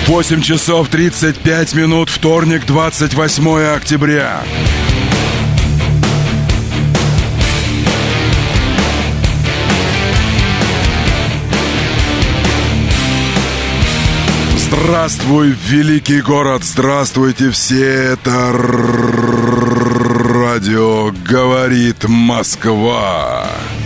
8 часов 35 минут, вторник, 28 октября. Здравствуй, великий город, здравствуйте все, это радио «Говорит Москва».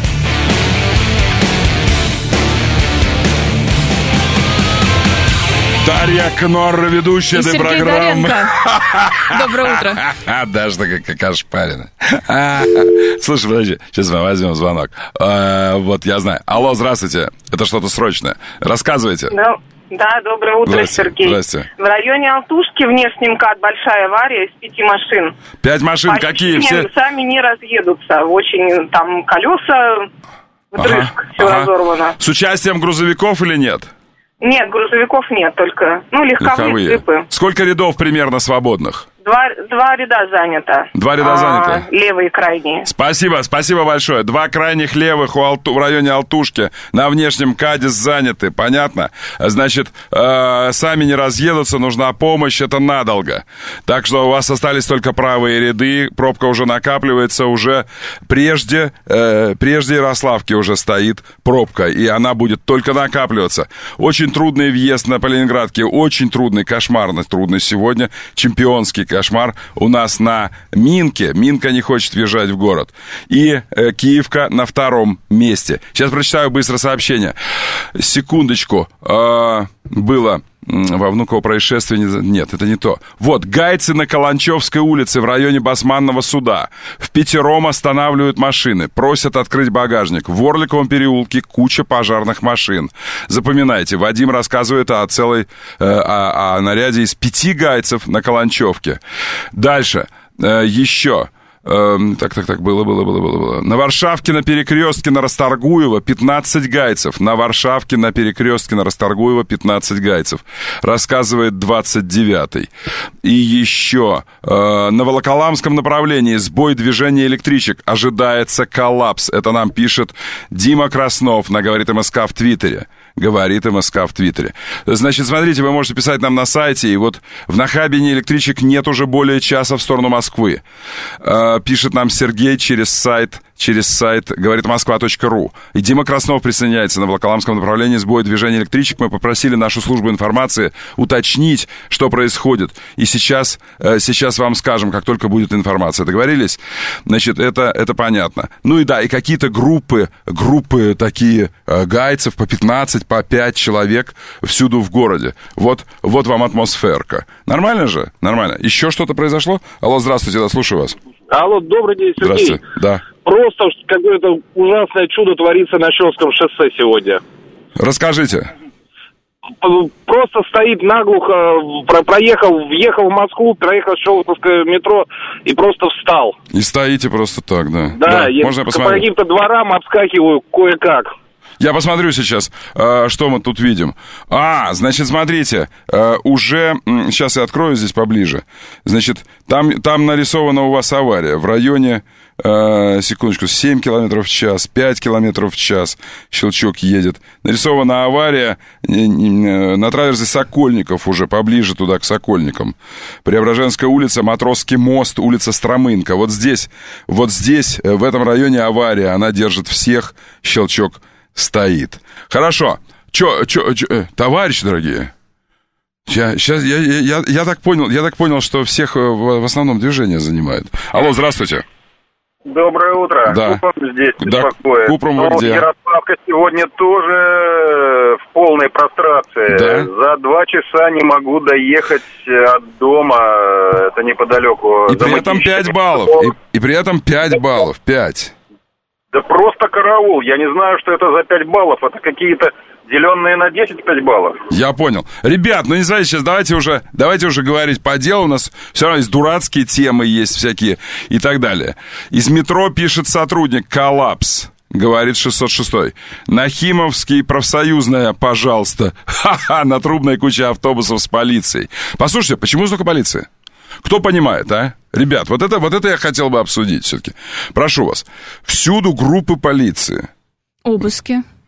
Дарья Кнор, ведущая этой программы. Доброе утро. Даже как ошпарена. Слушай, подожди, сейчас мы возьмем звонок. Вот я знаю. Алло, здравствуйте. Это что-то срочное. Рассказывайте. Да, доброе утро, Сергей. Здрасте. В районе Алтушки, внешний МКАД, большая авария из 5 машин. 5 машин какие? Все сами не разъедутся. Очень там колеса, вдрызг, все разорвано. С участием грузовиков или нет? Нет, грузовиков нет, только, легковые джипы. Сколько рядов примерно свободных? Два ряда занято. 2 ряда заняты? Левые крайние. Спасибо большое. 2 крайних левых в районе Алтушки на внешнем МКАДе заняты, понятно? Значит, сами не разъедутся, нужна помощь, это надолго. Так что у вас остались только правые ряды, пробка уже накапливается, уже прежде Ярославки уже стоит пробка, и она будет только накапливаться. Очень трудный въезд на Ленинградке, очень трудный, кошмарно трудный сегодня, чемпионский кошмар у нас на Минке. Минка не хочет въезжать в город. И Киевка на 2-м месте. Сейчас прочитаю быстро сообщение. Секундочку. Было во Внуково происшествие... Нет, это не то. Вот, гайцы на Каланчевской улице в районе Басманного суда. В5 останавливают машины, просят открыть багажник. В Орликовом переулке куча пожарных машин. Запоминайте, Вадим рассказывает о наряде из 5 гайцев на Каланчевке. Дальше. Еще... Так, было. На Варшавке на перекрестке на Расторгуева 15 гайцев. На Варшавке на перекрестке на Расторгуева 15 гайцев. Рассказывает 29-й. И еще. На Волоколамском направлении сбой движения электричек. Ожидается коллапс. Это нам пишет Дима Краснов на «Говорит МСК» в Твиттере. Говорит МСК в Твиттере. Значит, смотрите, вы можете писать нам на сайте, и вот в Нахабине электричек нет уже более часа в сторону Москвы. Пишет нам Сергей через сайт говоритмосква.ру. И Дима Краснов присоединяется на Волоколамском направлении сбой движения электричек. Мы попросили нашу службу информации уточнить, что происходит. И сейчас вам скажем, как только будет информация. Договорились? Значит, это понятно. Ну и да, и какие-то группы такие гайцев по 15, по 5 человек всюду в городе. Вот вам атмосферка. Нормально же? Нормально. Еще что-то произошло? Алло, здравствуйте, да, слушаю вас. Алло, добрый день, Сергей. Здравствуйте, да. Просто какое-то ужасное чудо творится на Щелковском шоссе сегодня. Расскажите. Просто стоит наглухо, въехал в Москву, проехал Щелковское метро и просто встал. И стоите просто так, да. Да, можно я посмотрю? По каким-то дворам обскакиваю кое-как. Я посмотрю сейчас, что мы тут видим. Значит, смотрите, уже... Сейчас я открою здесь поближе. Значит, там нарисована у вас авария в районе... секундочку, 7 километров в час, 5 километров в час щелчок едет. Нарисована авария на траверзе Сокольников уже, поближе туда, к Сокольникам. Преображенская улица, Матросский мост, улица Стромынка. Вот здесь, в этом районе авария, она держит всех, щелчок стоит. Хорошо. Товарищи дорогие, я так понял, что всех в основном движение занимает. Алло, здравствуйте. Доброе утро. Да. Купрум здесь Да, беспокоит. Купрум вы где? Ярославка сегодня тоже в полной прострации. Да? За 2 часа не могу доехать от дома, это неподалеку. И при этом 5 баллов. И при этом 5 баллов. 5. Да просто караул. Я не знаю, что это за 5 баллов. Это какие-то деленные на 10 5 баллов. Я понял. Ребят, не знаю, сейчас давайте уже говорить по делу. У нас все равно есть дурацкие темы, есть всякие и так далее. Из метро пишет сотрудник: коллапс. Говорит 606. Нахимовский, профсоюзная, пожалуйста. Ха-ха, на Трубной куче автобусов с полицией. Послушайте, почему столько полиции? Кто понимает, а? Ребят, вот это я хотел бы обсудить все-таки. Прошу вас. Всюду группы полиции. Обыски.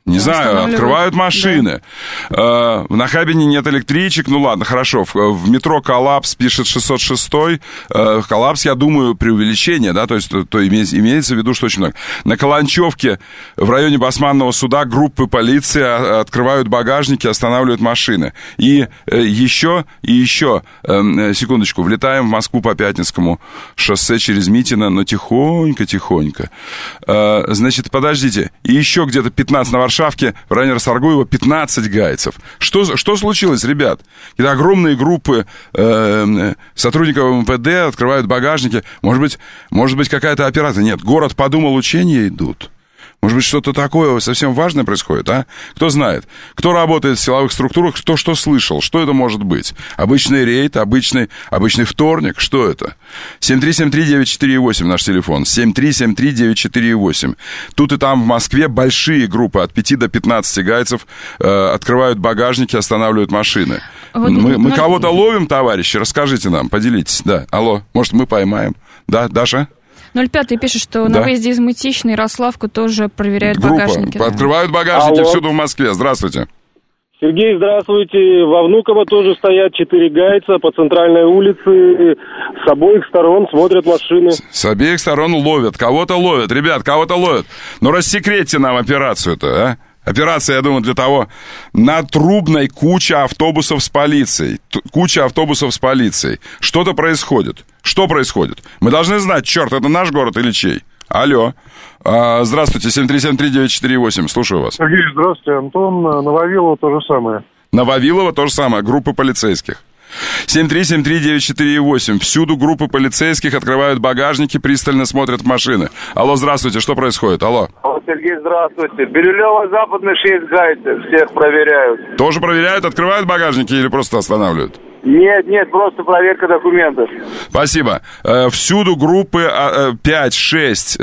Не знаю, открывают машины. Да. В Нахабине нет электричек. Ну ладно, хорошо. В метро «Коллапс» пишет 606-й. «Коллапс», я думаю, преувеличение, да, то есть имеется в виду, что очень много. На Каланчевке в районе Басманного суда группы полиции открывают багажники, останавливают машины. И еще, секундочку, влетаем в Москву по Пятницкому шоссе через Митино, но тихонько. Значит, подождите. И еще где-то 15 на Варшавке, в районе Расторгуева 15 гайцев. Что случилось, ребят? Когда огромные группы сотрудников МВД открывают багажники, может быть, какая-то операция? Нет, город подумал, учения идут. Может быть, что-то такое совсем важное происходит, а? Кто знает? Кто работает в силовых структурах, кто что слышал? Что это может быть? Обычный рейд, обычный вторник? Что это? 7373948 наш телефон. 7373948. Тут и там в Москве большие группы от 5 до 15 гайцев открывают багажники, останавливают машины. Вот мы кого-то ловим, товарищи? Расскажите нам, поделитесь. Да, алло, может, мы поймаем? Да, Даша? 05-й пишет, что на выезде из Мытищной Ярославку тоже проверяют багажники. Открывают багажники всюду в Москве. Здравствуйте. Сергей, здравствуйте. Во Внуково тоже стоят 4 гайца по центральной улице. С обоих сторон смотрят машины. С обеих сторон ловят. Кого-то ловят. Ребят, кого-то ловят. Ну, рассекретьте нам операцию-то, а? Операция, я думаю, для того. На Трубной куча автобусов с полицией. Что-то происходит. Что происходит? Мы должны знать, черт, это наш город или чей? Алло. Здравствуйте, 7373948. Слушаю вас. Сергей, здравствуйте. Антон, на Вавилова то же самое. На Вавилова то же самое. Группа полицейских. 7373948. Всюду группы полицейских открывают багажники, пристально смотрят в машины. Алло, здравствуйте, что происходит? Алло. Сергей, здравствуйте. Бирюлево, Западный, 6 гайцев. Всех проверяют. Тоже проверяют? Открывают багажники или просто останавливают? Нет, просто проверка документов. Спасибо. Всюду группы 5, 6,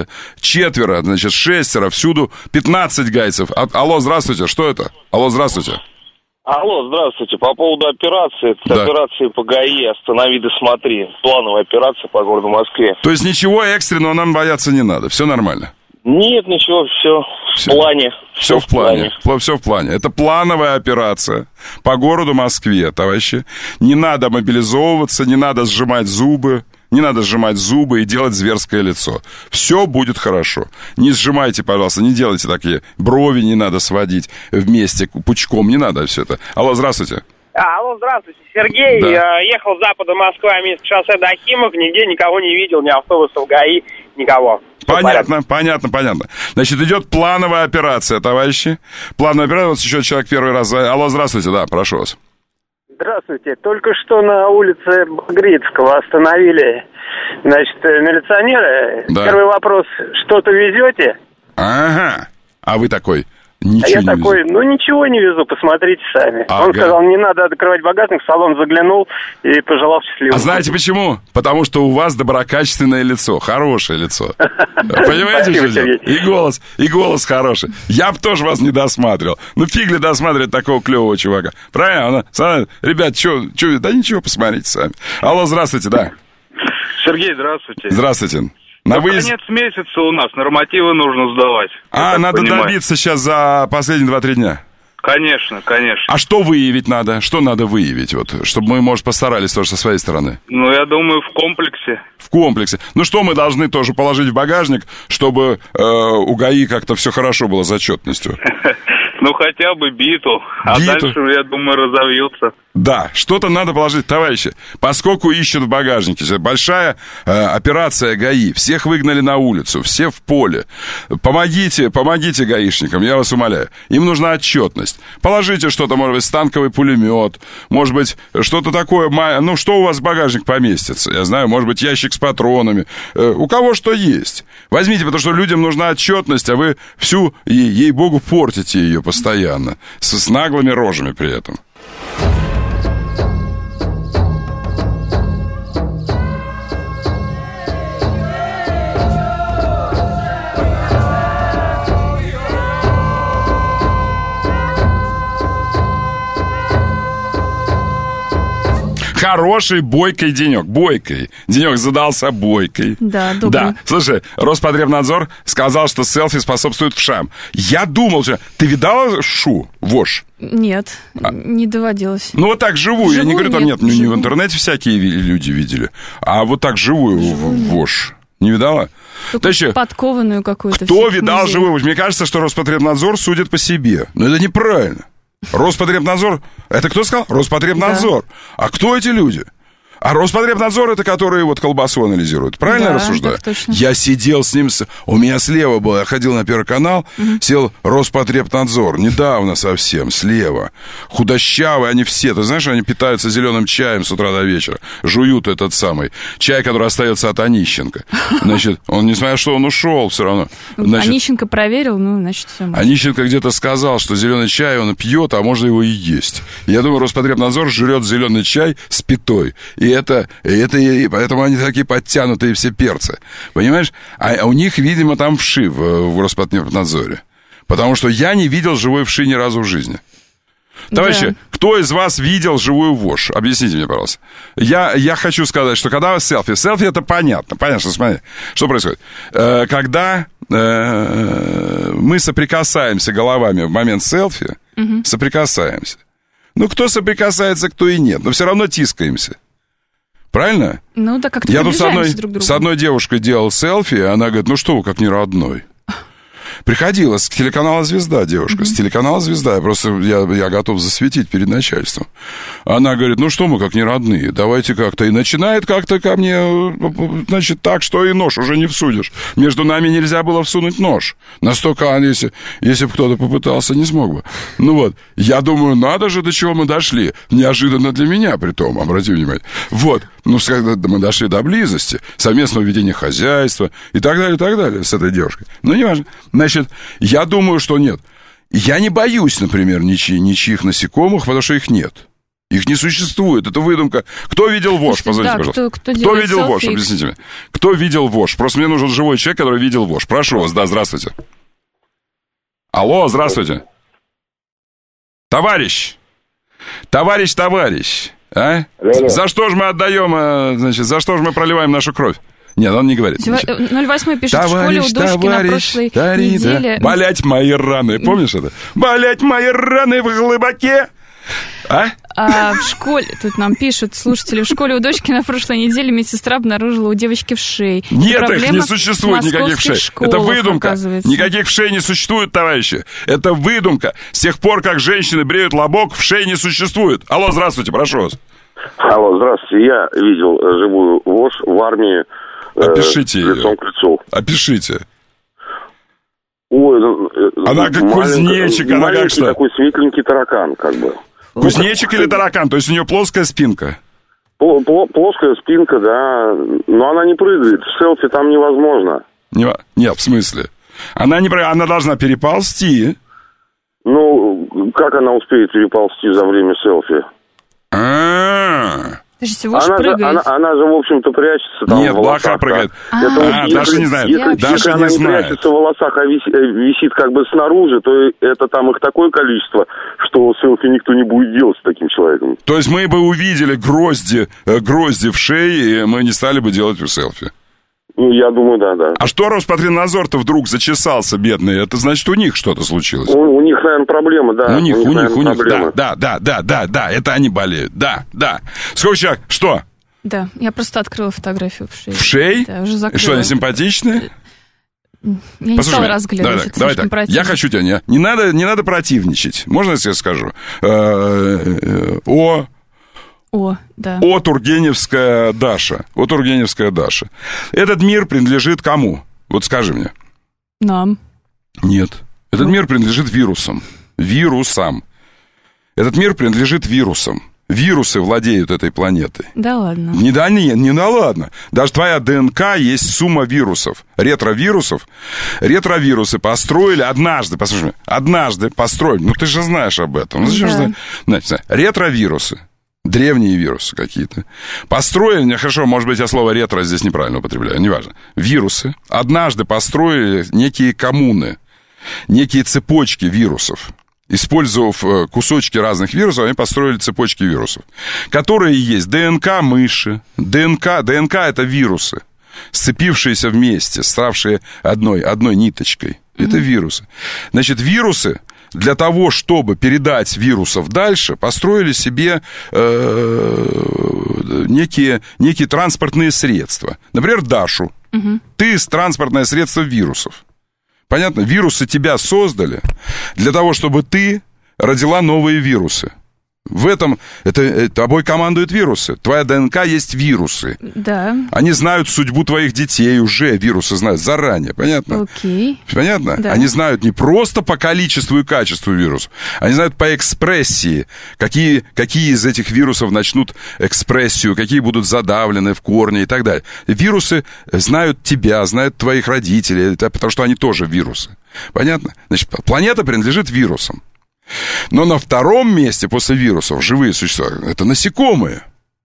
4, значит, 6, всюду 15 гайцев. Алло, здравствуйте, что это? Алло, здравствуйте. Алло, здравствуйте. По поводу операции, операции по ГАИ «Останови да смотри». Плановая операция по городу Москве. То есть ничего экстренного нам бояться не надо, все нормально? Нет, ничего, все в плане. Все в плане. Все в плане. Это плановая операция по городу Москве, товарищи. Не надо мобилизовываться, не надо сжимать зубы и делать зверское лицо. Все будет хорошо. Не сжимайте, пожалуйста, не делайте такие брови, не надо сводить вместе, пучком, не надо все это. Алло, здравствуйте. Алло, здравствуйте, Сергей. Да. Ехал с запада Москвы, вместо шоссе до Химок, нигде никого не видел, ни автобусов ГАИ, никого. Понятно. Значит, идет плановая операция, товарищи. Плановая операция, вот еще человек первый раз. Алло, здравствуйте, да, прошу вас. Здравствуйте. Только что на улице Багрицкого остановили, значит, милиционеры. Да. Первый вопрос, что-то везете? Ага. А вы такой... Ничего я такой, везу. Ничего не везу, посмотрите сами. Ага. Он сказал, не надо открывать багажник, в салон заглянул и пожелал счастливого. А знаете почему? Потому что у вас доброкачественное лицо, хорошее лицо. Понимаете, что делать? И голос хороший. Я бы тоже вас не досматривал. Фиг ли досматривать такого клевого чувака. Правильно? Ребят, да ничего, посмотрите сами. Алло, здравствуйте, да. Сергей, здравствуйте. Здравствуйте. Конец месяца у нас, нормативы нужно сдавать. Надо добиться сейчас за последние 2-3 дня. Конечно. А что выявить надо? Что надо выявить, чтобы мы, может, постарались тоже со своей стороны? Я думаю, в комплексе. В комплексе. Что мы должны тоже положить в багажник, чтобы у ГАИ как-то все хорошо было с отчетностью? Хотя бы биту. Дальше, я думаю, разовьется. Да, что-то надо положить, товарищи. Поскольку ищут в багажнике. Большая операция ГАИ. Всех выгнали на улицу, все в поле. Помогите гаишникам, я вас умоляю. Им нужна отчетность. Положите что-то, может быть, станковый пулемет. Может быть, что-то такое. Что у вас в багажник поместится? Я знаю, может быть, ящик с патронами. У кого что есть. Возьмите, потому что людям нужна отчетность, а вы всю, ей-богу, портите ее постоянно. С наглыми рожами при этом. Хороший, бойкий денек. Бойкий. Денек задался бойкой. Да, добрый. Да. Слушай, Роспотребнадзор сказал, что селфи способствует вшам. Я думал, что... Ты видала ВОШ? Нет, не доводилось. Ну, вот так живую. Я не говорю, там нет. Не в интернете всякие люди видели. А вот так живую ВОШ. Не видала? Только подкованную какую-то. Кто видал живую ВОШ? Мне кажется, что Роспотребнадзор судит по себе. Но это неправильно. Роспотребнадзор... Это кто сказал? Роспотребнадзор. Да. А кто эти люди? А Роспотребнадзор это которые вот колбасу анализируют. Правильно я рассуждаю? Точно. Я сидел с ним... У меня слева был... Я ходил на Первый канал, сел Роспотребнадзор. Недавно совсем, слева. Худощавые они все. Ты знаешь, они питаются зеленым чаем с утра до вечера. Жуют этот самый чай, который остается от Онищенко. Значит, он, несмотря на что он ушел, все равно. Значит, Онищенко проверил, значит, все. Онищенко где-то сказал, что зеленый чай он пьет, а можно его и есть. Я думаю, Роспотребнадзор жрет зеленый чай с пятой. И поэтому они такие подтянутые все перцы. Понимаешь? А у них, видимо, там вши в Роспотребнадзоре. Потому что я не видел живой вши ни разу в жизни. Товарищи, кто из вас видел живую ВОШ? Объясните мне, пожалуйста. Я хочу сказать, что когда селфи это понятно. Понятно, что смотри, что происходит. Когда мы соприкасаемся головами в момент селфи, соприкасаемся. Кто соприкасается, кто и нет. Но все равно тискаемся. Правильно? Да, как-то я тут друг к другу. с одной девушкой делал селфи, и она говорит, что вы, как не родной. Приходила с телеканала «Звезда» девушка, с телеканала «Звезда», я готов засветить перед начальством. Она говорит, что мы как не родные, давайте как-то. И начинает как-то ко мне, значит, так, что и нож уже не всунешь. Между нами нельзя было всунуть нож. Настолько, если бы кто-то попытался, не смог бы. Я думаю, надо же, до чего мы дошли. Неожиданно для меня, притом, обрати внимание. Когда мы дошли до близости, совместного ведения хозяйства и так далее с этой девушкой. Неважно. Значит, я думаю, что нет. Я не боюсь, например, ничьих насекомых, потому что их нет. Их не существует. Это выдумка. Кто видел ВОШ? Позвоните, пожалуйста. Кто видел ВОШ? Объясните мне. Кто видел ВОШ? Просто мне нужен живой человек, который видел ВОШ. Прошу вас. Да, здравствуйте. Алло, здравствуйте. Товарищ. А? За что же мы отдаем, за что же мы проливаем нашу кровь? Нет, он не говорит. 08 пишет, в школе у дочки на прошлой неделе... Болять мои раны, помнишь это? Болять мои раны в глубоке. А в школе, тут нам пишут слушатели, в школе у дочки на прошлой неделе медсестра обнаружила у девочки вшей. Нет, их не существует никаких вшей. Это выдумка. Никаких вшей не существует, товарищи. Это выдумка. С тех пор, как женщины бреют лобок, вшей не существует. Алло, здравствуйте, прошу вас. Алло, здравствуйте. Я видел живую ВОШ в армии. Опишите ее. Лицом к лицу. Опишите. Ой, она как кузнечик, она как что? Такой светленький таракан, как бы. Кузнечик или таракан? То есть у нее плоская спинка? Плоская спинка, да. Но она не прыгает. В селфи там невозможно. Нет, в смысле? Она должна переползти. Как она успеет переползти за время селфи? Она же, в общем-то, прячется там. Нет, в волосах. блоха прыгает. Даша не знает. Если она не прячется в волосах, а висит как бы снаружи, то это там их такое количество, что селфи никто не будет делать с таким человеком. То есть мы бы увидели грозди в шее, и мы не стали бы делать селфи. Я думаю, да. А что Роспотребнадзор-то вдруг зачесался, бедный? Это значит, у них что-то случилось? У них, наверное, проблемы, да. У них, да, это они болеют, да. Сколько человек? Что? Да, я просто открыла фотографию в шее. В шее? Да, уже закрыла. И что, они симпатичные? Я не стала разглядывать. Давай так. Я хочу тебя, не надо противничать. Можно я тебе скажу? О, Тургеневская Даша. Этот мир принадлежит кому? Вот скажи мне. Нам. Нет. Этот мир принадлежит вирусам. Этот мир принадлежит вирусам. Вирусы владеют этой планетой. Да ладно. Не ладно. Даже твоя ДНК есть сумма вирусов. Ретровирусы построили однажды, построили. Ты же знаешь об этом. Ретровирусы. Древние вирусы какие-то. Построили, хорошо, может быть, я слово ретро здесь неправильно употребляю, неважно. Вирусы однажды построили некие коммуны, некие цепочки вирусов. использовав кусочки разных вирусов, они построили цепочки вирусов, которые есть ДНК мыши. ДНК – это вирусы, сцепившиеся вместе, ставшие одной ниточкой. Это вирусы. Значит, вирусы для того, чтобы передать вирусов дальше, построили себе некие транспортные средства. Например, Дашу. Ты транспортное средство вирусов. Понятно? Вирусы тебя создали для того, чтобы ты родила новые вирусы. В этом тобой командуют вирусы. Твоя ДНК есть вирусы. Да. Они знают судьбу твоих детей уже, вирусы знают заранее, понятно? Окей. Понятно? Да. Они знают не просто по количеству и качеству вирусов, они знают по экспрессии, какие из этих вирусов начнут экспрессию, какие будут задавлены в корне и так далее. Вирусы знают тебя, знают твоих родителей, потому что они тоже вирусы. Понятно? Значит, планета принадлежит вирусам. Но на втором месте после вирусов живые существа – это насекомые.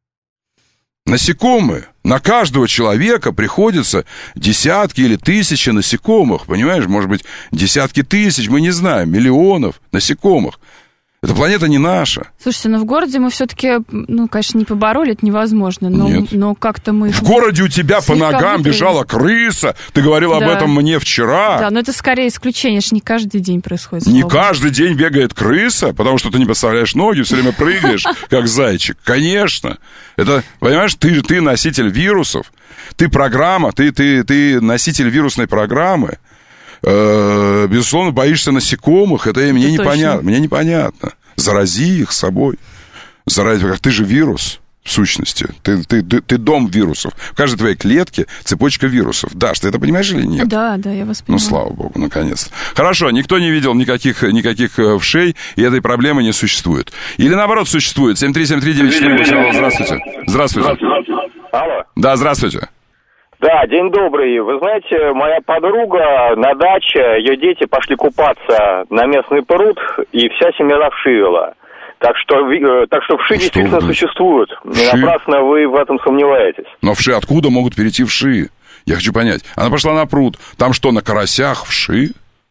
Насекомые. На каждого человека приходится десятки или тысячи насекомых, понимаешь? Может быть, десятки тысяч, мы не знаем, миллионов насекомых. Эта планета не наша. Слушайте, но в городе мы все-таки, конечно, не побороли, это невозможно, но как-то мы... В городе у тебя по ногам бежала крыса, ты говорил об этом мне вчера. Да, но это скорее исключение, это же не каждый день происходит. Не каждый день бегает крыса, потому что ты не подставляешь ноги, все время прыгаешь, как зайчик. Конечно. Это, понимаешь, ты носитель вирусов, ты программа, ты носитель вирусной программы. Безусловно, боишься насекомых, это мне непонятно. Зарази их собой. Ты же вирус, в сущности. Ты дом вирусов. В каждой твоей клетке цепочка вирусов. Даш, ты это понимаешь или нет? Да, я вас понимаю. Слава богу, наконец-то. Хорошо, никто не видел никаких вшей, и этой проблемы не существует. Или наоборот существует. 7373948. Здравствуйте. Алло. Да, здравствуйте. Да, день добрый. Вы знаете, моя подруга на даче, ее дети пошли купаться на местный пруд, и вся семья завшивела. Так что вши действительно существуют. Не напрасно вы в этом сомневаетесь. Но вши откуда могут перейти вши? Я хочу понять. Она пошла на пруд. Там что, на карасях вши?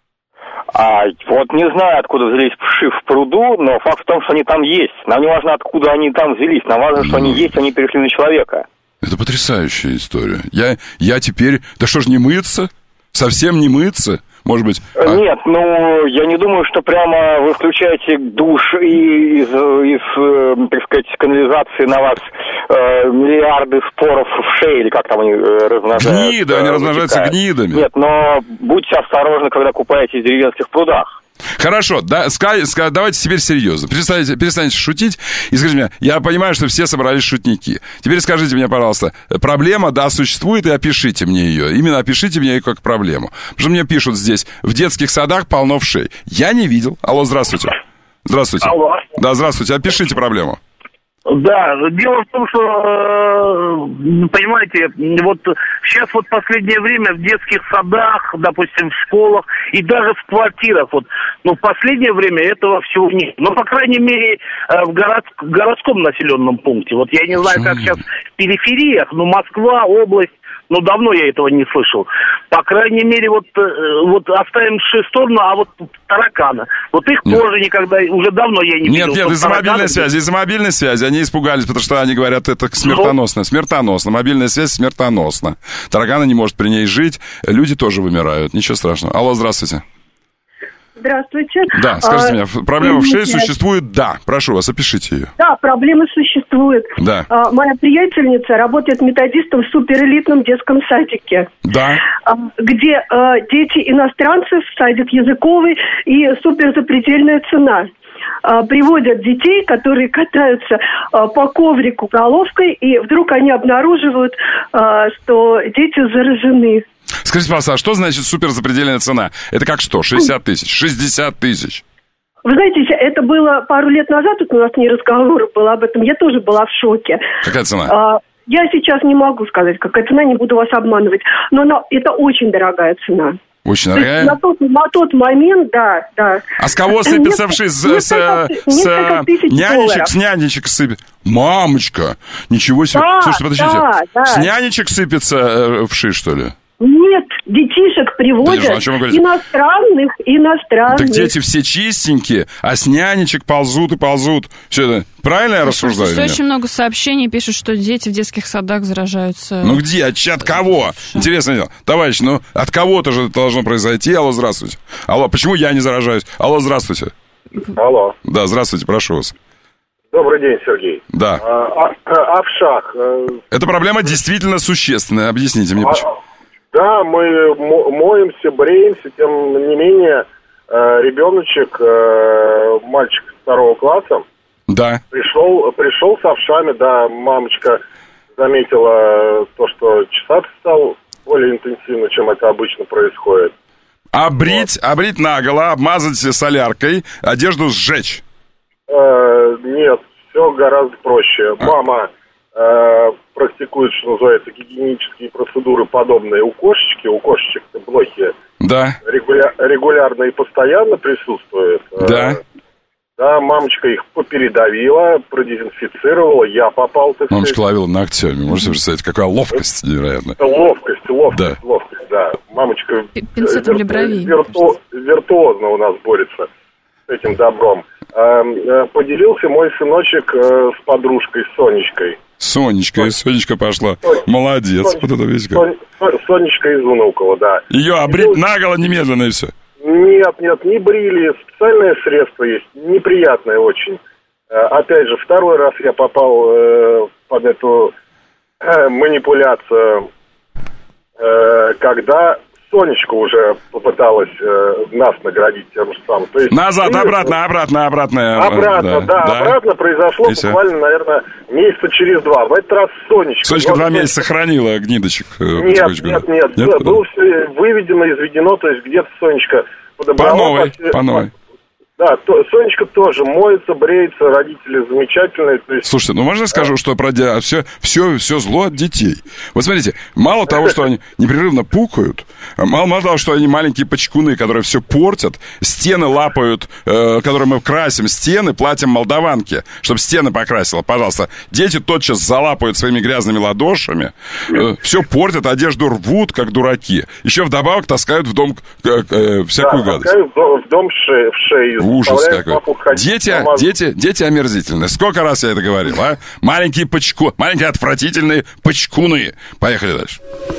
Вот не знаю, откуда взялись вши в пруду, но факт в том, что они там есть. Нам не важно, откуда они там взялись. Нам важно, что они есть, они перешли на человека. Это потрясающая история. Я теперь... Да что ж, не мыться? Совсем не мыться? Может быть... Нет, я не думаю, что прямо вы включаете душ и из так сказать, канализации на вас миллиарды споров вшей, или как там они размножаются. Гниды, они размножаются гнидами. Нет, но будьте осторожны, когда купаетесь в деревенских прудах. Хорошо, давайте теперь серьезно. Перестаньте шутить и скажите мне, я понимаю, что все собрались шутники. Теперь скажите мне, пожалуйста, проблема, существует, и опишите мне ее. Именно опишите мне ее как проблему. Потому что мне пишут здесь, в детских садах полно вшей. Я не видел. Алло, здравствуйте. Здравствуйте. Алло. Да, здравствуйте. Опишите проблему. Да, дело в том, что, понимаете, вот сейчас вот последнее время в детских садах, допустим, в школах и даже в квартирах, в последнее время этого всего нет. Но, по крайней мере, в городском населенном пункте. Вот я не знаю, как сейчас в перифериях, но Москва, область, давно я этого не слышал. По крайней мере, вот оставим вши в сторону, а вот тараканы. Вот их тоже никогда, уже давно я не видел. Нет, из-за мобильной связи. Они испугались, потому что они говорят, это смертоносно. Смертоносно. Мобильная связь смертоносна. Тараканы не может при ней жить. Люди тоже вымирают. Ничего страшного. Алло, здравствуйте. Здравствуйте. Да, скажите мне, проблема вшей существует? Да, прошу вас, опишите ее. Да, проблемы существуют. Да. Моя приятельница работает методистом в суперэлитном детском садике. Да. Где дети иностранцев, садик языковый и суперзапредельная цена. Приводят детей, которые катаются по коврику головкой, и вдруг они обнаруживают, что дети заражены. Скажите, пожалуйста, а что значит суперзапредельная цена? Это как что? 60 тысяч? 60 тысяч? Вы знаете, это было пару лет назад, тут у нас не разговор был об этом, я тоже была в шоке. Какая цена? Я сейчас не могу сказать, какая цена, не буду вас обманывать, но это очень дорогая цена. Очень дорогая? На тот момент, да. А с кого сыпется вши? С нянечек? С нянечек сыпет? Мамочка! Ничего себе! Да, слушайте, подождите. Да. С нянечек сыпется вши, что ли? Нет, детишек приводят, иностранных. Так дети все чистенькие, а с нянечек ползут и ползут. Все это правильно я рассуждаю? Что очень много сообщений пишут, что дети в детских садах заражаются. Ну где? От кого? Интересное дело. Товарищ, от кого-то же это должно произойти. Алло, здравствуйте. Алло, почему я не заражаюсь? Алло, здравствуйте. Алло. Да, здравствуйте, прошу вас. Добрый день, Сергей. Да. Овшах. Эта проблема действительно существенная. Объясните мне, почему. Да, мы моемся, бреемся, тем не менее, ребеночек, мальчик 2 класса, да. пришел с овшами, да, мамочка заметила то, что чесаться стал более интенсивно, чем это обычно происходит. Обрить наголо, обмазать соляркой, одежду сжечь. Нет, все гораздо проще. Мама практикует, что называется, гигиенические процедуры, подобные у кошечки. У кошечек-то блохи регулярно и постоянно присутствуют. Да. Да, мамочка их попередавила, продезинфицировала, я попал, так сказать. Мамочка ловила ногтями, можете представить, какая ловкость невероятная. Ловкость, да. Мамочка виртуозно у нас борется с этим добром. Поделился мой сыночек с подружкой, с Сонечкой. Сонечка пошла. Молодец. Вот это весь как. Сонечка из Внуково, да. Ее обрить наголо немедленно и все. Нет, не брили. Специальное средство есть. Неприятное очень. Опять же, 2 раз я попал под эту манипуляцию, когда Сонечка уже попыталась нас наградить тем же самым. То есть, назад, обратно. Обратно произошло буквально, наверное, месяца через 2. В этот раз Сонечка. Сонечка 2 месяца хранила гнидочек. Нет. Было все изведено, то есть где-то Сонечка подобрала. По новой. Да, Сонечка тоже моется, бреется, родители замечательные. То есть... Слушайте, можно я скажу, что все зло от детей? Вот смотрите, мало того, что они непрерывно пукают, мало того, что они маленькие почкуны, которые все портят, стены лапают, которые мы красим, стены платим молдаванке, чтобы стены покрасила, пожалуйста. Дети тотчас залапают своими грязными ладошами, все портят, одежду рвут, как дураки. Еще вдобавок таскают в дом всякую гадость. В дом в шею. Ужас какой. Дети омерзительные. Сколько раз я это говорил, а? Маленькие отвратительные почкуны. Поехали дальше.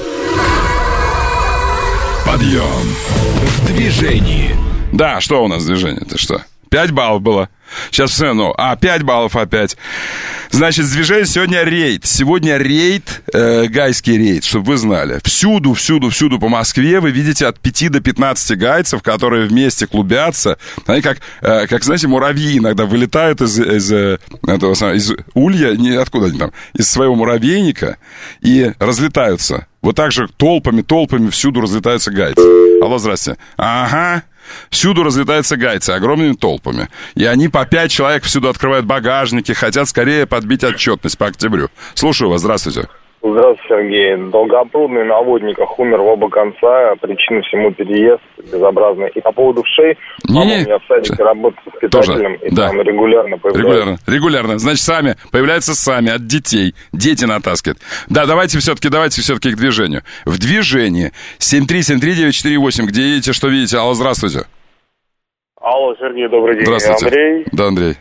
Подъем. В движении. Да, что у нас в движении-то, что? 5 баллов было. Сейчас все, 5 баллов опять. Значит, с движением сегодня рейд. Сегодня рейд, гайский рейд, чтобы вы знали. Всюду по Москве вы видите от 5 до 15 гайцев, которые вместе клубятся. Они как знаете, муравьи иногда вылетают из улья, откуда они там, из своего муравейника и разлетаются. Вот так же толпами всюду разлетаются гайцы. Алло, здрасте. Ага. Всюду разлетаются гайцы огромными толпами. И они по 5 человек всюду открывают багажники, хотят скорее подбить отчетность по октябрю. Слушаю вас, здравствуйте. Здравствуйте, Сергей. Долгопрудный на водниках умер в оба конца. Причина всему переезд безобразный. И по поводу вшей, мама у меня в садике работает воспитателем, и там регулярно появляется. Регулярно. Значит, появляются сами от детей. Дети натаскивают. Да, давайте все-таки к движению. В движении 7373948. Где едете, что видите? Алло, здравствуйте. Алло, Сергей, добрый день. Здравствуйте. Андрей. Да, Андрей.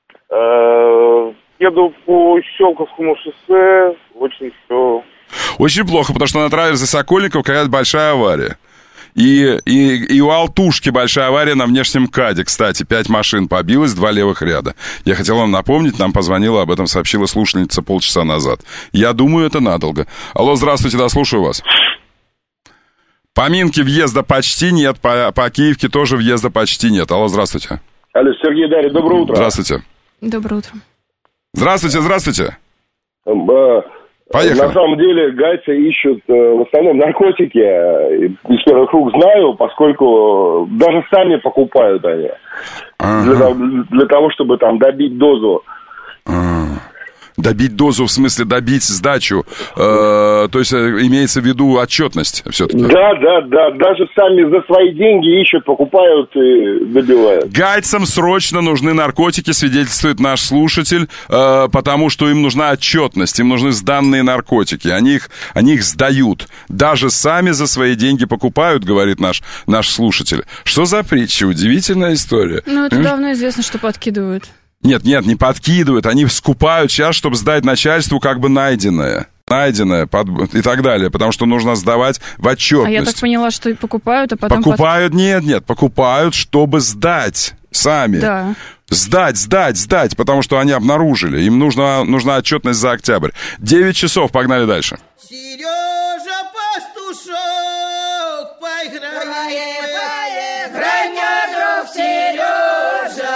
Еду по Щелковскому шоссе, очень все... Очень плохо, потому что на траверсе Сокольников какая-то большая авария. И у Алтушки большая авария на внешнем КАДе. Кстати, 5 машин побилось, 2 левых ряда. Я хотел вам напомнить, нам позвонила, об этом сообщила слушательница полчаса назад. Я думаю, это надолго. Алло, здравствуйте, да, слушаю вас. По Минке въезда почти нет, по Киевке тоже въезда почти нет. Алло, здравствуйте. Алло, Сергей, Дарья, доброе утро. Здравствуйте. Доброе утро. Здравствуйте. Поехали. На самом деле гайцы ищут в основном наркотики. Из первых рук знаю, поскольку даже сами покупают они. Для того, чтобы там добить дозу. Добить дозу, в смысле добить сдачу. То есть имеется в виду отчетность все-таки. Да. Даже сами за свои деньги ищут, покупают и добивают. Гайцам срочно нужны наркотики, свидетельствует наш слушатель, потому что им нужна отчетность, им нужны сданные наркотики. Они их сдают. Даже сами за свои деньги покупают, говорит наш слушатель. Что за притча? Удивительная история. Ну, это давно известно, что подкидывают. Нет, не подкидывают, они скупают сейчас, чтобы сдать начальству как бы найденное и так далее, потому что нужно сдавать в отчетность. А я так поняла, что покупают, а потом... Покупают, нет, покупают, чтобы сдать сами. Да. Сдать, потому что они обнаружили. Им нужна отчетность за октябрь. 9 часов, погнали дальше. Сережа Пастушок, поиграй, мой друг Сережа.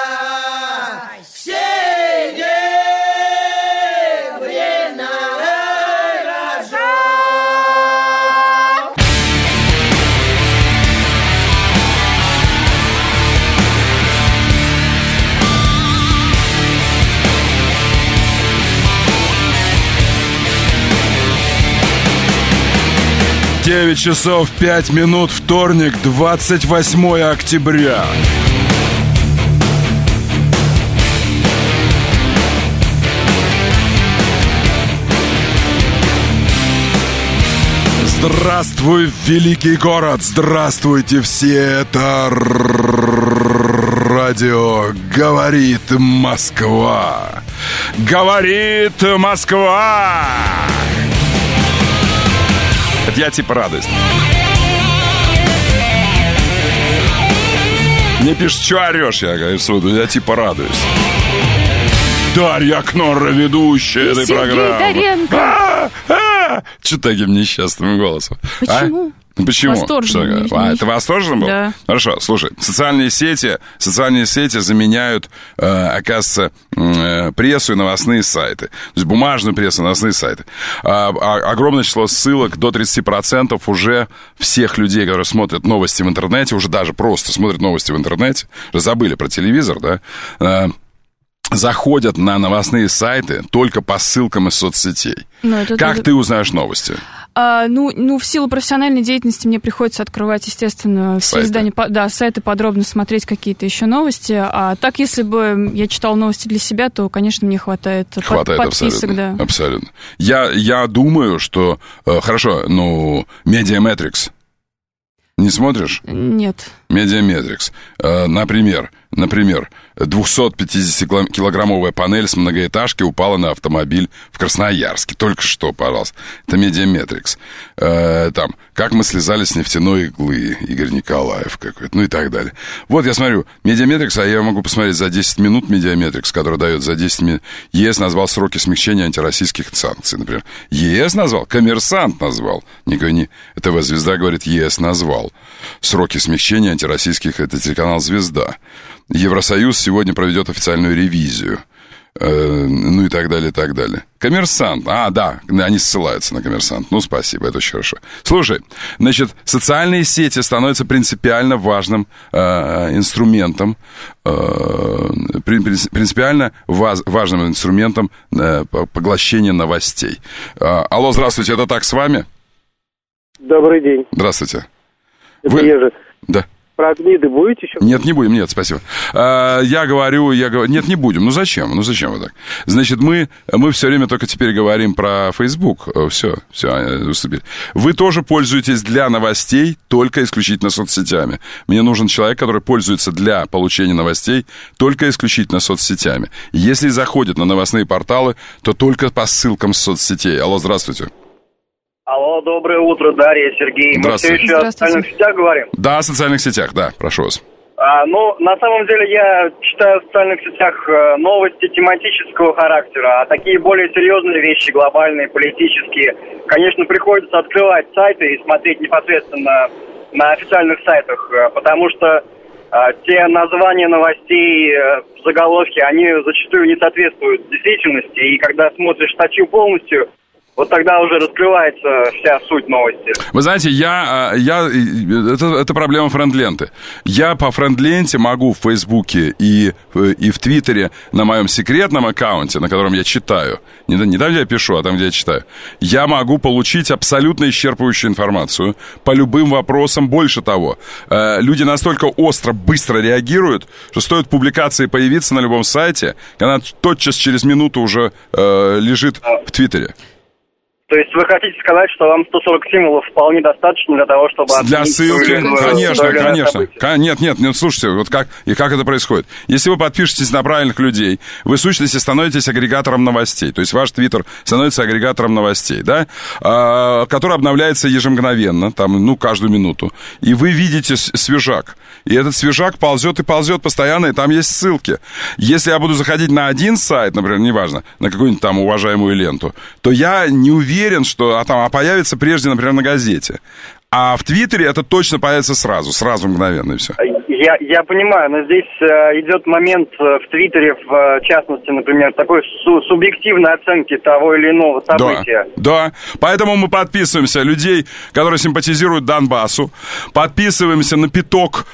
Девять часов 5 минут, вторник, 28 октября. Здравствуй, великий город! Здравствуйте все! Это радио «Говорит Москва». Говорит Москва! Это я типа радость. Мне пишут, что орешь? Я говорю, я типа радуюсь. Дарья Кнорра, ведущая этой программы. Что таким несчастным голосом? Почему? Почему? Восторженный. Ты восторжен был? Да. Хорошо, слушай, социальные сети заменяют, оказывается, прессу и новостные сайты. То есть бумажную прессу и новостные сайты. Огромное число ссылок, до 30% уже всех людей, которые смотрят новости в интернете, уже даже просто смотрят новости в интернете, забыли про телевизор, да, заходят на новостные сайты только по ссылкам из соцсетей. Как ты узнаешь новости? В силу профессиональной деятельности мне приходится открывать, естественно, все издания, сайты, подробно смотреть какие-то еще новости. А так, если бы я читал новости для себя, то, конечно, мне хватает подписок. Абсолютно. Я думаю, что... Хорошо, Медиаметрикс. Не смотришь? Нет. Медиаметрикс. Например, 250-килограммовая панель с многоэтажки упала на автомобиль в Красноярске. Только что, пожалуйста. Это Медиаметрикс. Как мы слезали с нефтяной иглы. Игорь Николаев какой-то. И так далее. Вот я смотрю. Медиаметрикс, а я могу посмотреть за 10 минут Медиаметрикс, который дает за 10 минут. ЕС назвал сроки смягчения антироссийских санкций, например. ЕС назвал? Коммерсант назвал. Никакой не... ТВ-звезда говорит, ЕС назвал. Сроки смягчения антироссийских, это телеканал «Звезда». Евросоюз сегодня проведет официальную ревизию. И так далее, и так далее. Коммерсант. Да, они ссылаются на Коммерсант. Спасибо, это очень хорошо. Слушай, социальные сети становятся принципиально важным инструментом, принципиально важным инструментом поглощения новостей. Алло, здравствуйте, это так с вами? Добрый день. Здравствуйте. Это Ежик. Да. Про гниды будете еще? Нет, не будем, нет, спасибо. Я говорю, нет, не будем. Зачем вы так? Значит, мы все время только теперь говорим про Facebook. Все, уступили. Вы тоже пользуетесь для новостей только исключительно соцсетями. Мне нужен человек, который пользуется для получения новостей только исключительно соцсетями. Если заходит на новостные порталы, то только по ссылкам с соцсетей. Алло, здравствуйте. Алло, доброе утро, Дарья, Сергей. Мы все еще о социальных сетях говорим? Да, о социальных сетях, да, прошу вас. На самом деле я читаю в социальных сетях новости тематического характера, а такие более серьезные вещи, глобальные, политические, конечно, приходится открывать сайты и смотреть непосредственно на официальных сайтах, потому что те названия новостей, заголовки, они зачастую не соответствуют действительности, и когда смотришь статью полностью, Вот тогда уже раскрывается вся суть новости. Вы знаете, это проблема френд-ленты. Я по френд-ленте могу в Фейсбуке и в Твиттере на моем секретном аккаунте, на котором я читаю, не там, где я пишу, а там, где я читаю, я могу получить абсолютно исчерпывающую информацию по любым вопросам. Больше того, люди настолько остро, быстро реагируют, что стоит публикации появиться на любом сайте, она тотчас через минуту уже лежит в Твиттере. То есть вы хотите сказать, что вам 140 символов вполне достаточно для того, чтобы... Для ссылки? Конечно. Нет, слушайте, вот как это происходит. Если вы подпишетесь на правильных людей, вы в сущности становитесь агрегатором новостей. То есть ваш твиттер становится агрегатором новостей, да, который обновляется ежемгновенно, там, каждую минуту. И вы видите свежак. И этот свежак ползет и ползет постоянно, и там есть ссылки. Если я буду заходить на один сайт, например, неважно, на какую-нибудь там уважаемую ленту, то я не уверен, что появится прежде, например, на газете. А в Твиттере это точно появится сразу мгновенно, и все. Я понимаю, но здесь идет момент в Твиттере, в частности, например, такой субъективной оценки того или иного события. Да, поэтому мы подписываемся людей, которые симпатизируют Донбассу, подписываемся на пяток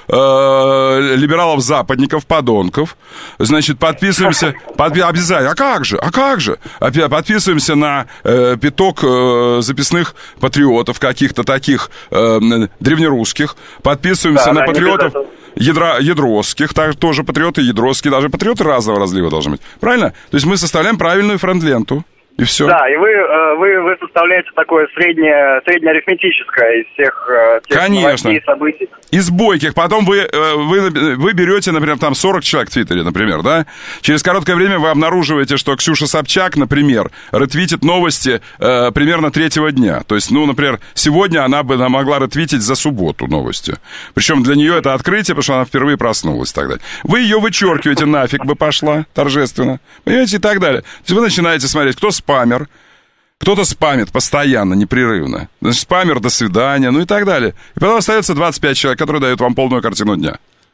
либералов-западников, подонков, значит, подписываемся, обязательно, а как же, подписываемся на пяток записных патриотов, каких-то таких древнерусских, подписываемся на патриотов ядросских, тоже патриоты ядросские, даже патриоты разного разлива должны быть. Правильно? То есть мы составляем правильную френд-ленту. И все. Да, и вы составляете такое среднеарифметическое из всех новостей, событий. Из бойких. Потом вы берете, например, там 40 человек в Твиттере, например, да? Через короткое время вы обнаруживаете, что Ксюша Собчак, например, ретвитит новости примерно третьего дня. То есть, например, сегодня она могла ретвитить за субботу новости. Причем для нее это открытие, потому что она впервые проснулась тогда. Вы ее вычеркиваете, нафиг бы пошла, торжественно. Понимаете, и так далее. То есть вы начинаете смотреть, кто спамер. Кто-то спамит постоянно, непрерывно. Значит, спамер, до свидания, и так далее. И потом остается 25 человек, которые дают вам полную картину дня.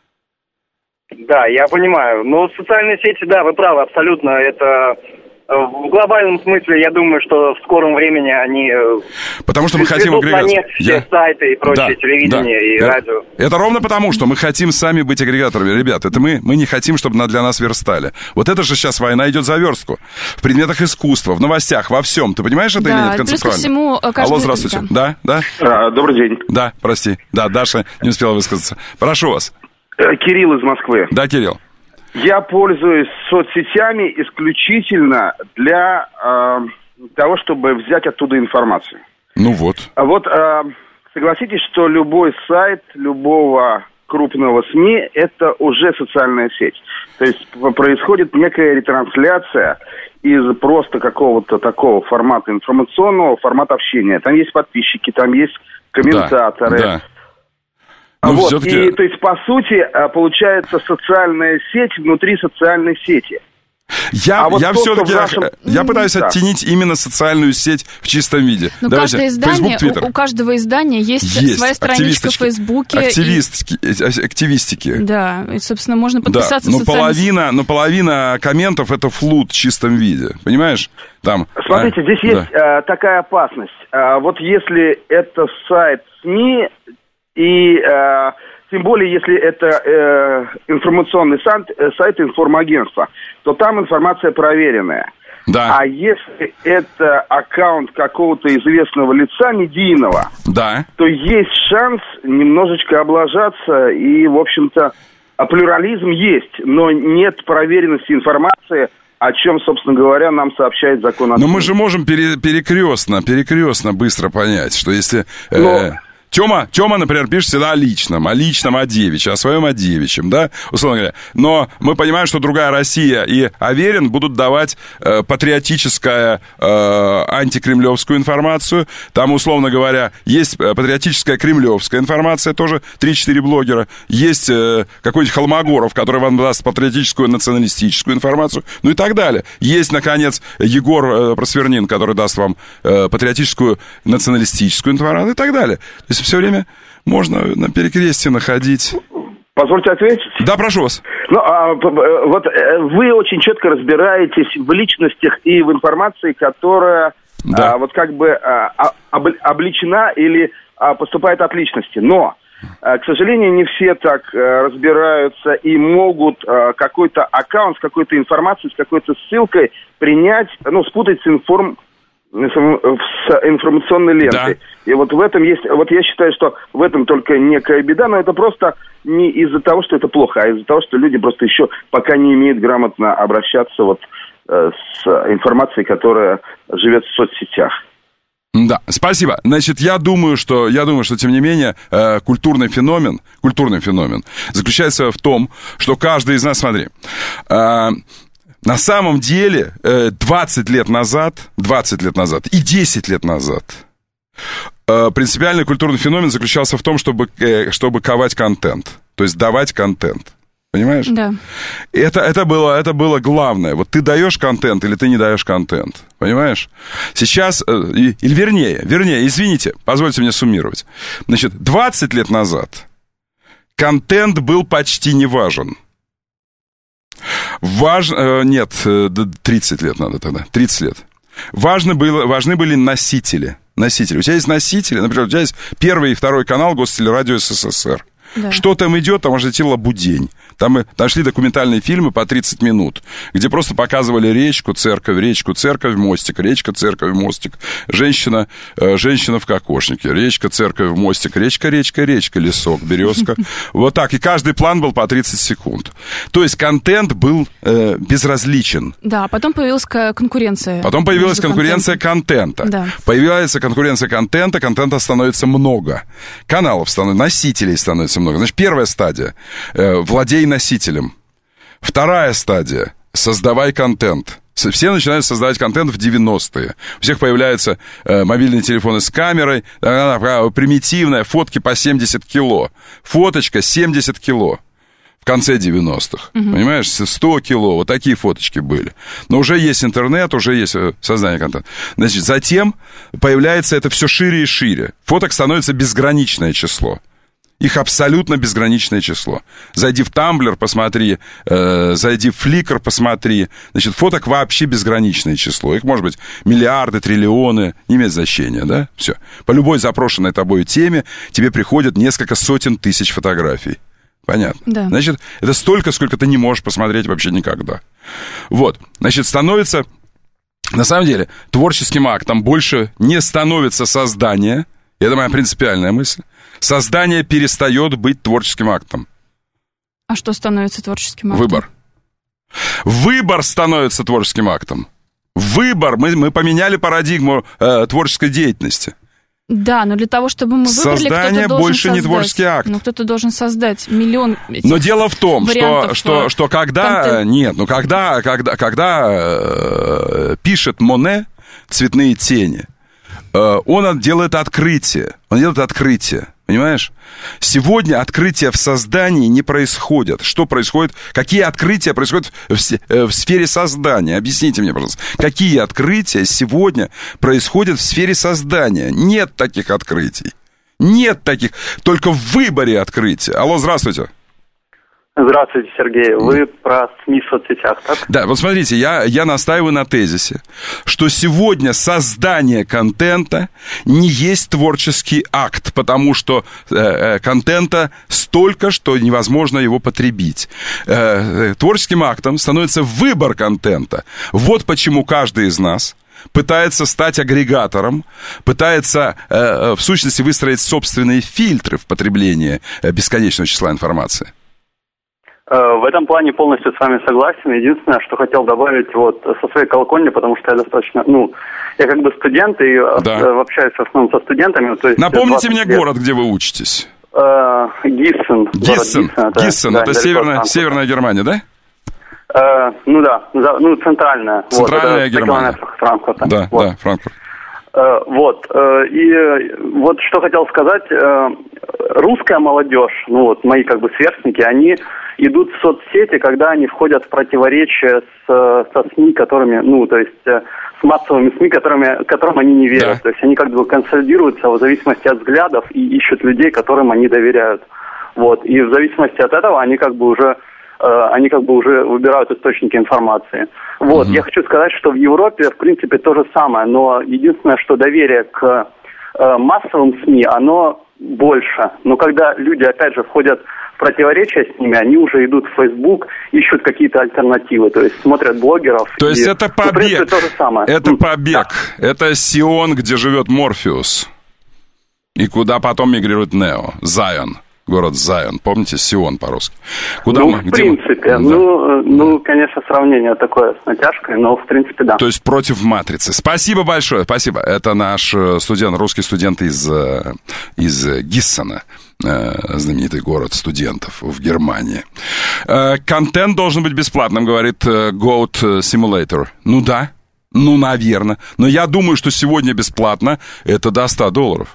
Да, я понимаю. Но социальные сети, да, вы правы, абсолютно. Это в глобальном смысле, я думаю, что в скором времени они... Потому что мы хотим агрегацию. Все сайты и прочее, телевидение и радио. Это ровно потому, что мы хотим сами быть агрегаторами. Ребят, это мы не хотим, чтобы для нас верстали. Вот это же сейчас война идет за верстку. В предметах искусства, в новостях, во всем. Ты понимаешь это или нет концептуально? Плюс ко всему... Алло, здравствуйте. Да? Добрый день. Да, прости. Да, Даша не успела высказаться. Прошу вас. Кирилл из Москвы. Да, Кирилл. Я пользуюсь соцсетями исключительно для того, чтобы взять оттуда информацию. Вот. Согласитесь, что любой сайт любого крупного СМИ – это уже социальная сеть. То есть происходит некая ретрансляция из просто какого-то такого формата информационного, формата общения. Там есть подписчики, там есть комментаторы. Да. И, то есть, по сути, получается социальная сеть внутри социальной сети. Я пытаюсь оттенить именно социальную сеть в чистом виде. Но каждое издание, у каждого издания есть своя страничка в Фейсбуке. Активистики. Да, и, собственно, можно подписаться в социальной сети. Но половина комментов это флут в чистом виде. Понимаешь? Смотрите, здесь есть такая опасность. Вот если это сайт СМИ, и тем более, если это информационный сайт информагентства, то там информация проверенная. Да. А если это аккаунт какого-то известного лица медийного, то есть шанс немножечко облажаться, и, в общем-то, плюрализм есть, но нет проверенности информации, о чем, собственно говоря, нам сообщает закон о СМИ. Но мы же можем перекрестно быстро понять, что если... Тёма, например, пишет всегда о личном, о девичьем, о своем о девичьем, да, условно говоря. Но мы понимаем, что другая Россия и Аверин будут давать патриотическую антикремлевскую информацию. Там, условно говоря, есть патриотическая кремлевская информация, тоже 3-4 блогера. Есть какой-нибудь Холмогоров, который вам даст патриотическую националистическую информацию, и так далее. Есть, наконец, Егор Просвернин, который даст вам патриотическую националистическую информацию, и так далее. То есть все время можно на перекрестье находить. Позвольте ответить? Да, прошу вас. Вот вы очень четко разбираетесь в личностях и в информации, которая вот как бы обличена или поступает от личности. Но, к сожалению, не все так разбираются и могут какой-то аккаунт с какой-то информацией, с какой-то ссылкой принять, спутать с информационной лентой. Да. И вот в этом есть, вот я считаю, что в этом только некая беда, но это просто не из-за того, что это плохо, а из-за того, что люди просто еще пока не умеют грамотно обращаться с информацией, которая живет в соцсетях. Да, спасибо. Значит, я думаю, что тем не менее, культурный феномен заключается в том, что каждый из нас, смотри, на самом деле 20 лет назад и 10 лет назад принципиальный культурный феномен заключался в том, чтобы ковать контент, то есть давать контент. Понимаешь? Да. Это было главное. Вот ты даешь контент или ты не даешь контент. Понимаешь? Сейчас, вернее, извините, позвольте мне суммировать. Значит, 20 лет назад контент был почти не важен. 30 лет надо тогда, 30 лет. Важны были носители. У тебя есть носители, например, у тебя есть первый и второй канал Гостелерадио СССР. Да. Что там идет, там может идти «Лабудень». Там шли документальные фильмы по 30 минут, где просто показывали речку, церковь, мостик, речка, церковь, мостик, женщина в кокошнике, речка, церковь, мостик, речка, лесок, березка. Вот так. И каждый план был по 30 секунд. То есть контент был безразличен. Да, потом появилась конкуренция. Потом появилась конкуренция контента. Да. Появляется конкуренция контента становится много. Каналов становится, носителей становится много. Значит, первая стадия владей носителем. Вторая стадия создавай контент. Все начинают создавать контент в 90-е. У всех появляются мобильные телефоны с камерой, примитивная, фотки по 70 кило. Фоточка 70 кило. В конце 90-х. Понимаешь, 100 кило. Вот такие фоточки были. Но уже есть интернет, уже есть создание контента. Значит, затем появляется это все шире и шире. Фоток становится безграничное число. Их абсолютно безграничное число. Зайди в Tumblr, посмотри, зайди в Flickr, посмотри. Значит, фоток вообще безграничное число. Их может быть миллиарды, триллионы, не имеет значения, да? Все. По любой запрошенной тобой теме тебе приходят несколько сотен тысяч фотографий. Понятно? Да. Значит, это столько, сколько ты не можешь посмотреть вообще никогда. Вот. Значит, становится... На самом деле, творческим актом больше не становится создание. Это моя принципиальная мысль. Создание перестает быть творческим актом. А что становится творческим актом? Выбор становится творческим актом. Выбор. Мы поменяли парадигму творческой деятельности. Да, но для того, чтобы мы выбрали, создание кто-то должен больше создать. Не творческий акт. Но кто-то должен создать миллион этих Но дело в том, что когда... контент. Когда пишет Моне «Цветные тени», он делает открытие. Понимаешь? Сегодня открытия в создании не происходят. Что происходит? Какие открытия происходят в сфере создания? Объясните мне, пожалуйста. Какие открытия сегодня происходят в сфере создания? Нет таких открытий. Нет таких. Только в выборе открытия. Алло, здравствуйте. Здравствуйте, Сергей. Вы про СМИ в соцсетях, так? Да, вот смотрите, я настаиваю на тезисе, что сегодня создание контента не есть творческий акт, потому что контента столько, что невозможно его потребить. Творческим актом становится выбор контента. Вот почему каждый из нас пытается стать агрегатором, пытается в сущности выстроить собственные фильтры в потреблении бесконечного числа информации. В этом плане полностью с вами согласен. Единственное, что хотел добавить вот со своей колокольни, потому что я достаточно, я как бы студент и общаюсь в основном со студентами. То есть напомните мне город, где вы учитесь. Гиссен. Гиссен, это северная Германия, да? Центральная. Центральная Германия. Франкфурта. Да, Франкфурт. И вот что хотел сказать, русская молодежь, мои как бы сверстники, они идут в соцсети, когда они входят в противоречие со СМИ, которыми, с массовыми СМИ, которым они не верят. Да. То есть они как бы консолидируются в зависимости от взглядов и ищут людей, которым они доверяют. И в зависимости от этого они как бы уже они как бы уже выбирают источники информации. Вот, я хочу сказать, что в Европе, в принципе, то же самое, но единственное, что доверие к массовым СМИ, оно больше. Но когда люди, опять же, входят в противоречия с ними, они уже идут в Facebook, ищут какие-то альтернативы, то есть смотрят блогеров. То есть это побег. В принципе, то же самое. Это побег. Да. Это Сион, где живет Морфеус. И куда потом мигрирует Нео. Зайон. Город Зайон. Помните, Сион по-русски. Куда в принципе. Да. Конечно, сравнение такое с натяжкой, но в принципе, да. То есть против матрицы. Спасибо большое, спасибо. Это наш студент, русский студент из Гиссена, знаменитый город студентов в Германии. Контент должен быть бесплатным, говорит Goat Simulator. Ну да, наверное. Но я думаю, что сегодня бесплатно это до $100.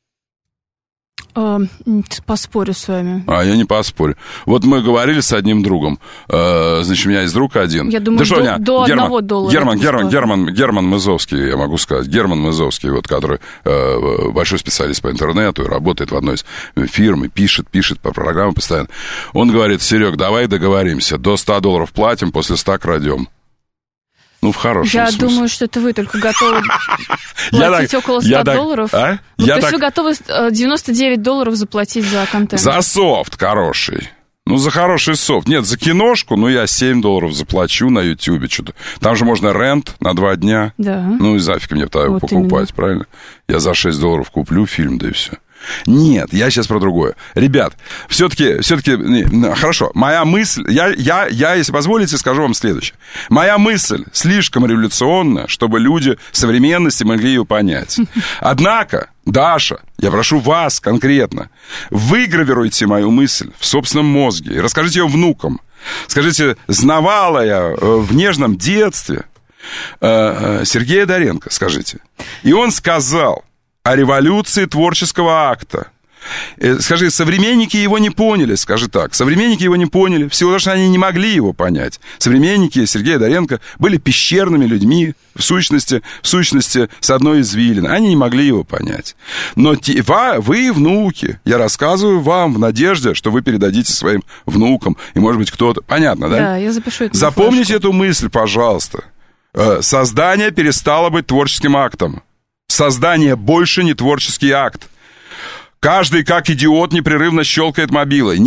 Поспорю с вами. Я не поспорю. Вот мы говорили с одним другом. Значит, у меня есть друг один. Я думаю, до $1. Герман Мызовский, я могу сказать. Герман Мызовский, вот, который большой специалист по интернету и работает в одной из фирм, и пишет по программам постоянно. Он говорит: Серег, давай договоримся. До $100 платим, после 100 крадем. Ну, в хорошем смысле. Я думаю, что это вы только готовы платить около $100. То есть вы готовы $99 заплатить за контент? За софт хороший. За хороший софт. Нет, за киношку, я $7 заплачу на Ютьюбе. Что-то. Там же можно рент на 2 дня. Да. И зафиг мне вот покупать, именно. Правильно? Я за $6 куплю фильм, да и все. Нет, я сейчас про другое. Ребят, все-таки, хорошо, моя мысль, я, если позволите, скажу вам следующее. Моя мысль слишком революционная, чтобы люди современности могли ее понять. Однако, Даша, я прошу вас конкретно, выгравируйте мою мысль в собственном мозге и расскажите ее внукам. Скажите, знавала я в нежном детстве Сергея Доренко, скажите. И он сказал о революции творческого акта. Скажи, современники его не поняли, скажи так. Современники его не поняли, в силу того, что они не могли его понять. Современники Сергея Доренко были пещерными людьми, в сущности, с одной извилины. Они не могли его понять. Но вы, внуки, я рассказываю вам в надежде, что вы передадите своим внукам, и, может быть, кто-то... Понятно, да? Да, я запишу это. Запомните эту мысль, пожалуйста. Создание перестало быть творческим актом. Создание больше не творческий акт. Каждый, как идиот, непрерывно щелкает мобилой.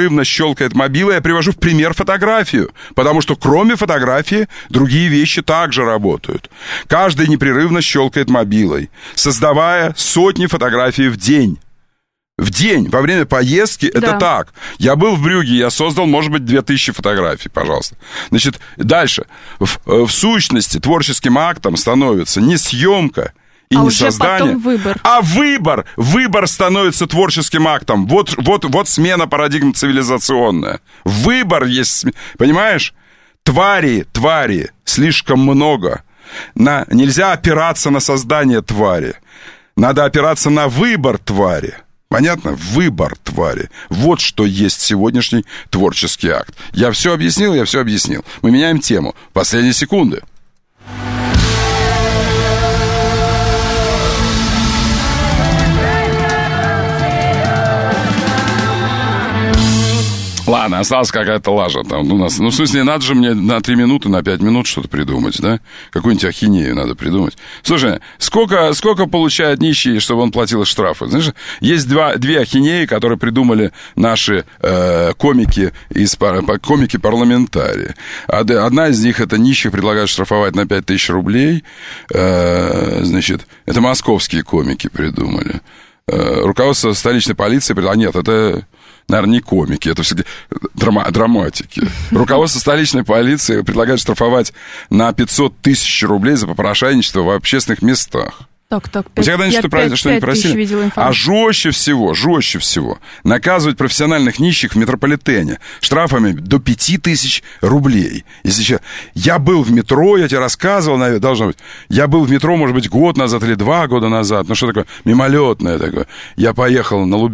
Я привожу в пример фотографию, потому что кроме фотографии другие вещи также работают. Каждый непрерывно щелкает мобилой, создавая сотни фотографий в день. В день, во время поездки, да. Это так. Я был в Брюгге, я создал, может быть, 2000 фотографий, пожалуйста. Значит, дальше. В сущности, творческим актом становится не съемка, и не создание, выбор. А выбор. Выбор становится творческим актом. Вот смена парадигмы цивилизационная. Выбор есть, понимаешь? Твари слишком много. Нельзя опираться на создание твари. Надо опираться на выбор твари. Понятно? Выбор твари. Вот что есть сегодняшний творческий акт. Я все объяснил. Мы меняем тему. Последние секунды. Ладно, осталась какая-то лажа там у нас. В смысле, надо же мне на 3 минуты, на 5 минут что-то придумать, да? Какую-нибудь ахинею надо придумать. Слушай, сколько получает нищий, чтобы он платил штрафы? Знаешь, есть две ахинеи, которые придумали наши комики-парламентарии. Одна из них, это нищих предлагают штрафовать на 5000 рублей. Значит, это московские комики придумали. Руководство столичной полиции нет, это... Наверное, не комики, это все-таки драматики. Руководство столичной полиции предлагает штрафовать на 500 000 рублей за попрошайничество в общественных местах. Так, У тебя когда-нибудь что-нибудь просили? А жестче всего наказывать профессиональных нищих в метрополитене штрафами до 5000 рублей. Если я был в метро, я тебе рассказывал, наверное, должно быть. Я был в метро, может быть, год назад или 2 года назад. Что такое? Мимолетное такое. Я поехал на Лубянку.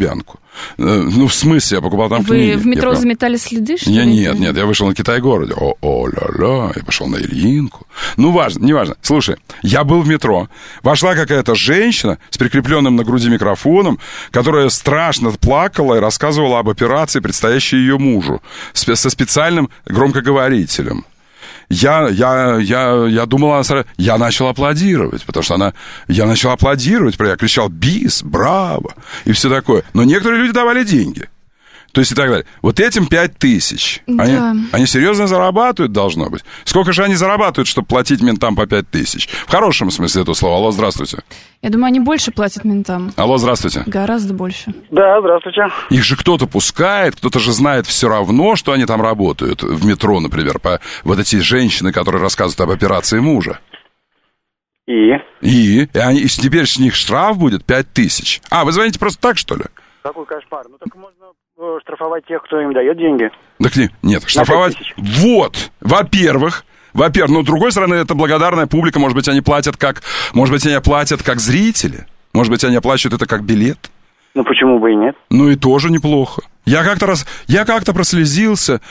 Ну, в смысле, я покупал там книги. Вы в метро заметали следы, что ли? Нет, я вышел на Китай-городе. О-ля-ля, я пошел на Ильинку. Ну, неважно. Слушай, я был в метро. Вошла какая-то женщина с прикрепленным на груди микрофоном, которая страшно плакала и рассказывала об операции, предстоящей ее мужу, со специальным громкоговорителем. Я думал, я начал аплодировать, потому что я начал аплодировать, я кричал «бис», «браво» и все такое. Но некоторые люди давали деньги. То есть и так далее. Вот этим 5000. Да. Они серьезно зарабатывают, должно быть. Сколько же они зарабатывают, чтобы платить ментам по 5000? В хорошем смысле этого слова. Алло, здравствуйте. Я думаю, они больше платят ментам. Алло, здравствуйте. Гораздо больше. Да, здравствуйте. Их же кто-то пускает, кто-то же знает все равно, что они там работают. В метро, например, вот эти женщины, которые рассказывают об операции мужа. И теперь с них штраф будет 5000. Вы звоните просто так, что ли? Какой кошмар. Ну, так можно штрафовать тех, кто им дает деньги. Так нет, штрафовать... Вот, во-первых, но с другой стороны, это благодарная публика, может быть, они оплатят как зрители, может быть, они оплачивают это как билет. Ну, почему бы и нет? Ну, и тоже неплохо. Я как-то прослезился.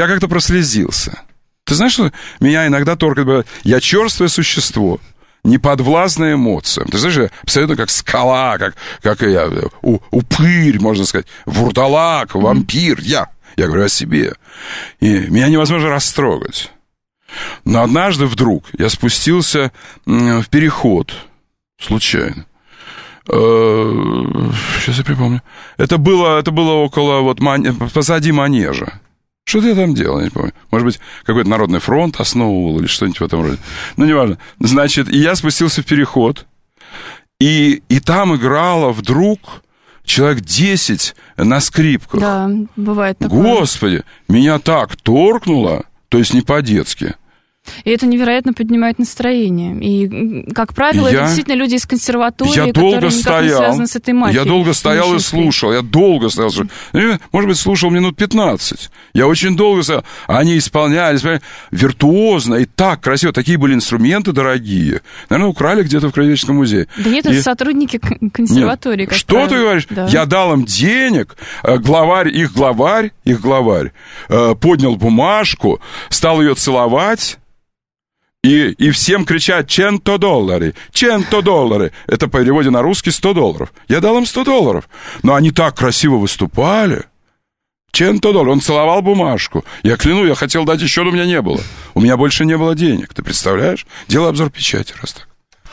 Ты знаешь, что меня иногда торкает... Я черствое существо, неподвластное эмоциям. Ты знаешь, абсолютно как скала, как я, упырь, можно сказать, вурдалак, вампир. Я говорю о себе. И меня невозможно растрогать. Но однажды вдруг я спустился в переход, случайно. Сейчас я припомню. Это было около, позади манежа. Что-то я там делал, я не помню. Может быть, какой-то Народный фронт основывал или что-нибудь в этом роде. Ну, неважно. Значит, и я спустился в переход, и там играло вдруг человек 10 на скрипках. Да, бывает такое. Господи, меня так торкнуло, то есть не по-детски. И это невероятно поднимает настроение. И, как правило, это действительно люди из консерватории, которые никак не связаны с этой мафией. Я долго стоял и слушал. Может быть, слушал минут 15. Я очень долго стоял. Они исполняли виртуозно и так красиво. Такие были инструменты дорогие. Наверное, украли где-то в Краеведческом музее. Да нет, это сотрудники консерватории. Нет. Что ты говоришь? Да. Я дал им денег. Их главарь поднял бумажку, стал ее целовать. И всем кричать $100. $100. Это по переводе на русский $100. Я дал им $100. Но они так красиво выступали. $100. Он целовал бумажку. Я клянусь, я хотел дать еще, но у меня не было. У меня больше не было денег. Ты представляешь? Делай обзор печати, раз так.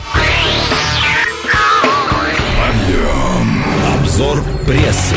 Обзор прессы.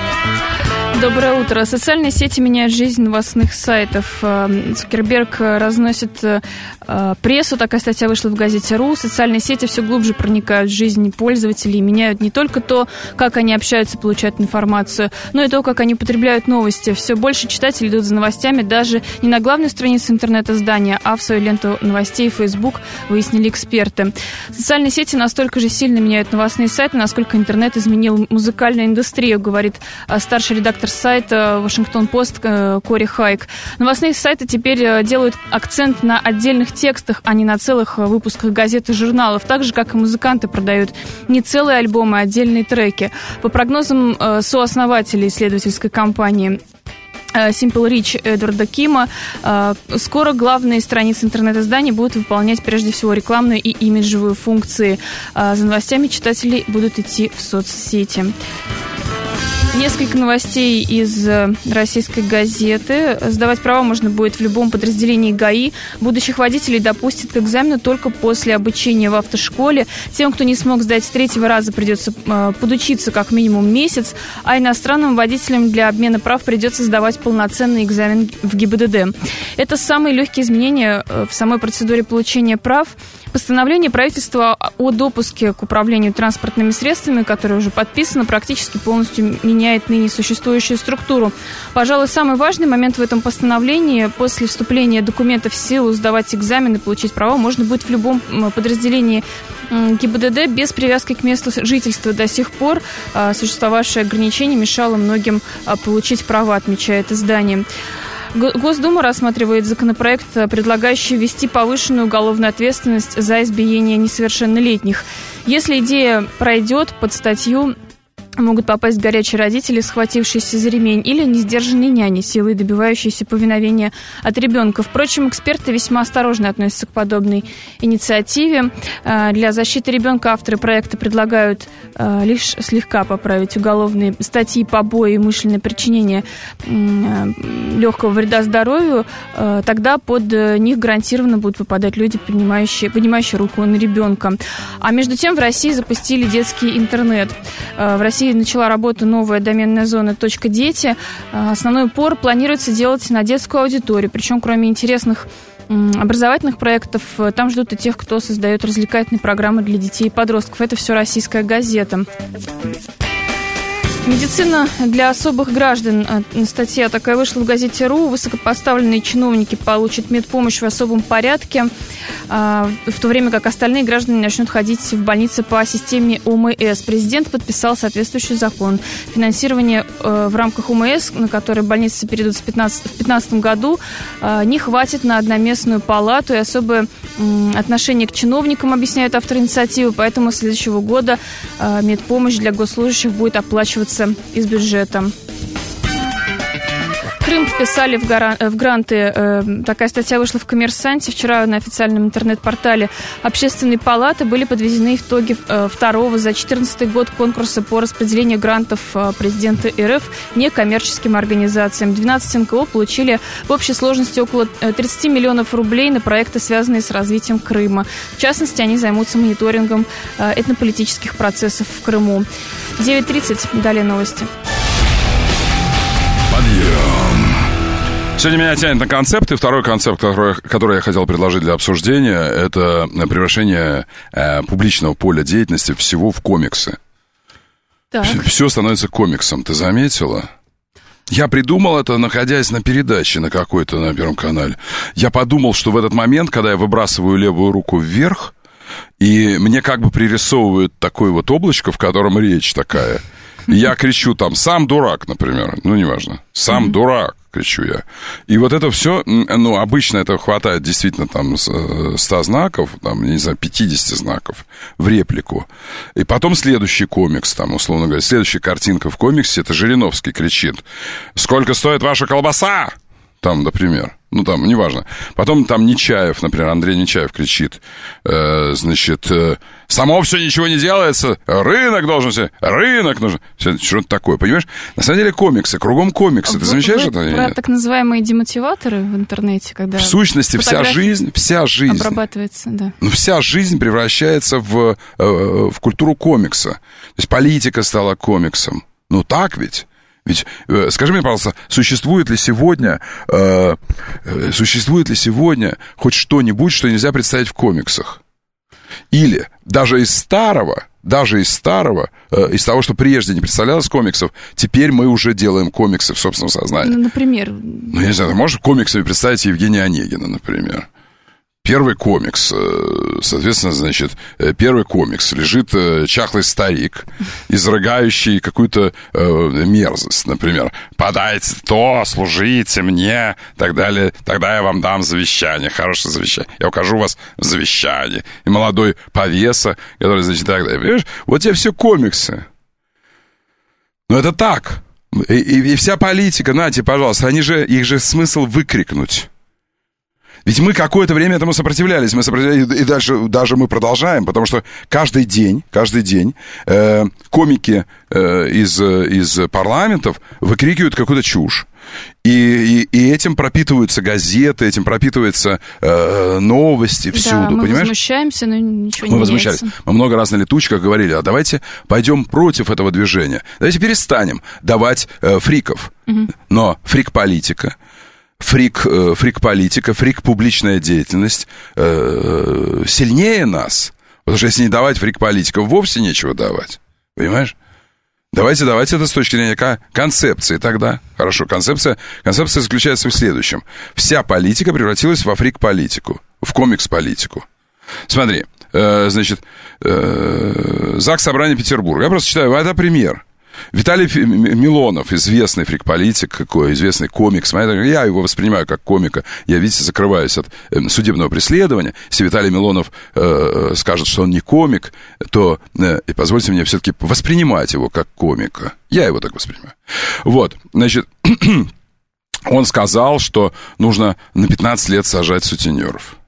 Доброе утро. Социальные сети меняют жизнь новостных сайтов. Цукерберг разносит прессу. Такая статья вышла в газете «Ру». Социальные сети все глубже проникают в жизнь пользователей и меняют не только то, как они общаются, получают информацию, но и то, как они потребляют новости. Все больше читателей идут за новостями даже не на главную страницу интернет-издания, а в свою ленту новостей в Facebook, выяснили эксперты. Социальные сети настолько же сильно меняют новостные сайты, насколько интернет изменил музыкальную индустрию, говорит старший редактор сайта «Вашингтон-Пост» Кори Хайк. Новостные сайты теперь делают акцент на отдельных текстах, а не на целых выпусках газет и журналов, так же, как и музыканты продают не целые альбомы, а отдельные треки. По прогнозам сооснователей исследовательской компании Simple Rich Эдварда Кима, скоро главные страницы интернет-изданий будут выполнять прежде всего рекламную и имиджевую функции. За новостями читатели будут идти в соцсети. Несколько новостей из российской газеты. Сдавать права можно будет в любом подразделении ГАИ. Будущих водителей допустят к экзамену только после обучения в автошколе. Тем, кто не смог сдать с третьего раза, придется подучиться как минимум месяц, а иностранным водителям для обмена прав придется сдавать полноценный экзамен в ГИБДД. Это самые легкие изменения в самой процедуре получения прав. Постановление правительства о допуске к управлению транспортными средствами, которое уже подписано, практически полностью меняет ныне существующую структуру. Пожалуй, самый важный момент в этом постановлении: после вступления документов в силу сдавать экзамены, получить права можно будет в любом подразделении ГИБДД без привязки к месту жительства. До сих пор существовавшее ограничение мешало многим получить права, отмечает издание. Госдума рассматривает законопроект, предлагающий ввести повышенную уголовную ответственность за избиение несовершеннолетних. Если идея пройдет, под статью могут попасть горячие родители, схватившиеся за ремень, или несдержанные няни, силой добивающиеся повиновения от ребенка. Впрочем, эксперты весьма осторожно относятся к подобной инициативе. Для защиты ребенка авторы проекта предлагают лишь слегка поправить уголовные статьи побои и умышленное причинение легкого вреда здоровью. Тогда под них гарантированно будут попадать люди, поднимающие руку на ребенка. А между тем в России запустили детский интернет. В России начала работу новая доменная зона .дети. Основной упор планируется делать на детскую аудиторию. Причем, кроме интересных образовательных проектов, там ждут и тех, кто создает развлекательные программы для детей и подростков. Это все «Российская газета». Медицина для особых граждан. Статья такая вышла в газете «РУ». Высокопоставленные чиновники получат медпомощь в особом порядке, в то время как остальные граждане начнут ходить в больницы по системе ОМС. Президент подписал соответствующий закон. Финансирование в рамках ОМС, на которое больницы перейдут в 2015 году, не хватит на одноместную палату, и особое отношение к чиновникам, объясняют авторы инициативы, поэтому с следующего года медпомощь для госслужащих будет оплачиваться из бюджета. Крым вписали в гранты. Такая статья вышла в «Коммерсанте». Вчера на официальном интернет-портале Общественной палаты были подведены итоги второго за 2014 год конкурса по распределению грантов президента РФ некоммерческим организациям. 12 НКО получили в общей сложности около 30 миллионов рублей на проекты, связанные с развитием Крыма. В частности, они займутся мониторингом этнополитических процессов в Крыму. 9:30. Далее новости. Подъем. Сегодня меня тянет на концепт, и второй концепт, который я хотел предложить для обсуждения, это превращение публичного поля деятельности всего в комиксы. Так. Все становится комиксом, ты заметила? Я придумал это, находясь на передаче на какой-то, на Первом канале. Я подумал, что в этот момент, когда я выбрасываю левую руку вверх, и мне как бы пририсовывают такое вот облачко, в котором речь такая, и я кричу там «сам дурак», например, ну, неважно, «сам дурак», кричу я. И вот это все, ну, обычно это хватает действительно там 100 знаков, там, не знаю, 50 знаков в реплику. И потом следующий комикс, там, условно говоря, следующая картинка в комиксе, это Жириновский кричит «Сколько стоит ваша колбаса?» Там, например. Ну, там, неважно. Потом там Нечаев, например, Андрей Нечаев кричит, значит, само все ничего не делается, рынок должен все, рынок нужен. Что-то такое, понимаешь? На самом деле комиксы, кругом комиксы. Ты замечаешь это? Про так называемые демотиваторы в интернете, когда... В сущности, вся жизнь... Обрабатывается, да. Ну, вся жизнь превращается в культуру комикса. То есть политика стала комиксом. Ну, так ведь? Ведь, скажи мне, пожалуйста, существует ли сегодня хоть что-нибудь, что нельзя представить в комиксах? Или даже из того, что прежде не представлялось комиксов, теперь мы уже делаем комиксы в собственном сознании. Ну, например? Ну, я не знаю, ты можешь комиксами представить Евгения Онегина, например? Первый комикс, соответственно, значит, первый комикс. Лежит чахлый старик, изрыгающий какую-то мерзость, например. «Подайте то, служите мне», так далее. «Тогда я вам дам завещание». Хорошее завещание. Я укажу вас в завещании. И молодой повеса, который, значит, так далее. Понимаешь? Вот тебе все комиксы. Но это так. И вся политика, нате, пожалуйста, их же смысл выкрикнуть. Ведь мы какое-то время этому сопротивлялись, и даже мы продолжаем, потому что каждый день комики из парламентов выкрикивают какую-то чушь. И этим пропитываются газеты, этим пропитываются новости всюду, да, мы понимаешь? возмущаемся, но ничего не меняется. Мы много раз на летучках говорили, а давайте пойдем против этого движения. Давайте перестанем давать фриков. Но фрик-политика, фрик-политика, фрик-публичная деятельность сильнее нас. Потому что если не давать фрик-политикам, вовсе нечего давать. Понимаешь? Давайте это с точки зрения концепции тогда. Хорошо, концепция заключается в следующем. Вся политика превратилась во фрик-политику, в комикс-политику. Смотри, значит, ЗАГС Собрания Петербурга. Я просто читаю, это пример. Виталий Милонов, известный фрик-политик, какой известный комик. Я его воспринимаю как комика. Я, видите, закрываюсь от судебного преследования. Если Виталий Милонов скажет, что он не комик, то и позвольте мне все-таки воспринимать его как комика. Я его так воспринимаю. Вот, значит, он сказал, что нужно на 15 лет сажать сутенеров.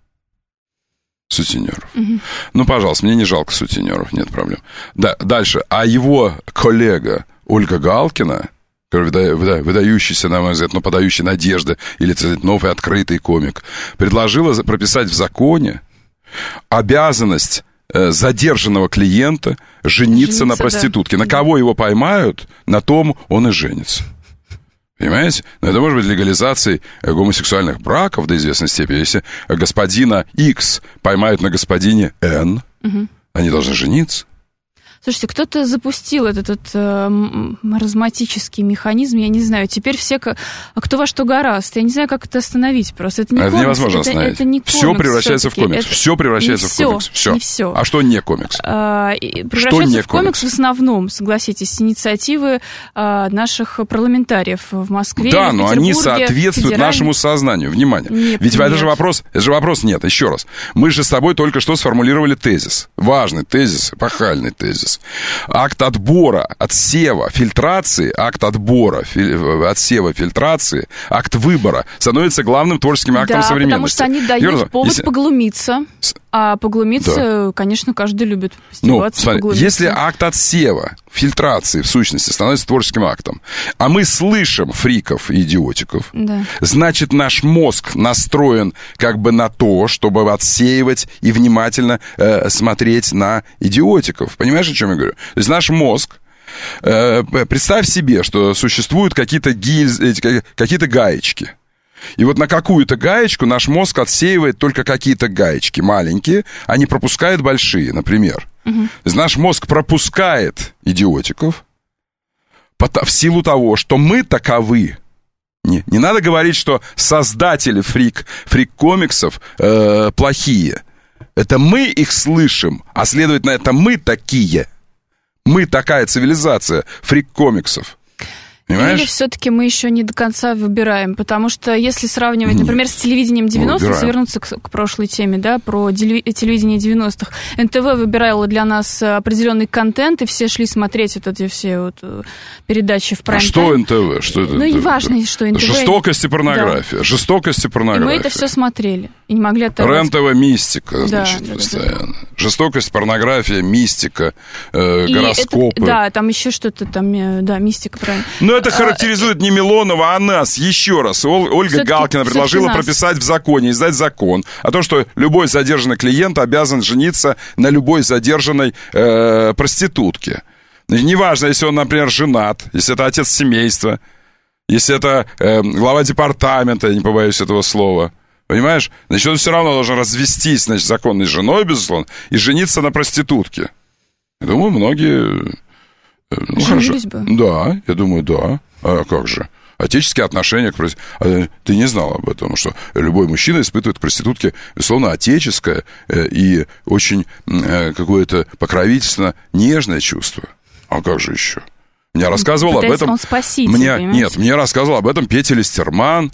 Угу. Ну, пожалуйста, мне не жалко сутенеров, нет проблем. Да, дальше. А его коллега Ольга Галкина, выдающийся, на мой взгляд, но подающий надежды, или, так сказать, новый открытый комик, предложила прописать в законе обязанность задержанного клиента жениться на проститутке. Да. На кого его поймают, на том он и женится. Понимаете? Но это может быть легализацией гомосексуальных браков до известной степени. Если господина X поймают на господине N, они должны жениться. Слушайте, кто-то запустил этот маразматический механизм, я не знаю. Теперь все, кто во что горазд. Я не знаю, как это остановить просто. Это не комикс. Невозможно остановить. Это не комикс. Все превращается в комикс. Все превращается в комикс. Все. Не все. А что не комикс? Превращается в комикс в основном, согласитесь, с инициативы наших парламентариев в Москве. Да, но они соответствуют нашему сознанию. Внимание. Ведь это же вопрос нет, еще раз. Мы же с тобой только что сформулировали тезис. Важный тезис, эпохальный тезис. Акт отбора, отсева, фильтрации, акт отбора, отсева, фильтрации, акт выбора становится главным творческим актом современности. Потому что они дают повод поглумиться. А поглумиться, конечно, каждый любит постебаться, поглумиться. Если акт отсева, фильтрации, в сущности, становится творческим актом, а мы слышим фриков и идиотиков, значит, наш мозг настроен как бы на то, чтобы отсеивать и внимательно смотреть на идиотиков. Понимаешь, о чем я говорю? То есть наш мозг, представь себе, что существуют какие-то гаечки. И вот на какую-то гаечку наш мозг отсеивает только какие-то гаечки маленькие, а не пропускает большие, например. То есть наш мозг пропускает идиотиков в силу того, что мы таковы. Не надо говорить, что создатели фрик-комиксов плохие. Это мы их слышим, а следовательно, это мы такие. Мы такая цивилизация фрик-комиксов. Понимаешь? Или все-таки мы еще не до конца выбираем, потому что если сравнивать, например, с телевидением 90-х, вернуться к прошлой теме, да, про телевидение 90-х, НТВ выбирало для нас определенный контент, и все шли смотреть вот эти все вот передачи в прайм-тайм. А что НТВ? Что это? Ну, и важно, что НТВ... Жестокость и порнография. Да. Жестокость и порнография. И мы это все смотрели, и не могли оторваться. РЕН-ТВ мистика, значит, постоянно. Жестокость, порнография, мистика, гороскопы. Да, там еще что-то там, да, мистика, правильно. Но это характеризует не Милонова, а нас. Еще раз. Ольга Галкина предложила прописать в законе, издать закон о том, что любой задержанный клиент обязан жениться на любой задержанной проститутке. Неважно, если он, например, женат, если это отец семейства, если это глава департамента, я не побоюсь этого слова. Понимаешь? Значит, он все равно должен развестись, значит, законной женой, безусловно, и жениться на проститутке. Я думаю, многие... Ну, хорошо. Бы. Да, я думаю, да. А как же? Отеческие отношения к проститутке. Ты не знал об этом, что любой мужчина испытывает к проститутке, безусловно, отеческое и очень какое-то покровительственно нежное чувство. А как же еще? Мне рассказывал об этом... Он спаситель, мне рассказывал об этом Петя Листерман,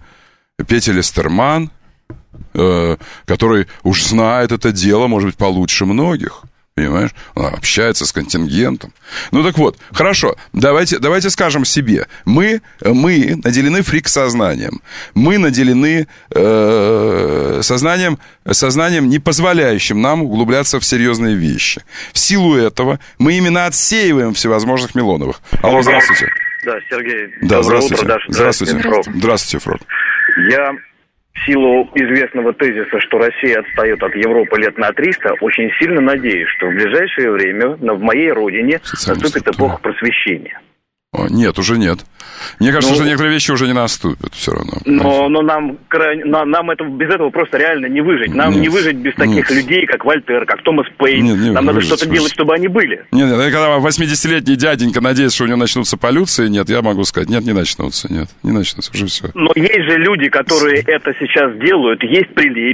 который уж знает это дело, может быть, получше многих. Понимаешь? Он общается с контингентом. Ну так вот, хорошо, давайте скажем себе. Мы наделены фрик-сознанием. Мы наделены сознанием, не позволяющим нам углубляться в серьезные вещи. В силу этого мы именно отсеиваем всевозможных Милоновых. Алло, здравствуйте. Да, Сергей. Да, здравствуйте. Здравствуйте. Здравствуйте, Фрод. Я... В силу известного тезиса, что Россия отстает от Европы лет на 300, очень сильно надеюсь, что в ближайшее время в моей родине наступит эпоха просвещения. Нет, уже нет. Мне кажется, что некоторые вещи уже не наступят все равно. Но нам это, без этого просто реально не выжить. Нам не выжить без таких людей, как Вольтер, как Томас Пейн. Нам надо что-то делать, чтобы они были. Нет, когда 80-летний дяденька надеется, что у него начнутся полюции, нет, я могу сказать, не начнутся, уже все. Но есть же люди, которые это сейчас делают. Есть Прилепин,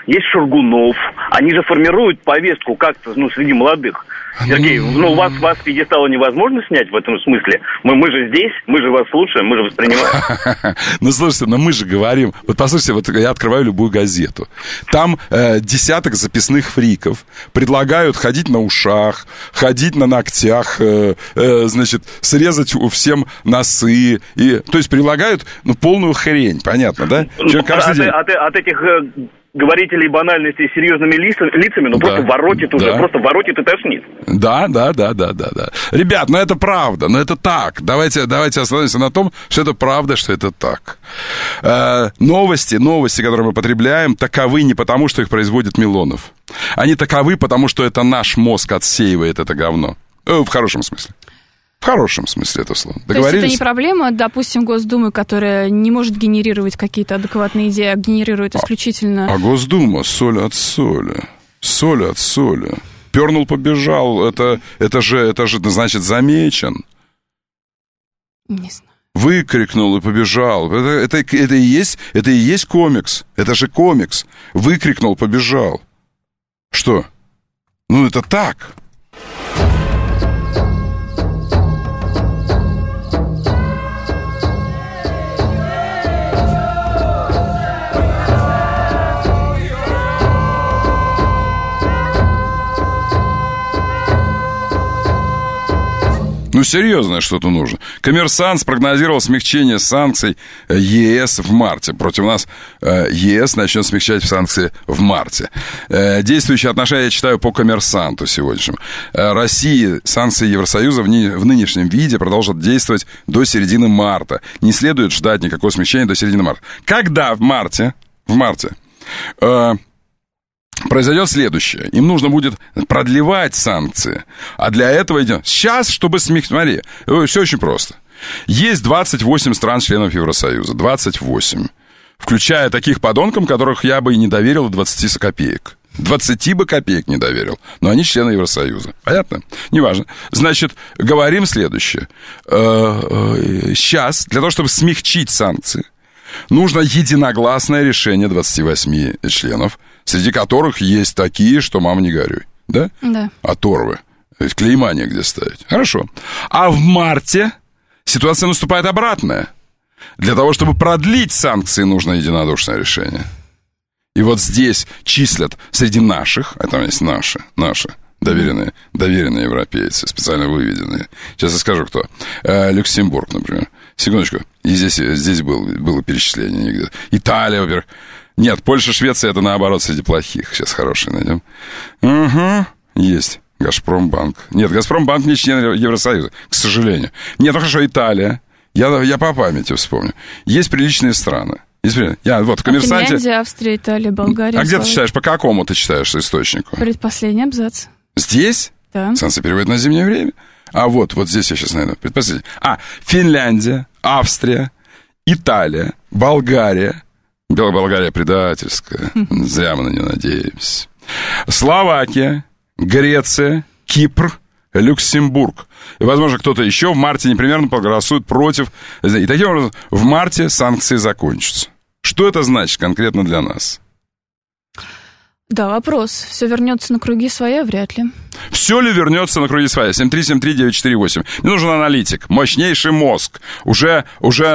есть Шургунов. Они же формируют повестку как-то, среди молодых. Сергей, вас с пьедестала невозможно снять в этом смысле? Мы же здесь, мы же вас слушаем, мы же воспринимаем. Слушайте, мы же говорим... Вот послушайте, я открываю любую газету. Там десяток записных фриков предлагают ходить на ушах, ходить на ногтях, срезать всем носы. То есть предлагают, полную хрень, понятно, да? От этих... говорителей банальностей с серьезными лицами, просто воротит и тошнит. Да. Ребят, это правда, это так. Давайте остановимся на том, что это правда, что это так. Новости, которые мы потребляем, таковы не потому, что их производит Милонов. Они таковы, потому что это наш мозг отсеивает это говно. В хорошем смысле. В хорошем смысле этого слова. Договорились? То есть это не проблема, допустим, Госдумы, которая не может генерировать какие-то адекватные идеи, а генерирует исключительно... А Госдума соль от соли. Соль от соли. Пернул, побежал. Это же, значит, замечен. Не знаю. Выкрикнул и побежал. Это и есть комикс. Это же комикс. Выкрикнул, побежал. Что? Это так. Серьезное что-то нужно. «Коммерсант» спрогнозировал смягчение санкций ЕС в марте. Против нас ЕС начнет смягчать санкции в марте. Действующие отношения я читаю по «Коммерсанту» сегодняшнему. России санкции Евросоюза в нынешнем виде продолжат действовать до середины марта. Не следует ждать никакого смягчения до середины марта. Когда в марте произойдет следующее. Им нужно будет продлевать санкции. А для этого идет... Сейчас, чтобы смягчить... Смотри, все очень просто. Есть 28 стран-членов Евросоюза. 28. Включая таких подонков, которых я бы и не доверил 20 копеек. 20 бы копеек не доверил. Но они члены Евросоюза. Понятно? Неважно. Значит, говорим следующее. Сейчас, для того, чтобы смягчить санкции, нужно единогласное решение 28 членов, среди которых есть такие, что мама не горюй. Да? Да. Оторвы. То есть клейма негде ставить. Хорошо. А в марте ситуация наступает обратная. Для того, чтобы продлить санкции, нужно единодушное решение. И вот здесь числят среди наших, это есть наши, доверенные европейцы, специально выведенные. Сейчас я скажу, кто. Люксембург, например. Секундочку. И здесь было перечисление где-то. Италия, во-первых. Нет, Польша, Швеция, это наоборот среди плохих. Сейчас хорошие найдем. Угу. Есть. Газпромбанк. Нет, Газпромбанк не член Евросоюза, к сожалению. Нет, хорошо, Италия. Я по памяти вспомню. Есть приличные страны. В «Коммерсанте». Финляндия, Австрия, Италия, Болгария. А где ты читаешь? По какому ты читаешь источнику? Предпоследний абзац. Здесь? Да. Санкции переводят на зимнее время. А вот здесь я сейчас найду. Предпоследний. Финляндия, Австрия, Италия, Болгария. Болгария предательская. Зря мы на нее надеемся. Словакия, Греция, Кипр, Люксембург. И, возможно, кто-то еще в марте непременно проголосует против. И таким образом, в марте санкции закончатся. Что это значит конкретно для нас? Да, вопрос. Все вернется на круги своя? Вряд ли. Все ли вернется на круги своя? 7373948. Мне нужен аналитик, мощнейший мозг, уже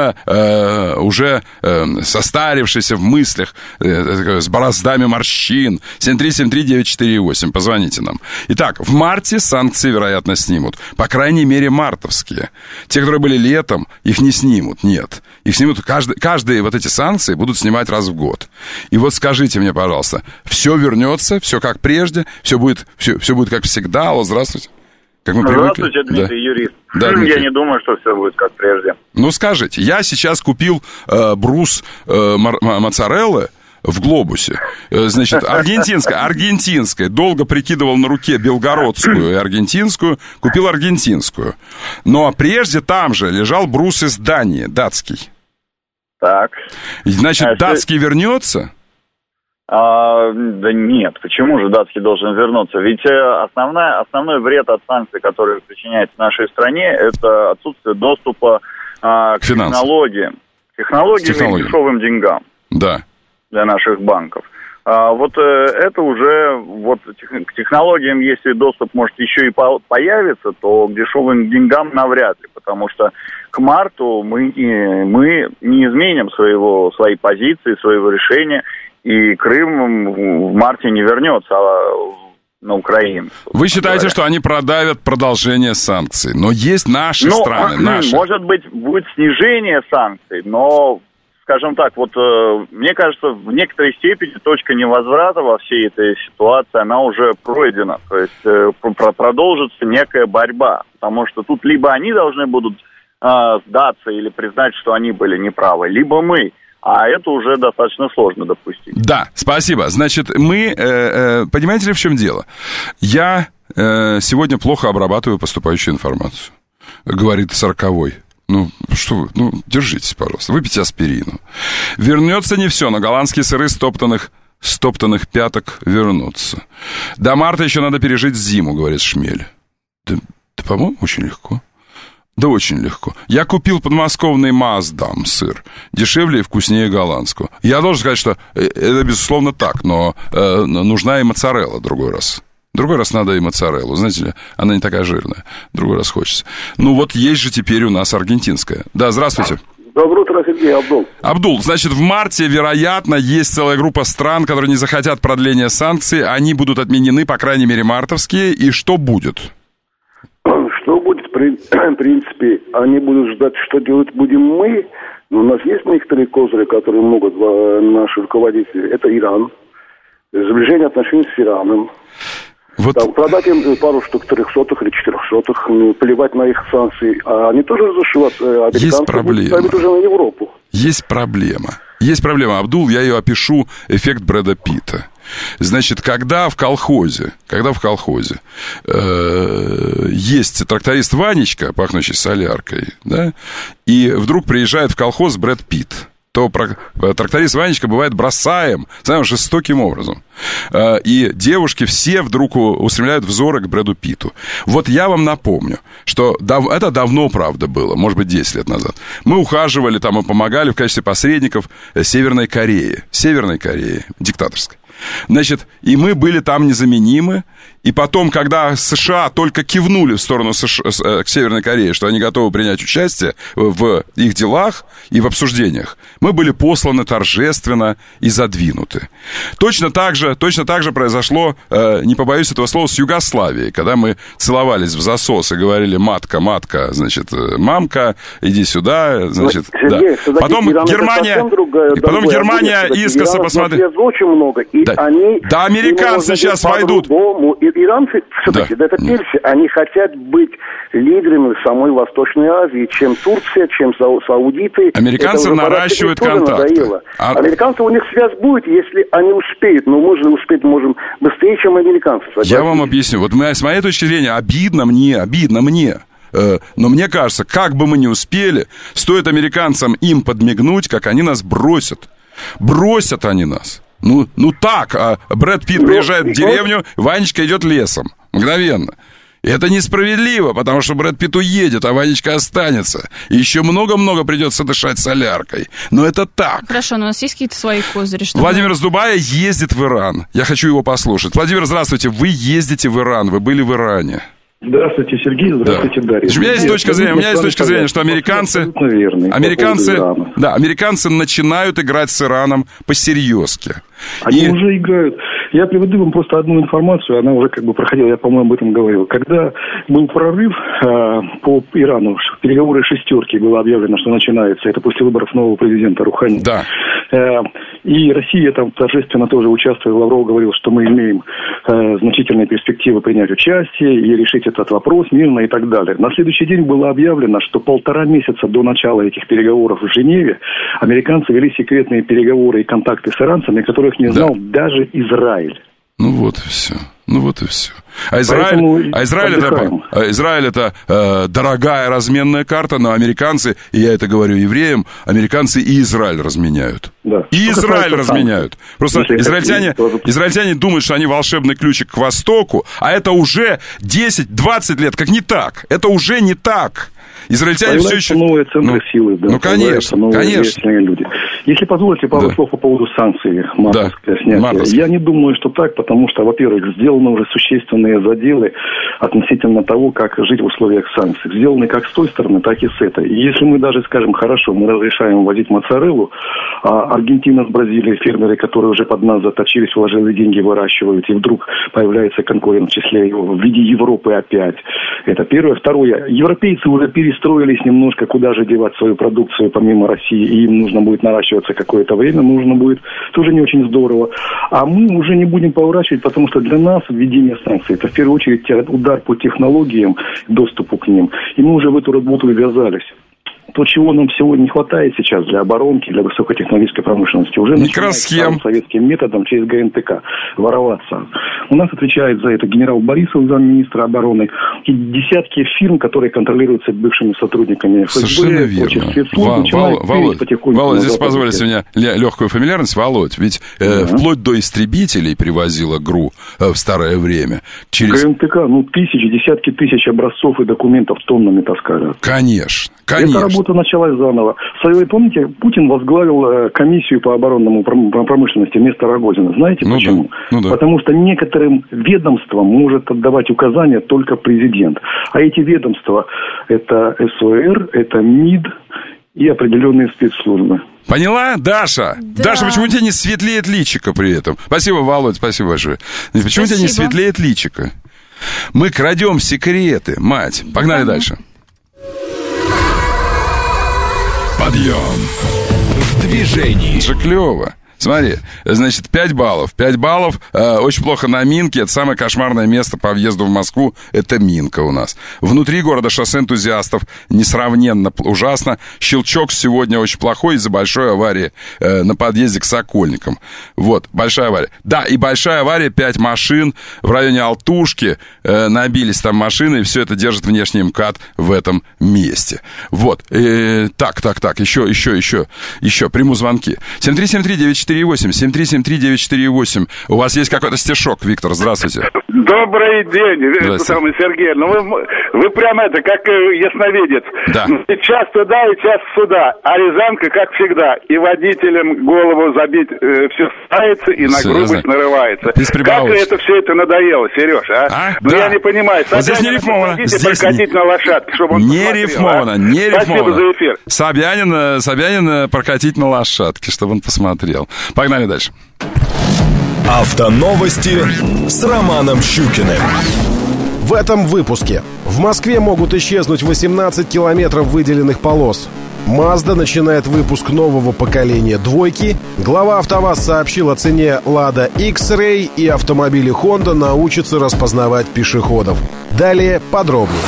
состарившийся в мыслях, с бороздами морщин. 7373948. Позвоните нам. Итак, в марте санкции, вероятно, снимут. По крайней мере, мартовские. Те, которые были летом, их не снимут. Нет. Их снимут. Каждые вот эти санкции будут снимать раз в год. И вот скажите мне, пожалуйста, все вернется, все как прежде, все будет как всегда. Алло, здравствуйте. Как мы здравствуйте, привыкли. Дмитрий, да. Юрист. Да, Дмитрий. Я не думаю, что все будет как прежде. Скажите, я сейчас купил брус моцареллы в Глобусе. Значит, аргентинская. Долго прикидывал на руке белгородскую и аргентинскую. Купил аргентинскую. Но прежде там же лежал брус из Дании, датский. Так. Значит, датский вернется? Да нет, почему же датский должен вернуться? Ведь основной вред от санкций, которые причиняются нашей стране, это отсутствие доступа к технологиям. Технологиям и дешевым деньгам. Да. Для наших банков. Вот это уже, вот к технологиям, если доступ, может, еще и появится, то к дешевым деньгам навряд ли, потому что к марту мы не изменим своей позиции, своего решения, и Крым в марте не вернется на Украину. Вы считаете, что они продавят продолжение санкций, но есть наши страны, наши. Может быть, будет снижение санкций, но... Скажем так, вот мне кажется, в некоторой степени точка невозврата во всей этой ситуации, она уже пройдена. То есть продолжится некая борьба, потому что тут либо они должны будут сдаться или признать, что они были неправы, либо мы. А это уже достаточно сложно допустить. Да, спасибо. Значит, мы... понимаете ли, в чем дело? Я сегодня плохо обрабатываю поступающую информацию, говорит 40-й. Ну, что вы, держитесь, пожалуйста, выпейте аспирину. Вернется не все, но голландские сыры стоптанных пяток вернутся. До марта еще надо пережить зиму, говорит Шмель. Да, по-моему, очень легко. Да, очень легко. Я купил подмосковный Маасдам сыр. Дешевле и вкуснее голландского. Я должен сказать, что это, безусловно, так, но нужна и моцарелла другой раз. Другой раз надо и моцареллу, знаете ли, она не такая жирная. Другой раз хочется. Ну вот есть же теперь у нас аргентинская. Да, здравствуйте. Доброе утро, Сергей, Абдул. Абдул, значит, в марте, вероятно, есть целая группа стран, которые не захотят продления санкций. Они будут отменены, по крайней мере, мартовские. И что будет? Что будет? В принципе, они будут ждать, что делать будем мы. Но у нас есть некоторые козыри, которые могут наши руководители. Это Иран. Сближение отношений с Ираном. Вот. Да, продать им пару штук 300-х или 400-х, плевать на их санкции. А они тоже зашиват. Есть проблема. Ставят уже на Европу. Есть проблема, Абдул, я ее опишу, эффект Брэда Питта. Значит, когда в колхозе есть тракторист Ванечка, пахнущий соляркой, да, и вдруг приезжает в колхоз Брэд Питт, то тракторист Ванечка бывает бросаем самым жестоким образом. И девушки все вдруг устремляют взоры к Брэду Питту. Вот я вам напомню, что это давно, правда, было, может быть, 10 лет назад. Мы ухаживали там и помогали в качестве посредников Северной Корее, диктаторской. Значит, и мы были там незаменимы. И потом, когда США только кивнули в сторону к Северной Корее, что они готовы принять участие в их делах и в обсуждениях, мы были посланы торжественно и задвинуты. Точно так же произошло, не побоюсь этого слова, с Югославией, когда мы целовались в засос и говорили: матка, значит, мамка, иди сюда, значит, Сергей, да. Потом Германия искоса посмотрела. Очень много, и да. Они... Да, американцы сейчас войдут. Иранцы, все-таки, да. Это персы, они хотят быть лидерами самой Восточной Азии, чем Турция, чем саудиты. Американцы наращивают контакты. Американцы, у них связь будет, если они успеют. Но мы же успеть можем быстрее, чем американцы. Я вам объясню. Вот с моей точки зрения, обидно мне. Но мне кажется, как бы мы ни успели, стоит американцам им подмигнуть, как они нас бросят. Бросят они нас. Ну так, Брэд Питт приезжает в деревню, Ванечка идет лесом. Мгновенно. И это несправедливо, потому что Брэд Питт уедет, а Ванечка останется. И еще много-много придется дышать соляркой. Но это так. Хорошо, но у нас есть какие-то свои козыри? Владимир из Дубая ездит в Иран. Я хочу его послушать. Владимир, здравствуйте. Вы ездите в Иран, вы были в Иране. Здравствуйте, Сергей, здравствуйте, да. Дарья. У меня есть точка зрения, что американцы начинают играть с Ираном посерьезки. Они уже играют. Я приведу вам просто одну информацию, она уже проходила, я, по-моему, об этом говорил. Когда был прорыв по Ирану, переговоры шестерки, было объявлено, что начинается, это после выборов нового президента Рухани. Да. И Россия там торжественно тоже участвовала. Лавров говорил, что мы имеем значительные перспективы принять участие и решить этот вопрос мирно и так далее. На следующий день было объявлено, что 1,5 месяца до начала этих переговоров в Женеве американцы вели секретные переговоры и контакты с иранцами, которых не знал даже Израиль. Ну вот и все. А Израиль это дорогая разменная карта, но американцы, и я это говорю евреям, американцы и Израиль разменяют. Да. И Израиль разменяют. Просто израильтяне думают, что они волшебный ключик к Востоку, а это уже 10-20 лет, как не так. Это уже не так. Израильтяне все еще... новые центры силы, да. Ну, конечно, конечно. Люди. Если позволите пару слов по поводу санкций мартовского снятия. Я не думаю, что так, потому что, во-первых, сделаны уже существенные заделы относительно того, как жить в условиях санкций. Сделаны как с той стороны, так и с этой. И если мы даже скажем, хорошо, мы разрешаем возить моцареллу, а Аргентина с Бразилией, фермеры, которые уже под нас заточились, вложили деньги, выращивают, и вдруг появляется конкурент, в числе его, в виде Европы опять. Это первое. Второе. Европейцы уже перестроились немножко, куда же девать свою продукцию помимо России, и им нужно будет наращиваться какое-то время, нужно будет, тоже не очень здорово. А мы уже не будем поворачивать, потому что для нас введение санкций, это в первую очередь удар по технологиям, доступу к ним. И мы уже в эту работу ввязались. То, чего нам сегодня не хватает сейчас для оборонки, для высокотехнологической промышленности, уже начинается советским методом через ГНТК вороваться. У нас отвечает за это генерал Борисов, замминистра обороны, и десятки фирм, которые контролируются бывшими сотрудниками ФСБ. Совершенно верно. Володь, здесь позволите мне легкую фамильярность. Володь, ведь вплоть до истребителей привозила ГРУ в старое время. Через... ГНТК, десятки тысяч образцов и документов тоннами таскали. Конечно. Эта работа началась заново. Помните, Путин возглавил комиссию по оборонному промышленности вместо Рогозина. Знаете почему? Да. Потому что некоторым ведомствам может отдавать указания только президент. А эти ведомства – это СОР, это МИД и определенные спецслужбы. Поняла, Даша? Да. Даша, почему у тебя не светлеет личико при этом? Спасибо, Володь, спасибо большое. Почему у тебя не светлеет личико? Мы крадем секреты, мать. Погнали дальше. Подъем. В движении. Это же клево. Смотри, значит, 5 баллов. 5 баллов, очень плохо на Минке. Это самое кошмарное место по въезду в Москву. Это Минка у нас. Внутри города шоссе энтузиастов несравненно ужасно. Щелчок сегодня очень плохой из-за большой аварии на подъезде к Сокольникам. Вот, большая авария. Да, и большая авария, 5 машин в районе Алтушки. Набились там машины, и все это держит внешний МКАД в этом месте. Вот. Так. Еще. Приму звонки. 7373948. 7373948. У вас есть какой-то стишок, Виктор? Здравствуйте. Добрый день, самый Сергей. Вы прямо как ясновидец. Да. Час туда и час сюда. А Рязанка, как всегда, и водителям голову забить все ставится, и на грубость нарывается. Как это все это надоело, Сереж, а? Я не понимаю. Вот здесь не рифмовано. Здесь прокатить на лошадке, чтобы он не рифмовано, не рифмовано. Спасибо за эфир. Собянин прокатить на лошадке, чтобы он посмотрел. Погнали дальше. Автоновости с Романом Щукиным. В этом выпуске. В Москве могут исчезнуть 18 километров выделенных полос. Mazda начинает выпуск нового поколения двойки. Глава АвтоВАЗ сообщил о цене Lada X-Ray, и автомобили Honda научатся распознавать пешеходов. Далее подробнее.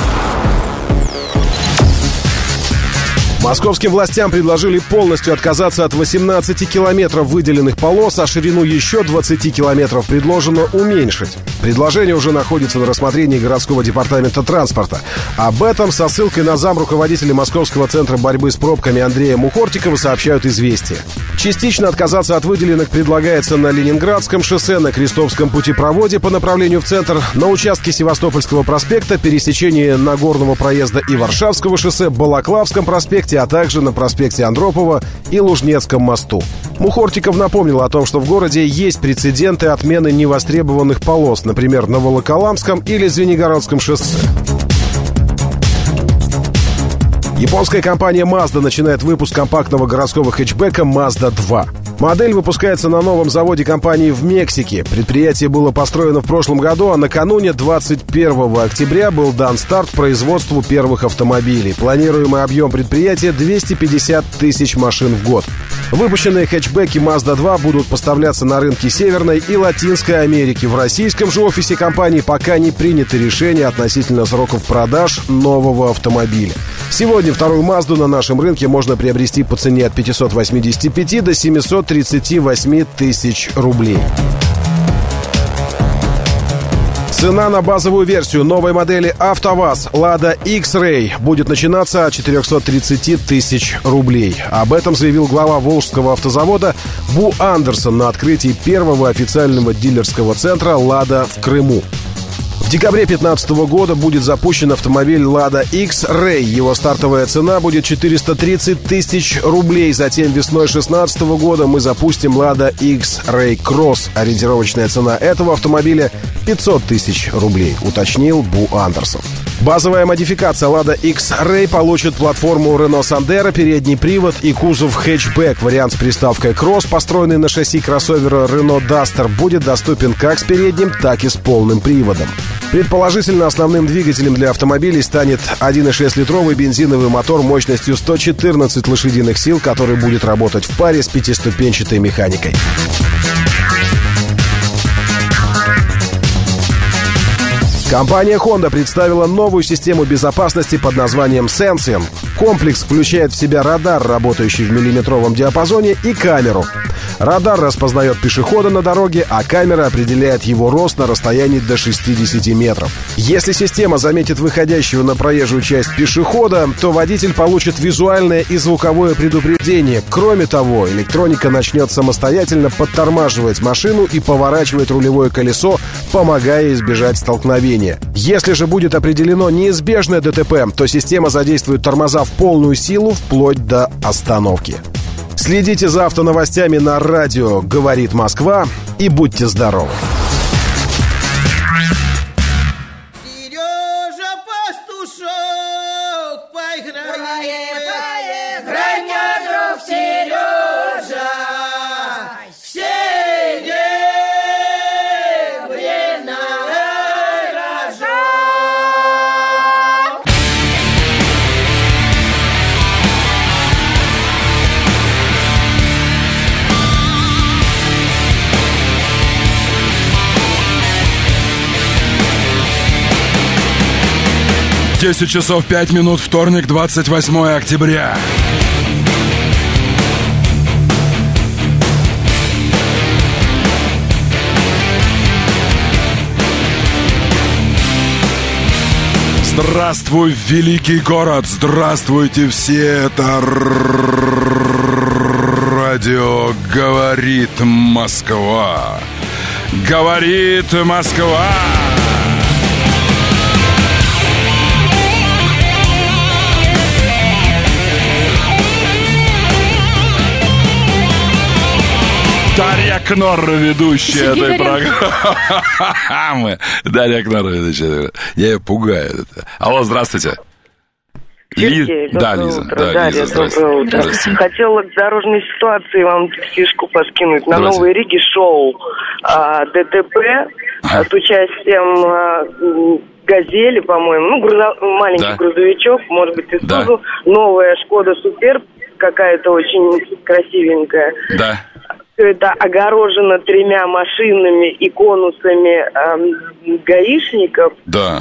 Московским властям предложили полностью отказаться от 18 километров выделенных полос, а ширину еще 20 километров предложено уменьшить. Предложение уже находится на рассмотрении городского департамента транспорта. Об этом со ссылкой на замруководителя Московского центра борьбы с пробками Андрея Мухортикова сообщают «Известия». Частично отказаться от выделенных предлагается на Ленинградском шоссе, на Крестовском путепроводе по направлению в центр, на участке Севастопольского проспекта, пересечении Нагорного проезда и Варшавского шоссе, Балаклавском проспекте, а также на проспекте Андропова и Лужнецком мосту. Мухортиков напомнил о том, что в городе есть прецеденты отмены невостребованных полос, например, на Волоколамском или Звенигородском шоссе. Японская компания Mazda начинает выпуск компактного городского хэтчбека Mazda 2. Модель выпускается на новом заводе компании в Мексике. Предприятие было построено в прошлом году, а накануне 21 октября был дан старт производству первых автомобилей. Планируемый объем предприятия 250 тысяч машин в год. Выпущенные хэтчбеки Mazda 2 будут поставляться на рынки Северной и Латинской Америки. В российском же офисе компании пока не принято решение относительно сроков продаж нового автомобиля. Сегодня вторую Mazda на нашем рынке можно приобрести по цене от 585 до 738 тысяч рублей. Цена на базовую версию новой модели АвтоВАЗ Lada X-Ray будет начинаться от 430 тысяч рублей. Об этом заявил глава Волжского автозавода Бу Андерсон на открытии первого официального дилерского центра «Лада» в Крыму. В В декабре 2015 года будет запущен автомобиль Lada X-Ray. Его стартовая цена будет 430 тысяч рублей. Затем весной 2016 года мы запустим Lada X-Ray Cross. Ориентировочная цена этого автомобиля 500 тысяч рублей, уточнил Бу Андерсон. Базовая модификация Lada X-Ray получит платформу Renault Sandero, передний привод и кузов хэтчбэк. Вариант с приставкой Cross, построенный на шасси кроссовера Renault Duster, будет доступен как с передним, так и с полным приводом. Предположительно, основным двигателем для автомобилей станет 1,6-литровый бензиновый мотор мощностью 114 лошадиных сил, который будет работать в паре с пятиступенчатой механикой. Компания Honda представила новую систему безопасности под названием Sensing. Комплекс включает в себя радар, работающий в миллиметровом диапазоне, и камеру. Радар распознает пешехода на дороге, а камера определяет его рост на расстоянии до 60 метров. Если система заметит выходящего на проезжую часть пешехода, то водитель получит визуальное и звуковое предупреждение. Кроме того, электроника начнет самостоятельно подтормаживать машину и поворачивать рулевое колесо, помогая избежать столкновения. Если же будет определено неизбежное ДТП, то система задействует тормоза в полную силу вплоть до остановки. Следите за автоновостями на радио «Говорит Москва» и будьте здоровы! Сережа Пастушок, поиграй, мой друг Сережа, Десять часов 5 минут, вторник, 28 октября. Здравствуй, великий город! Здравствуйте все! Это радио «Говорит Москва». Говорит Москва! Дарья Кнор, ведущая этой программы. Дарья Кнор, ведущая. Я ее пугаю. Алло, здравствуйте. Сергей, да, Лиза. Дарья, доброе утро. Хотела к дорожной ситуации вам фишку подкинуть. На Новой Риге шоу ДТП с участием «Газели», по-моему. Маленький грузовичок, может быть, Исузу. Новая «Шкода Суперб», какая-то очень красивенькая. Да. Это огорожено 3 машинами и конусами гаишников,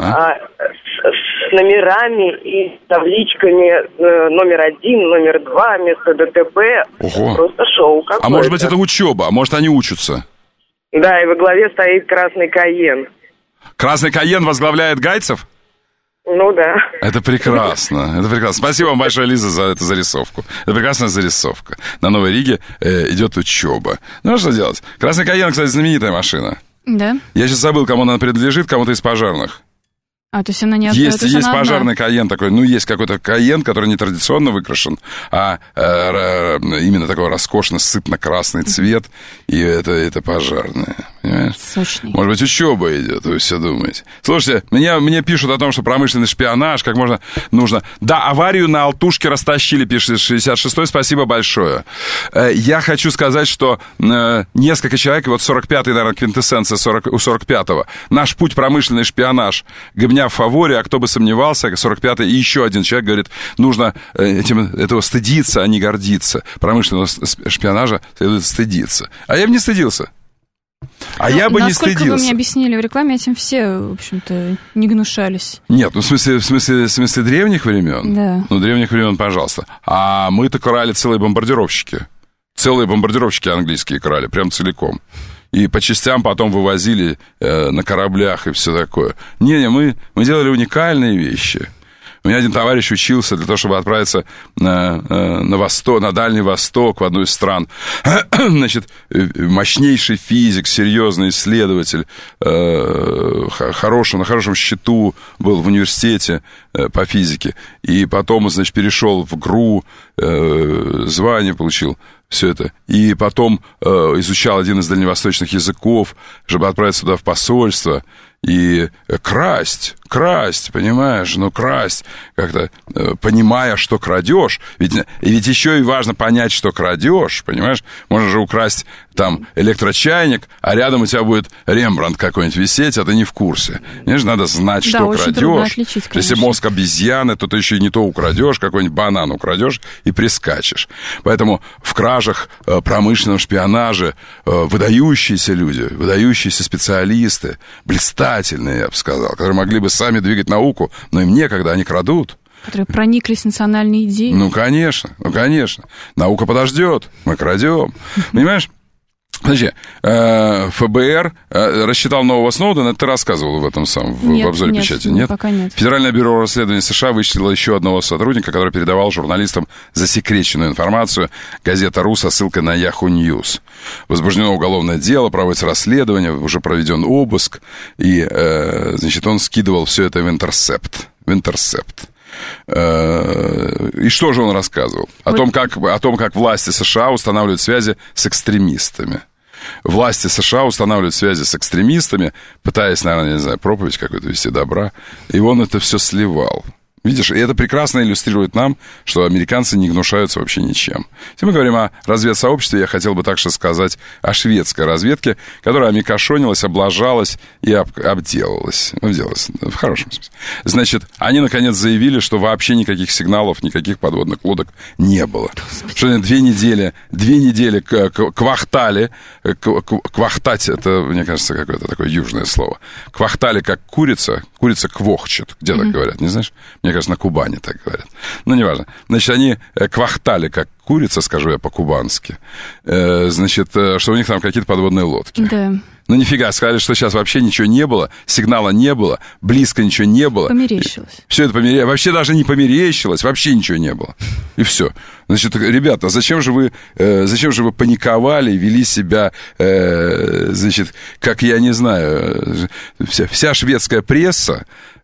с номерами и табличками номер 1, номер 2, место ДТП. Ого. Просто шоу какое-то. А может быть, это учеба, а может, они учатся? Да, и во главе стоит красный Кайен. Красный Кайен возглавляет Гайцев? Ну да. Это прекрасно, это прекрасно. Спасибо вам большое, Лиза, за эту зарисовку. Это прекрасная зарисовка. На Новой Риге идет учеба. Ну, что делать? Красный Кайен, кстати, знаменитая машина. Да. Я сейчас забыл, кому она принадлежит, кому-то из пожарных. А, то есть она не одна? Есть пожарный Кайен такой, есть какой-то Кайен, который не традиционно выкрашен, а именно такой роскошно сытно-красный цвет, и это пожарное, понимаешь? Сочный. Может быть, учеба идет, вы все думаете. Слушайте, мне пишут о том, что промышленный шпионаж, как можно, нужно... Да, аварию на Алтушке растащили, пишет 66-й, спасибо большое. Я хочу сказать, что несколько человек, и вот 45-й, наверное, квинтэссенция у 45-го, наш путь промышленный шпионаж, в фаворе, а кто бы сомневался, 45-й и еще один человек говорит, нужно этого стыдиться, а не гордиться. Промышленного шпионажа следует стыдиться. А я бы не стыдился. Я бы не стыдился. Насколько вы мне объяснили в рекламе, этим все, в общем-то, не гнушались. Нет, в смысле древних времен? Да. Древних времен, пожалуйста. А мы-то крали целые бомбардировщики. Целые бомбардировщики английские крали, прям целиком. И по частям потом вывозили на кораблях и все такое. Мы делали уникальные вещи. У меня один товарищ учился для того, чтобы отправиться на восток, на Дальний Восток, в одну из стран. Значит, мощнейший физик, серьезный исследователь, на хорошем счету был в университете по физике. И потом, значит, перешел в ГРУ, звание получил. Все это. И потом изучал один из дальневосточных языков, чтобы отправиться туда в посольство. И красть, понимаешь, красть, как-то понимая, что крадешь. Ведь еще и важно понять, что крадешь, понимаешь? Можно же украсть там электрочайник, а рядом у тебя будет Рембрандт какой-нибудь висеть, а ты не в курсе. Понимаешь, надо знать, да, что очень крадешь. Отличить, если мозг обезьяны, то ты еще и не то украдешь, какой-нибудь банан украдешь и прискачешь. Поэтому в кражах, промышленном шпионаже выдающиеся люди, выдающиеся специалисты, блистательные, я бы сказал, которые могли бы сами двигать науку, но им некогда, они крадут. Которые прониклись национальной идеей. Ну, конечно. Наука подождет, мы крадем. Понимаешь? Подожди, ФБР рассчитал нового Сноудена, это ты рассказывал в этом самом, в обзоре печати, нет? Пока нет. Федеральное бюро расследований США вычислило еще одного сотрудника, который передавал журналистам засекреченную информацию. Газета «Ру» со ссылкой на Yahoo News. Возбуждено уголовное дело, проводится расследование, уже проведен обыск, и, значит, он скидывал все это в Интерсепт. И что же он рассказывал? О том, как власти США устанавливают связи с экстремистами. Власти США устанавливают связи с экстремистами, пытаясь, наверное, не знаю, проповедь какую-то вести добра. И он это все сливал. Видишь, и это прекрасно иллюстрирует нам, что американцы не гнушаются вообще ничем. Если мы говорим о разведсообществе, я хотел бы также сказать о шведской разведке, которая микошонилась, облажалась и обделалась. Обделалась, в хорошем смысле. Значит, они, наконец, заявили, что вообще никаких сигналов, никаких подводных лодок не было. Что они 2 недели квахтали. Квахтать, это, мне кажется, какое-то такое южное слово. Квахтали, как курица квохчет. Где так говорят, не знаешь? Мне кажется, на Кубани так говорят. Ну, неважно. Значит, они квахтали, как курица, скажу я по-кубански. Значит, что у них там какие-то подводные лодки. Да. Ну, нифига, сказали, что сейчас вообще ничего не было, сигнала не было, близко ничего не было. Померещилось. Все это померещилось. Вообще даже не померещилось, вообще ничего не было. И все. Значит, ребята, зачем же вы паниковали и вели себя, значит, как я не знаю, вся шведская пресса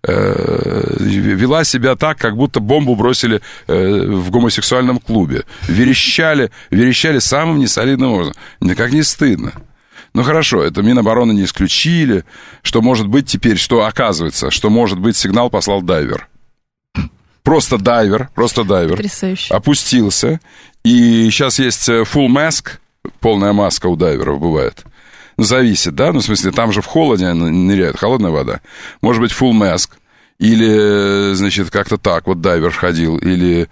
вела себя так, как будто бомбу бросили в гомосексуальном клубе. Верещали самым несолидным образом. Никак не стыдно. Ну, хорошо, это Минобороны не исключили, что может быть теперь, что оказывается, что может быть сигнал послал дайвер. Просто дайвер. Потрясающе. Опустился. И сейчас есть full mask, полная маска у дайверов бывает. Ну, зависит, да? Ну, в смысле, там же в холоде ныряет, холодная вода. Может быть, full mask. Или, значит, как-то так вот дайвер ходил. Или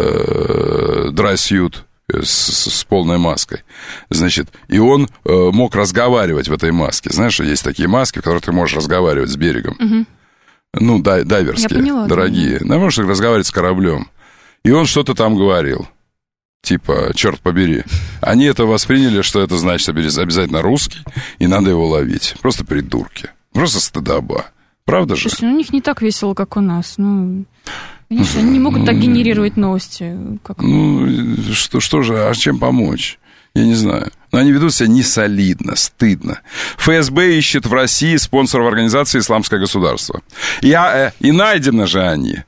dry suit. С полной маской. Значит, и он мог разговаривать в этой маске. Знаешь, что есть такие маски, в которых ты можешь разговаривать с берегом. Угу. Ну, дайверские, поняла, дорогие. Да, можешь разговаривать с кораблем. И он что-то там говорил. Типа, черт побери. Они это восприняли, что это значит обязательно русский, и надо его ловить. Просто придурки. Просто стыдоба. Правда же? Слушай, у них не так весело, как у нас. Конечно, они не могут так генерировать новости. Как... Что же, а чем помочь? Я не знаю. Но они ведут себя несолидно, стыдно. ФСБ ищет в России спонсоров организации «Исламское государство». И найдены же они.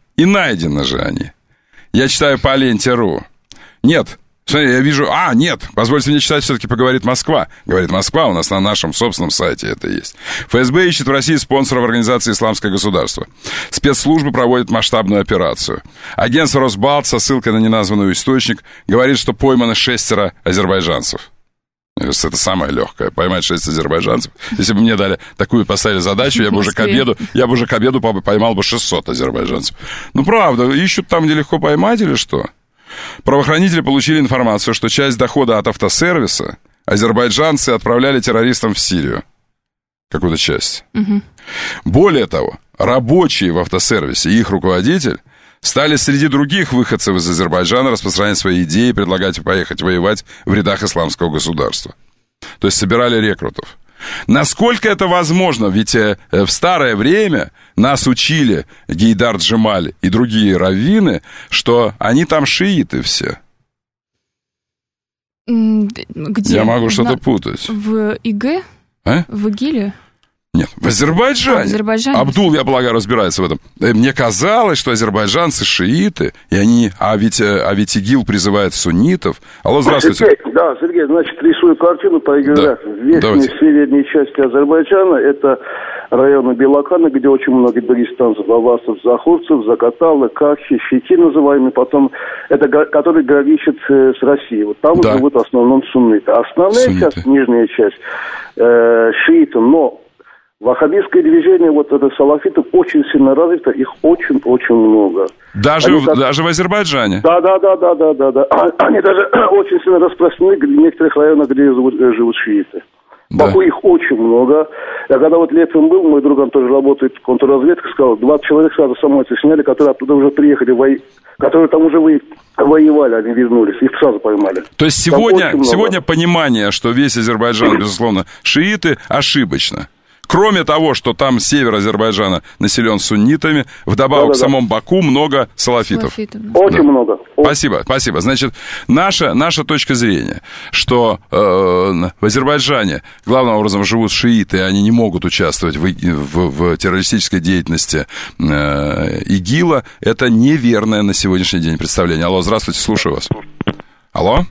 Я читаю по ленте.ру. Нет. Смотри, я вижу... нет, позвольте мне читать, все-таки поговорит Москва. Говорит Москва, у нас на нашем собственном сайте это есть. ФСБ ищет в России спонсоров организации «Исламское государство». Спецслужбы проводят масштабную операцию. Агентство «Росбалт» со ссылкой на неназванный источник говорит, что пойманы 6 азербайджанцев. Мне кажется, это самое легкое. Поймать 6 азербайджанцев. Если бы мне поставили задачу, я бы уже к обеду поймал бы 600 азербайджанцев. Ну, правда, ищут там, где легко поймать или что? Правоохранители получили информацию, что часть дохода от автосервиса азербайджанцы отправляли террористам в Сирию. Какую-то часть. Угу. Более того, рабочие в автосервисе и их руководитель стали среди других выходцев из Азербайджана распространять свои идеи и предлагать поехать воевать в рядах исламского государства. То есть собирали рекрутов. Насколько это возможно? Ведь в старое время нас учили Гейдар Джемаль и другие раввины, что они там шииты все. Где? Я могу что-то путать. В ИГ? А? В ИГИЛе? Нет, в Азербайджане. В Азербайджане. Абдул, я полагаю, разбирается в этом. Мне казалось, что азербайджанцы шииты, и они, а ведь ИГИЛ призывает суннитов. Алло, здравствуйте. Сергей, значит, рисую картину по географии. В верхней северной части Азербайджана это районы Белокана, где очень много дагестанцев, авасов, захурцев, Закаталы, Кахи, Фити называемые, потом это которые граничат с Россией. Вот там живут в основном сунниты. Основная часть, нижняя часть, шииты, но ваххабистское движение, вот это салафитов, очень сильно развито, их очень-очень много. Даже в Азербайджане? Да. Они даже очень сильно распространены в некоторых районах, где живут шииты. В Баку их очень много. Я когда вот летом был, мой друг, он тоже работает в контрразведке, сказал, 20 человек сразу самолеты сняли, которые оттуда уже приехали, которые там уже воевали, они вернулись, их сразу поймали. То есть сегодня понимание, что весь Азербайджан, безусловно, шииты, ошибочно. Кроме того, что там север Азербайджана населен суннитами, вдобавок в самом Баку много салафитов. Очень много. Спасибо. Значит, наша точка зрения, что в Азербайджане главным образом живут шииты, и они не могут участвовать в террористической деятельности ИГИЛа, это неверное на сегодняшний день представление. Алло, здравствуйте, слушаю вас. Алло?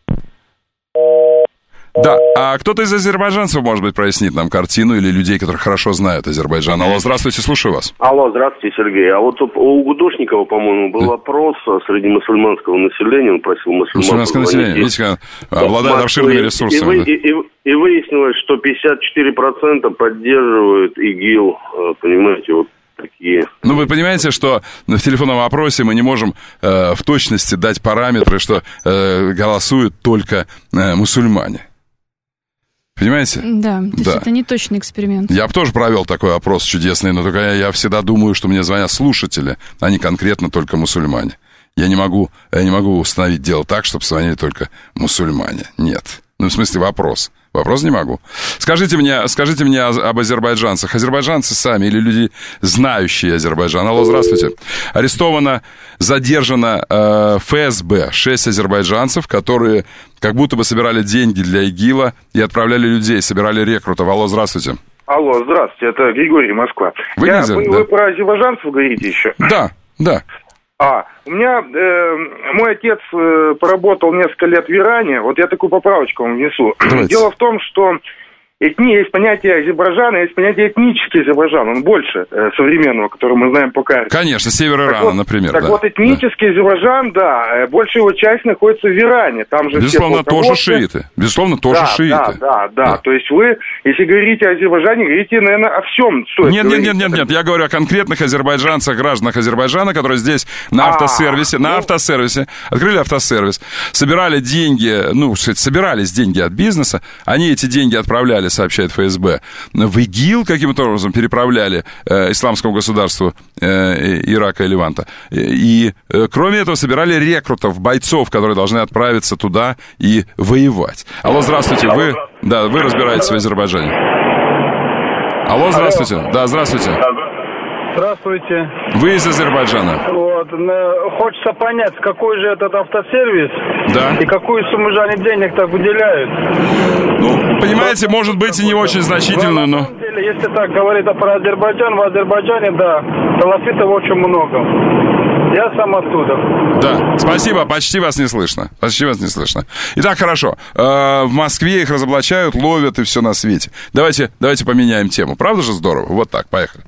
Да, а кто-то из азербайджанцев, может быть, прояснит нам картину или людей, которые хорошо знают Азербайджан. Алло, здравствуйте, слушаю вас. Алло, здравствуйте, Сергей. А вот у Гудошникова, по-моему, был опрос среди мусульманского населения, он просил мусульманское население, видите, обладает обширными ресурсами. И выяснилось, что 54% поддерживают ИГИЛ, понимаете, вот такие. Ну, вы понимаете, что в телефонном опросе мы не можем в точности дать параметры, что голосуют только мусульмане. Понимаете? Да, то есть это не точный эксперимент. Я бы тоже провел такой опрос чудесный, но только я всегда думаю, что мне звонят слушатели, а не конкретно только мусульмане. Я не могу установить дело так, чтобы звонили только мусульмане. Нет. Ну, в смысле, вопрос не могу. Скажите мне об азербайджанцах. Азербайджанцы сами или люди, знающие Азербайджан. Алло, здравствуйте. Задержано ФСБ. 6 азербайджанцев, которые как будто бы собирали деньги для ИГИЛа и отправляли людей, собирали рекрутов. Алло, здравствуйте. Алло, здравствуйте, это Григорий, Москва. Вы про азербайджанцев говорите еще? Да. У меня мой отец поработал несколько лет в Иране, вот я такую поправочку вам внесу. Давайте. Дело в том, что есть понятие Азербайджана, есть понятие этнический Азербайджан, он больше современного, который мы знаем по карте. Конечно, север Ирана, например. Так вот, этнический Азербайджан, большая его часть находится в Иране. Там же безусловно, тоже шииты. Да. То есть вы, если говорите о Азербайджане, говорите, наверное, о всем. Нет, я говорю о конкретных азербайджанцах, гражданах Азербайджана, которые здесь на автосервисе, открыли автосервис, собирались деньги от бизнеса, они эти деньги отправляли, сообщает ФСБ, в ИГИЛ каким-то образом переправляли исламскому государству Ирака и Леванта. И, кроме этого, собирали рекрутов, бойцов, которые должны отправиться туда и воевать. Алло, здравствуйте. Вы разбираетесь в Азербайджане. Алло, здравствуйте. Да, здравствуйте. Здравствуйте. Вы из Азербайджана. Хочется понять, какой же этот автосервис, и какую сумму же они денег так выделяют. Ну, понимаете, может быть и не очень значительно, но... На самом деле, если так говорить про Азербайджан, в Азербайджане, салафитов очень много. Я сам оттуда. Да, спасибо, почти вас не слышно. Итак, хорошо. В Москве их разоблачают, ловят и все на свете. Давайте поменяем тему. Правда же здорово? Вот так, поехали.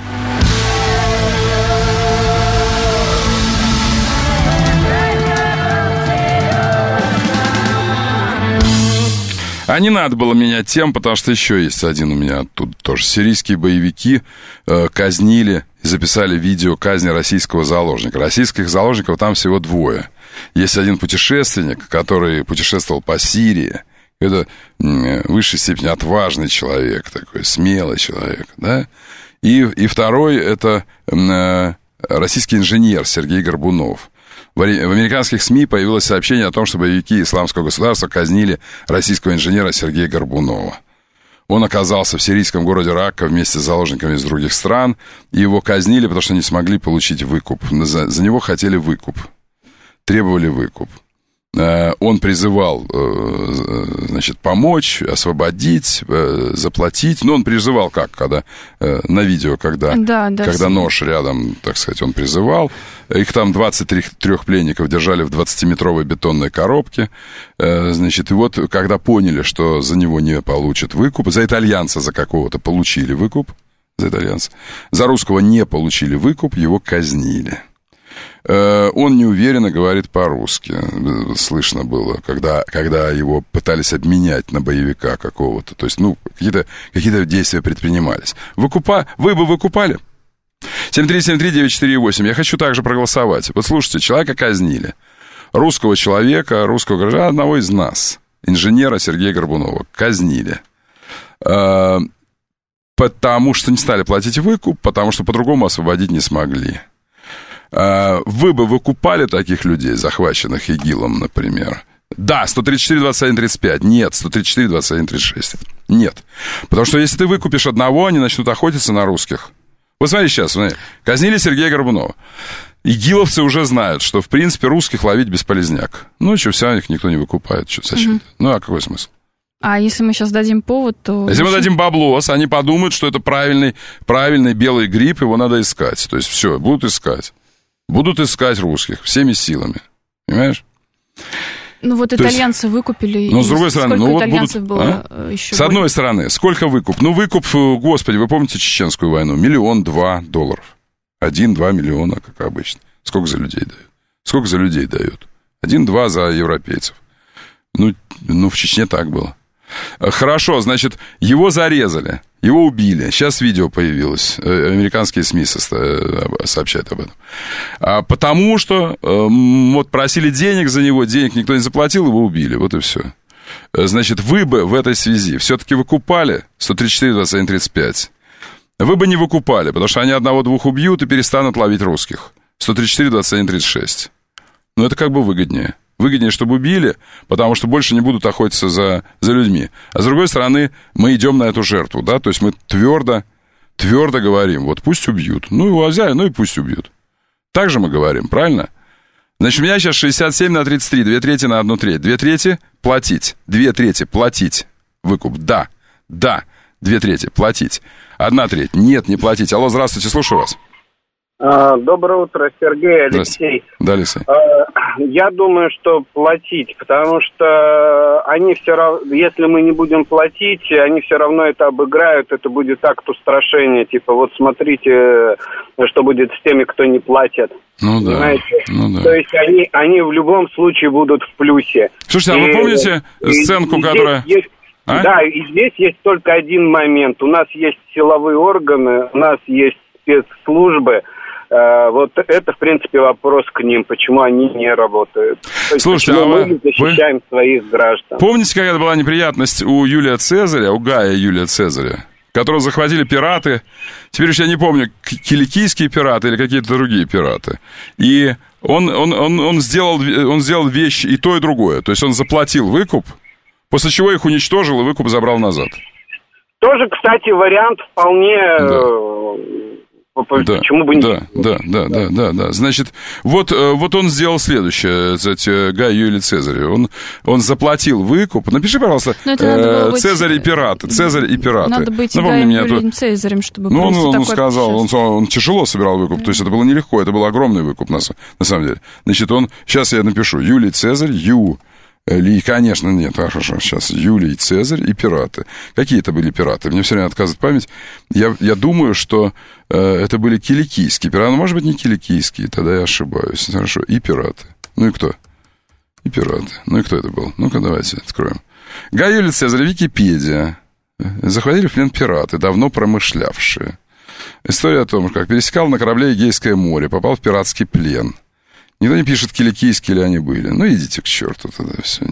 А не надо было менять тему, потому что еще есть один у меня тут тоже. Сирийские боевики казнили и записали видео казни российского заложника. Российских заложников там всего 2. Есть один путешественник, который путешествовал по Сирии. Это в высшей степени отважный человек, такой смелый человек, да? И второй — это российский инженер Сергей Горбунов. В американских СМИ появилось сообщение о том, что боевики исламского государства казнили российского инженера Сергея Горбунова. Он оказался в сирийском городе Ракка вместе с заложниками из других стран, и его казнили, потому что не смогли получить выкуп. За него хотели выкуп, требовали выкуп. Он призывал, значит, помочь, освободить, заплатить. Но он призывал как, когда на видео, когда нож рядом, так сказать, он призывал. Их там 23 пленников держали в 20-метровой бетонной коробке. Значит, и вот, когда поняли, что за него не получат выкуп, за итальянца за какого-то получили выкуп, за итальянца, за русского не получили выкуп, его казнили. Он неуверенно говорит по-русски. Слышно было, когда его пытались обменять на боевика какого-то. То есть, какие-то действия предпринимались. Вы бы выкупали? 7373948. Я хочу также проголосовать. Вот слушайте, человека казнили. Русского человека, русского гражданина, одного из нас, инженера Сергея Горбунова, казнили. Потому что не стали платить выкуп, потому что по-другому освободить не смогли. Вы бы выкупали таких людей, захваченных ИГИЛом, например? Да, 134-21-35. Нет, 134-21-36. Нет. Потому что если ты выкупишь одного, они начнут охотиться на русских. Вот смотри сейчас, казнили Сергея Горбунова. ИГИЛовцы уже знают, что, в принципе, русских ловить бесполезняк. Все равно их никто не выкупает. Зачем? А какой смысл? А если мы сейчас дадим повод, то... Если мы дадим баблос, они подумают, что это правильный белый гриб, его надо искать. То есть все, будут искать. Будут искать русских всеми силами. Понимаешь? Итальянцы выкупили. Но с другой стороны, итальянцев было еще с одной стороны, сколько выкуп? Выкуп, господи, вы помните Чеченскую войну? $1-2 миллиона. 1-2 миллиона, как обычно. Сколько за людей дают? Сколько за людей дают? 1-2 за европейцев. В Чечне так было. Хорошо, значит, его зарезали, его убили. Сейчас видео появилось. Американские СМИ сообщают об этом. Потому что просили денег за него, денег никто не заплатил, его убили. Вот и все. Значит, вы бы в этой связи все-таки выкупали 134-21-35. Вы бы не выкупали, потому что они одного-двух убьют и перестанут ловить русских. 134-21-36. Это как бы выгоднее. Выгоднее, чтобы убили, потому что больше не будут охотиться за людьми. А с другой стороны, мы идем на эту жертву, да, то есть мы твердо говорим, вот пусть убьют. Его взяли, и пусть убьют. Так же мы говорим, правильно? Значит, у меня сейчас 67/33, 2/3 на 1/3. 2/3 платить, 2/3 платить. Выкуп, да, 2/3 платить. 1/3 нет, не платить. Алло, здравствуйте, слушаю вас. Доброе утро, Сергей, Алексей. Да, Алексей. Я думаю, что платить, потому что они все равно, если мы не будем платить, они все равно это обыграют, это будет акт устрашения, типа вот смотрите, что будет с теми, кто не платит. Понимаете? То есть они в любом случае будут в плюсе. Слушайте, а вы помните сценку, которая... Да, и здесь есть только один момент. У нас есть силовые органы, у нас есть спецслужбы. Вот это, в принципе, вопрос к ним, почему они не работают. Слушайте, мы защищаем своих граждан. Помните, какая была неприятность у Юлия Цезаря, у Гая Юлия Цезаря, которого захватили пираты? Теперь уж я не помню, киликийские пираты или какие-то другие пираты. И он сделал вещи и то, и другое. То есть он заплатил выкуп, после чего их уничтожил и выкуп забрал назад. Тоже, кстати, вариант вполне... Почему бы нет? Да. Значит, вот он сделал следующее, Гай Юлий Цезарь. Он заплатил выкуп. Напиши, пожалуйста, Цезарь и пираты. Цезарь и пираты. Надо быть Гаем Юлием Цезарем, чтобы он сказал, он тяжело собирал выкуп. То есть это было нелегко, это был огромный выкуп, на самом деле. Значит, сейчас я напишу Юлий Цезарь, конечно, нет, хорошо, сейчас Юлий Цезарь и пираты. Какие это были пираты? Мне все время отказывает память. Я думаю, что это были киликийские пираты. Может быть, не киликийские, тогда я ошибаюсь. Хорошо, и пираты. И кто? И пираты. И кто это был? Ну-ка, давайте откроем. Гай Юлий Цезарь, Википедия. Захватили в плен пираты, давно промышлявшие. История о том, как пересекал на корабле Эгейское море, попал в пиратский плен. Никто не пишет, киликийские ли они были. Идите к черту тогда все.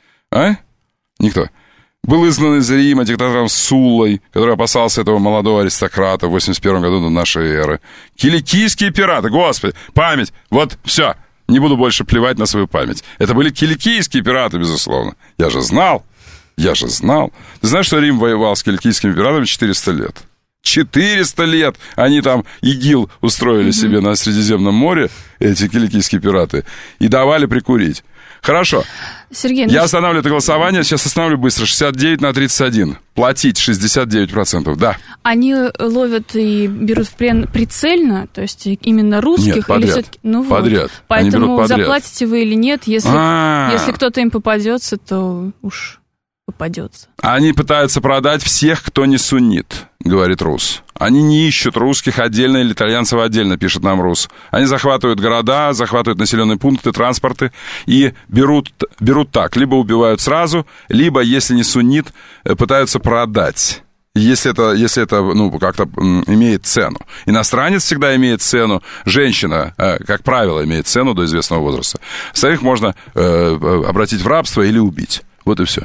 Никто. Был изгнан из Рима диктатором Суллой, который опасался этого молодого аристократа в 81 году до нашей эры. Киликийские пираты, господи, память, вот, все, не буду больше плевать на свою память. Это были киликийские пираты, безусловно. Я же знал. Я же знал. Ты знаешь, что Рим воевал с киликийскими пиратами 400 лет? 400 лет они там ИГИЛ устроили себе на Средиземном море, эти киликийские пираты, и давали прикурить. Хорошо. Сергей, я останавливаю это голосование, сейчас остановлю быстро. 69-31. Платить 69%, да. Они ловят и берут в плен прицельно, то есть именно русских? Нет, подряд. Или все-таки... Ну, подряд. Вот. Поэтому заплатите вы или нет, если кто-то им попадется, то уж попадется. Они пытаются продать всех, кто не суннит, говорит Рус. Они не ищут русских отдельно или итальянцев отдельно, пишет нам Рус. Они захватывают города, захватывают населенные пункты, транспорты и берут так. Либо убивают сразу, либо, если не суннит, пытаются продать. Если это ну, как-то имеет цену. Иностранец всегда имеет цену. Женщина, как правило, имеет цену до известного возраста. Остальных можно обратить в рабство или убить. Вот и все.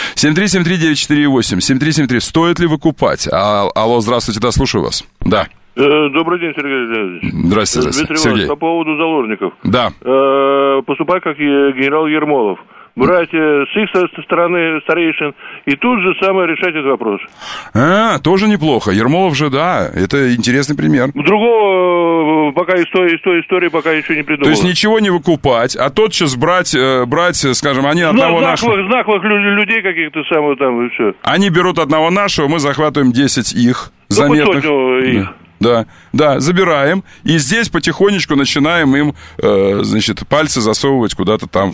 7373948. 7373. Стоит ли выкупать? Алло, здравствуйте, да, слушаю вас. Да. Добрый день, Сергей Леонидович. Здравствуйте, Дмитрий Сергей. Иванович, по поводу заложников. Да. Поступай как генерал Ермолов. Брать с их стороны старейшин и тут же самое решать этот вопрос. Тоже неплохо. Ермолов же, да, это интересный пример. Другого пока из той истории пока еще не придумал. То есть ничего не выкупать, а тотчас брать, скажем, они одного нашего... Знаковых людей каких-то самых там и все. Они берут одного нашего, мы захватываем 10 их заметных. Их. Да, забираем, и здесь потихонечку начинаем им, значит, пальцы засовывать куда-то там.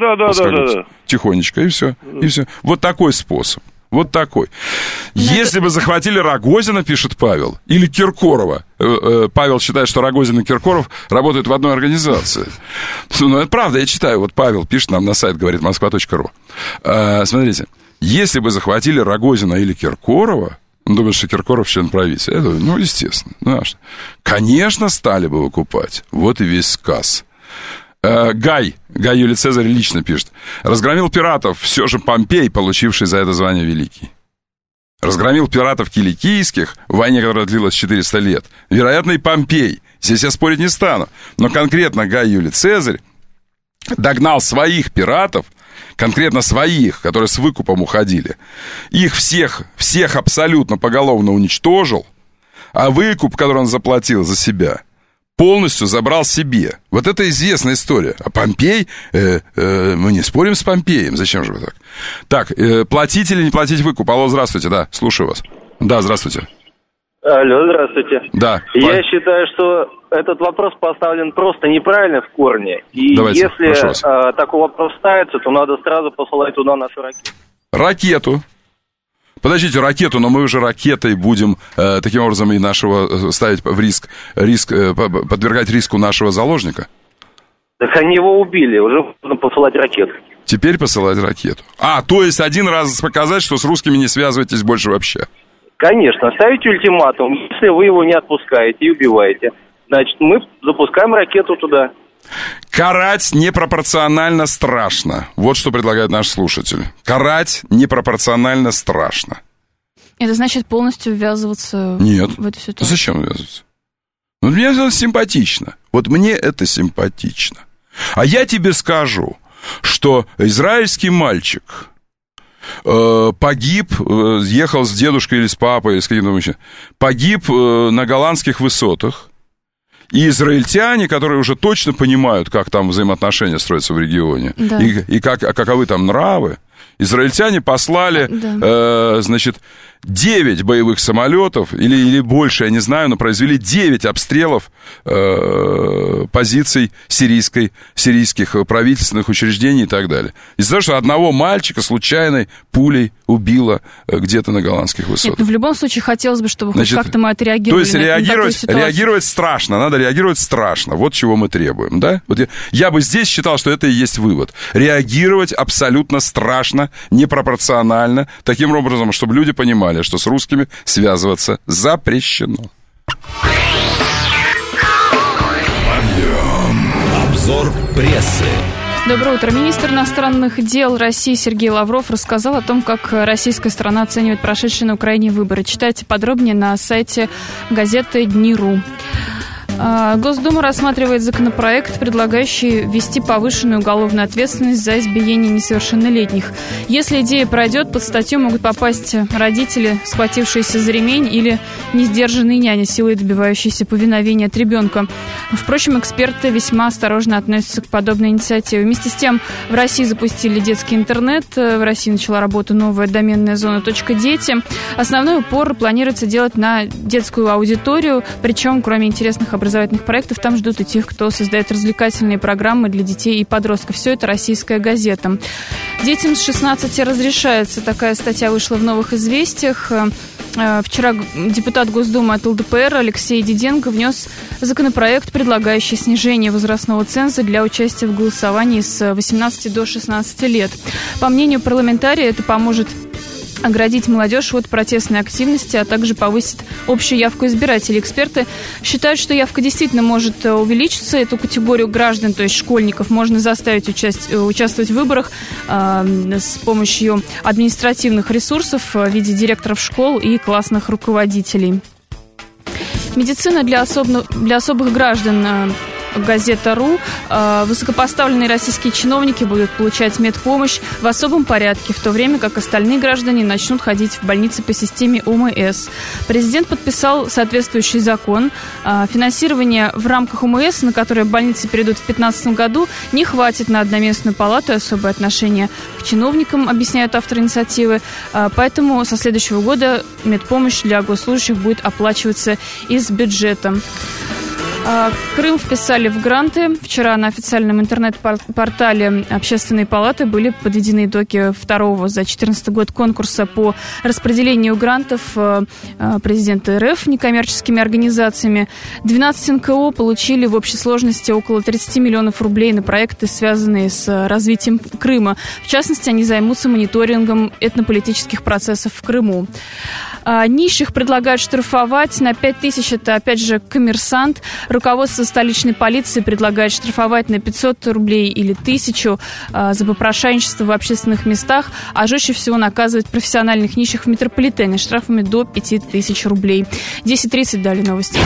Да. Тихонечко, и все. Вот такой способ. Вот такой. Если бы захватили Рогозина, пишет Павел, или Киркорова. Павел считает, что Рогозин и Киркоров работают в одной организации. Ну, это правда, я читаю. Вот Павел пишет нам на сайт, говорит, moskva.ru. Смотрите, если бы захватили Рогозина или Киркорова, думаешь, что Киркоров член правительства? Это, ну, естественно. Конечно, стали бы выкупать. Вот и весь сказ. Гай Юлий Цезарь лично пишет. Разгромил пиратов все же Помпей, получивший за это звание великий. Разгромил пиратов киликийских в войне, которая длилась 400 лет. Вероятно, и Помпей. Здесь я спорить не стану. Но конкретно Гай Юлий Цезарь догнал своих пиратов, конкретно своих, которые с выкупом уходили, их всех абсолютно поголовно уничтожил, а выкуп, который он заплатил за себя, полностью забрал себе. Вот это известная история. А Помпей, мы не спорим с Помпеем, зачем же вы так? Так, платить или не платить выкуп? Алло, здравствуйте, да, слушаю вас. Да, здравствуйте. Алло, здравствуйте. Да. Я считаю, что этот вопрос поставлен просто неправильно в корне. И давайте, если такой вопрос ставится, то надо сразу посылать туда нашу ракету. Ракету? Подождите, ракету, но мы уже ракетой будем таким образом и нашего ставить в риск, подвергать риску нашего заложника? Так они его убили, уже нужно посылать ракету. Теперь посылать ракету. То есть один раз показать, что с русскими не связывайтесь больше вообще. Конечно, ставите ультиматум. Если вы его не отпускаете и убиваете, значит, мы запускаем ракету туда. Карать непропорционально страшно. Вот что предлагает наш слушатель. Карать непропорционально страшно. Это значит полностью ввязываться Нет. в эту ситуацию? Зачем ввязываться? Ну, мне это симпатично. Вот мне это симпатично. А я тебе скажу, что израильский мальчик погиб, ехал с дедушкой или с папой, или с каким-то мужчиной, погиб на голландских высотах, и израильтяне, которые уже точно понимают, как там взаимоотношения строятся в регионе, да. и каковы там нравы, израильтяне послали, значит, 9 боевых самолетов, или больше, я не знаю, но произвели 9 обстрелов позиций сирийских правительственных учреждений и так далее. Из-за того, что одного мальчика случайной пулей убило где-то на голландских высотах. Нет, в любом случае хотелось бы, чтобы хоть как-то мы отреагировали. То есть реагировать страшно, надо реагировать страшно. Вот чего мы требуем, да? Вот я бы здесь считал, что это и есть вывод. Реагировать абсолютно страшно, непропорционально, таким образом, чтобы люди понимали, что с русскими связываться запрещено. Обзор прессы. Доброе утро. Министр иностранных дел России Сергей Лавров рассказал о том, как российская страна оценивает прошедшие на Украине выборы. Читайте подробнее на сайте газеты Дни.ру. Госдума рассматривает законопроект, предлагающий ввести повышенную уголовную ответственность за избиение несовершеннолетних. Если идея пройдет, под статью могут попасть родители, схватившиеся за ремень, или несдержанные няни, силой добивающиеся повиновения от ребенка. Впрочем, эксперты весьма осторожно относятся к подобной инициативе. Вместе с тем, в России запустили детский интернет, в России начала работу новая доменная зона .дети. Основной упор планируется делать на детскую аудиторию, причем, кроме интересных образовательных проектов, там ждут и тех, кто создает развлекательные программы для детей и подростков. Все это «Российская газета». Детям с 16 разрешается. Такая статья вышла в «Новых известиях». Вчера депутат Госдумы от ЛДПР Алексей Диденко внес законопроект, предлагающий снижение возрастного ценза для участия в голосовании с 18 до 16 лет. По мнению парламентария, это поможет оградить молодежь от протестной активности, а также повысит общую явку избирателей. Эксперты считают, что явка действительно может увеличиться. Эту категорию граждан, то есть школьников, можно заставить участвовать в выборах с помощью административных ресурсов в виде директоров школ и классных руководителей. Медицина для особых граждан. Газета.ру. Высокопоставленные российские чиновники будут получать медпомощь в особом порядке, в то время как остальные граждане начнут ходить в больницы по системе ОМС. Президент подписал соответствующий закон. Финансирование в рамках ОМС, на которое больницы перейдут в 2015 году, не хватит на одноместную палату и особое отношение к чиновникам, объясняют авторы инициативы. Поэтому со следующего года медпомощь для госслужащих будет оплачиваться из бюджета. Крым вписали в гранты. Вчера на официальном интернет-портале Общественной палаты были подведены итоги второго за 2014 год конкурса по распределению грантов президента РФ некоммерческими организациями. 12 НКО получили в общей сложности около 30 миллионов рублей на проекты, связанные с развитием Крыма. В частности, они займутся мониторингом этнополитических процессов в Крыму. Нищих предлагают штрафовать на 5 тысяч, это опять же «Коммерсант». Руководство столичной полиции предлагает штрафовать на 500 рублей или 1000 за попрошайничество в общественных местах, а жестче всего наказывать профессиональных нищих в метрополитене штрафами до 5000 рублей. 10:30 дали новости.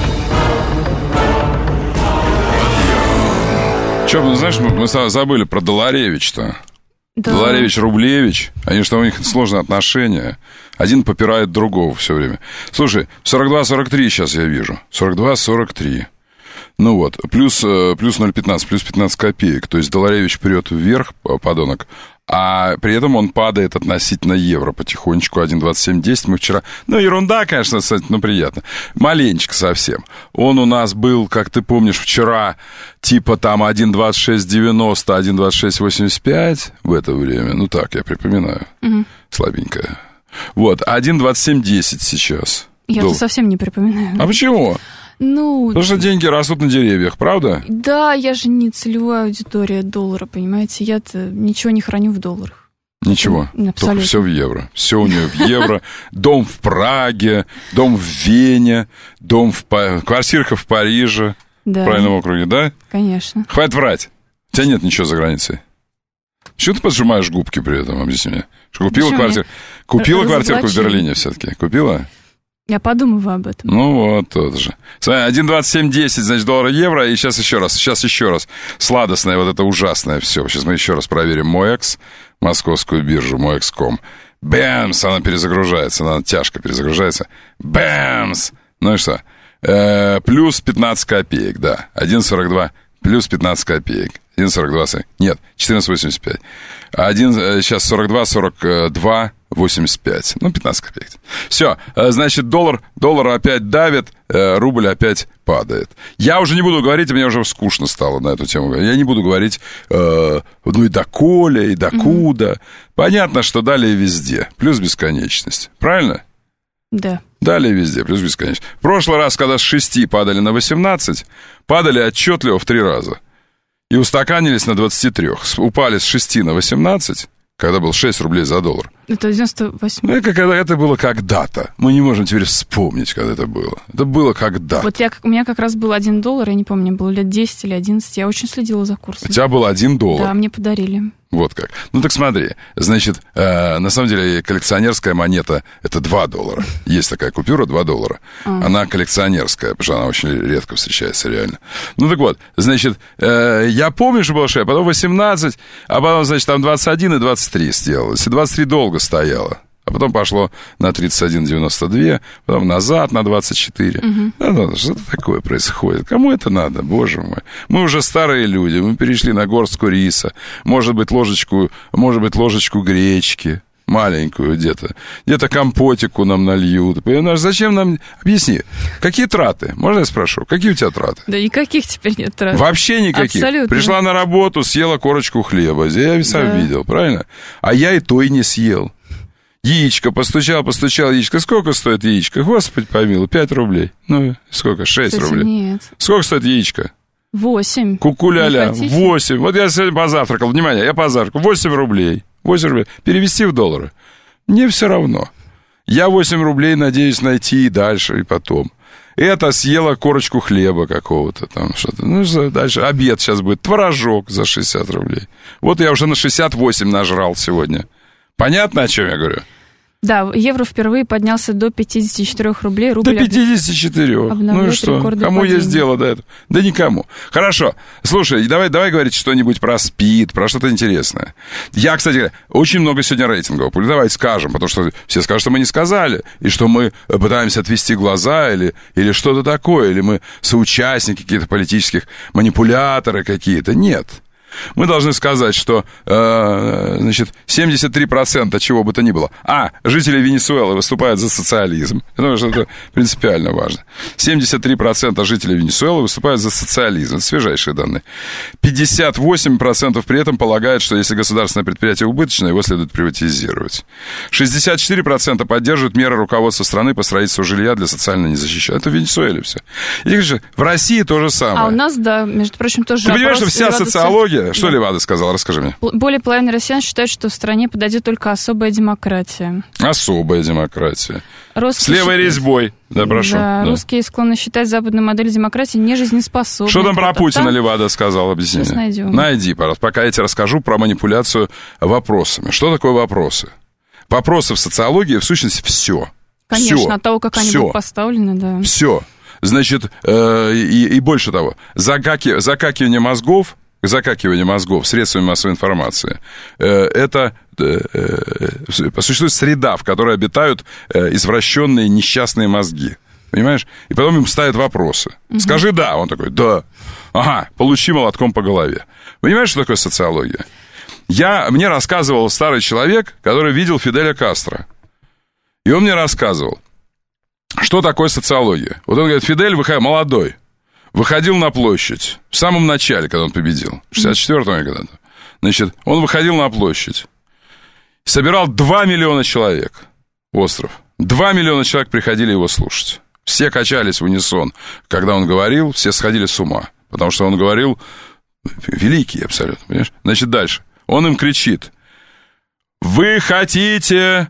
Че, ну, знаешь, мы забыли про Доларевич-то. Да. Доларевич-Рублевич, они что, у них сложные отношения. Один попирает другого все время. Слушай, 42-43 сейчас я вижу. 42-43. Ну вот, плюс 0,15, плюс 15 копеек. То есть Доларевич прет вверх, подонок, а при этом он падает относительно евро потихонечку. 1,2710 мы вчера... Ну, ерунда, конечно, но приятно. Маленечко совсем. Он у нас был, как ты помнишь, вчера типа там 1,2690, 1,2685 в это время. Ну, так, я припоминаю. Угу. Слабенькая. Вот, 1,2710 сейчас. Я-то совсем не припоминаю. А почему? Ну... Потому что деньги растут на деревьях, правда? Да, я же не целевая аудитория доллара, понимаете? Я-то ничего не храню в долларах. Ничего, только все в евро. Все у нее в евро. Дом в Праге, дом в Вене, квартирка в Париже. Да. В правильном округе, да? Конечно. Хватит врать. У тебя нет ничего за границей. Чего ты поджимаешь губки при этом, объясни мне? Купила квартирку в Берлине все-таки? Купила? Я подумываю об этом. Ну вот, тот же. 1,2710, значит, доллар-евро, и сейчас еще раз. Сладостное, вот это ужасное все. Сейчас мы еще раз проверим MOEX, московскую биржу, MOEX.com. Бэмс, она перезагружается, она тяжко перезагружается. Бэмс! Ну и что? Плюс 15 копеек, да. 1,42 плюс 15 копеек. 1,42, нет, 14,85. Сейчас 42, 85. Ну, 15 копеек. Все, значит, доллар опять давит, рубль опять падает. Я уже не буду говорить, мне уже скучно стало на эту тему. Я не буду говорить, ну и доколе, и докуда. Mm-hmm. Понятно, что далее везде. Плюс бесконечность. Правильно? Да. Далее везде, плюс бесконечность. В прошлый раз, когда с 6 падали на 18, падали отчетливо в 3 раза. И устаканились на 23. Упали с 6 на 18, когда был 6 рублей за доллар. Это 98. Ну, это было когда-то. Мы не можем теперь вспомнить, когда это было. Это было когда-то. Вот у меня как раз был $1, я не помню, было лет 10 или 11. Я очень следила за курсом. У тебя был $1? Да, мне подарили. Вот как. Ну, так смотри. Значит, на самом деле, коллекционерская монета — это $2. Есть такая купюра, $2. Она коллекционерская, потому что она очень редко встречается реально. Ну, так вот, значит, я помню, что было 6, потом 18, а потом, значит, там 21 и 23 сделалось. И 23 долго стояло. А потом пошло на 31,92, потом назад на 24. Ну, что такое происходит? Кому это надо, боже мой? Мы уже старые люди, мы перешли на горстку риса, может быть, ложечку гречки, маленькую где-то компотику нам нальют. Понимаешь, зачем нам... Объясни, какие траты? Можно я спрошу? Какие у тебя траты? Да никаких теперь нет трат. Вообще никаких? Абсолютно. Пришла на работу, съела корочку хлеба. Я сам видел, правильно? А я и то и не съел. Яичко, постучал, яичко. Сколько стоит яичко? Господи помилуй, 5 рублей. Ну, сколько? 6 Кстати, рублей. Нет. Сколько стоит яичко? 8. Кукуля-ля, 8. Вот я сегодня позавтракал. Внимание, я позавтракал. 8 рублей. 8 рублей. Перевести в доллары. Мне все равно. Я 8 рублей надеюсь найти и дальше, и потом. Это съела корочку хлеба какого-то там что-то. Ну, дальше обед сейчас будет. Творожок за 60 рублей. Вот я уже на 68 нажрал сегодня. Понятно, о чем я говорю? Да, евро впервые поднялся до 54 рублей. Рубль до 54. Ну и что? Кому есть дело до этого? Да никому. Хорошо. Слушай, давай говорить что-нибудь про СПИД, про что-то интересное. Я, кстати говоря, очень много сегодня рейтингов. Давайте скажем, потому что все скажут, что мы не сказали, и что мы пытаемся отвести глаза, или что-то такое, или мы соучастники каких-то политических манипуляторы какие-то. Нет. Мы должны сказать, что, значит, 73% чего бы то ни было. Жители Венесуэлы выступают за социализм. Потому что это принципиально важно. 73% жителей Венесуэлы выступают за социализм. Это свежайшие данные. 58% при этом полагают, что если государственное предприятие убыточное, его следует приватизировать. 64% поддерживают меры руководства страны по строительству жилья для социально незащищенных. Это в Венесуэле все. И, в России то же самое. А у нас, да, между прочим, тоже... Ты понимаешь, что вся социология... Что Левада сказала? Расскажи мне. Более половины россиян считают, что в стране подойдет только особая демократия. Особая демократия. С левой резьбой. Да, прошу. Да, русские склонны считать западную модель демократии нежизнеспособной. Что там про Путина Левада сказала? Объясни. Сейчас найдем. Найди, пожалуйста, пока я тебе расскажу про манипуляцию вопросами. Что такое вопросы? Вопросы в социологии, в сущности, все. Конечно, все. От того, как они будут поставлены, да. Все. Значит, и больше того, закакивание мозгов средствами массовой информации, это существует среда, в которой обитают извращенные несчастные мозги. Понимаешь? И потом им ставят вопросы. Скажи «да». Он такой «да». Ага, получи молотком по голове. Понимаешь, что такое социология? Мне рассказывал старый человек, который видел Фиделя Кастро. И он мне рассказывал, что такое социология. Вот он говорит, Фидель, молодой, выходил на площадь в самом начале, когда он победил, в 64-м году. Значит, он выходил на площадь, собирал 2 миллиона человек, остров. 2 миллиона человек приходили его слушать. Все качались в унисон. Когда он говорил, все сходили с ума. Потому что он говорил великий абсолютно, понимаешь? Значит, дальше. Он им кричит. Вы хотите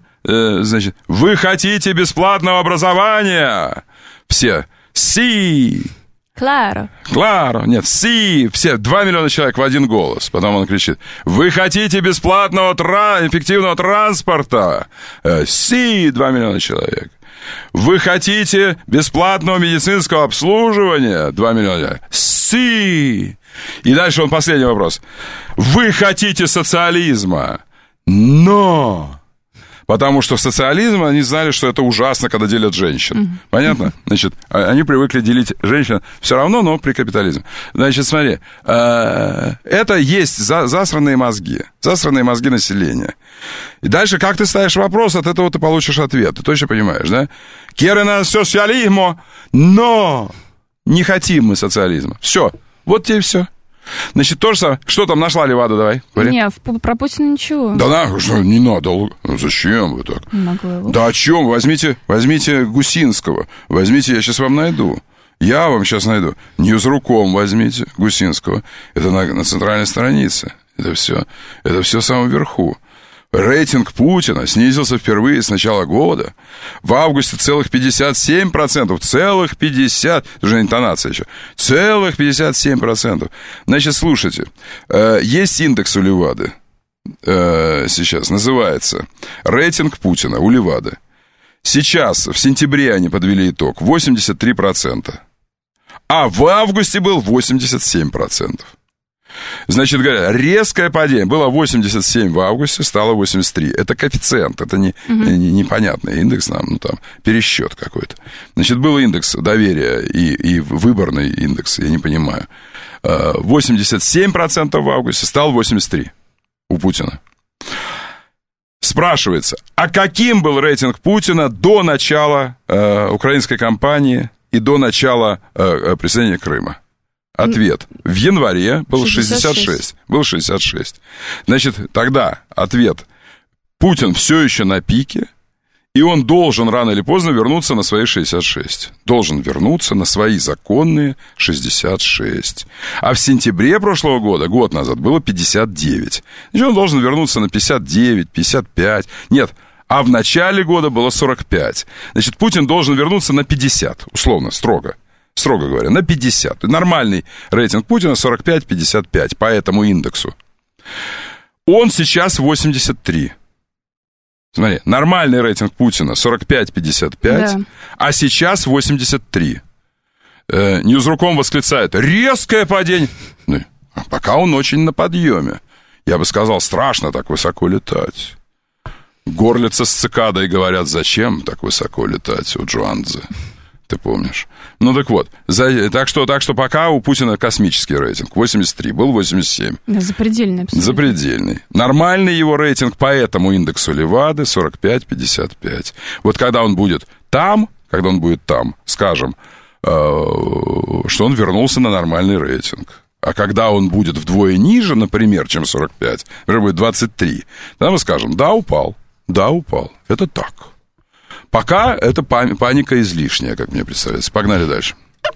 бесплатного образования? Все. Си. Кларо. Нет, си. Все. 2 миллиона человек в один голос. Потом он кричит. Вы хотите бесплатного эффективного транспорта? Си. 2 миллиона человек. Вы хотите бесплатного медицинского обслуживания? 2 миллиона человек. Си. И дальше он последний вопрос. Вы хотите социализма? Но... Потому что социализм, они знали, что это ужасно, когда делят женщин. Понятно? Значит, они привыкли делить женщин все равно, но при капитализме. Значит, смотри, это есть засранные мозги населения. И дальше, как ты ставишь вопрос, от этого ты получишь ответ. Ты точно понимаешь, да? «Керена социализмо, но не хотим мы социализма». Все, вот тебе и все. Значит, то же самое. Что там нашла Левада, давай? Говори. Не, про Путина ничего. Да, что, не надо. Зачем вы так? Да о чем? Возьмите Гусинского. Возьмите, я сейчас вам найду. Ньюзруком возьмите Гусинского. Это на центральной странице. Это все в самом верху. Рейтинг Путина снизился впервые с начала года. В августе целых 57%. Целых 50%. Это же интонация еще. Целых 57%. Значит, слушайте. Есть индекс у Левады. Сейчас называется рейтинг Путина у Левады. Сейчас, в сентябре они подвели итог. 83%. А в августе был 87%. Значит, говоря, резкое падение. Было 87 в августе, стало 83. Это коэффициент, это непонятный индекс, там пересчет какой-то. Значит, был индекс доверия и выборный индекс, я не понимаю. 87% в августе, стало 83 у Путина. Спрашивается, а каким был рейтинг Путина до начала украинской кампании и до начала присоединения Крыма? Ответ. В январе был 66. Был 66. Значит, тогда ответ. Путин все еще на пике, и он должен рано или поздно вернуться на свои 66. Должен вернуться на свои законные 66. А в сентябре прошлого года, год назад, было 59. Значит, он должен вернуться на 59, 55. Нет, а в начале года было 45. Значит, Путин должен вернуться на 50, условно, строго говоря, на 50. Нормальный рейтинг Путина 45-55 по этому индексу. Он сейчас 83. Смотри, нормальный рейтинг Путина 45-55, да. А сейчас 83. Ньюзруком восклицает: резкое падение. Ну, пока он очень на подъеме. Я бы сказал, страшно так высоко летать. Горлица с цикадой говорят, зачем так высоко летать у Джуанзе. Ты помнишь? Ну, так вот. Так что пока у Путина космический рейтинг. 83. Был 87. Да, запредельный абсолютно. Запредельный. Нормальный его рейтинг по этому индексу Левады 45-55. Вот когда он будет там, скажем, что он вернулся на нормальный рейтинг. А когда он будет вдвое ниже, например, чем 45, например, будет 23, тогда мы скажем, да, упал. Это так. Пока это паника излишняя, как мне представляется. Погнали дальше.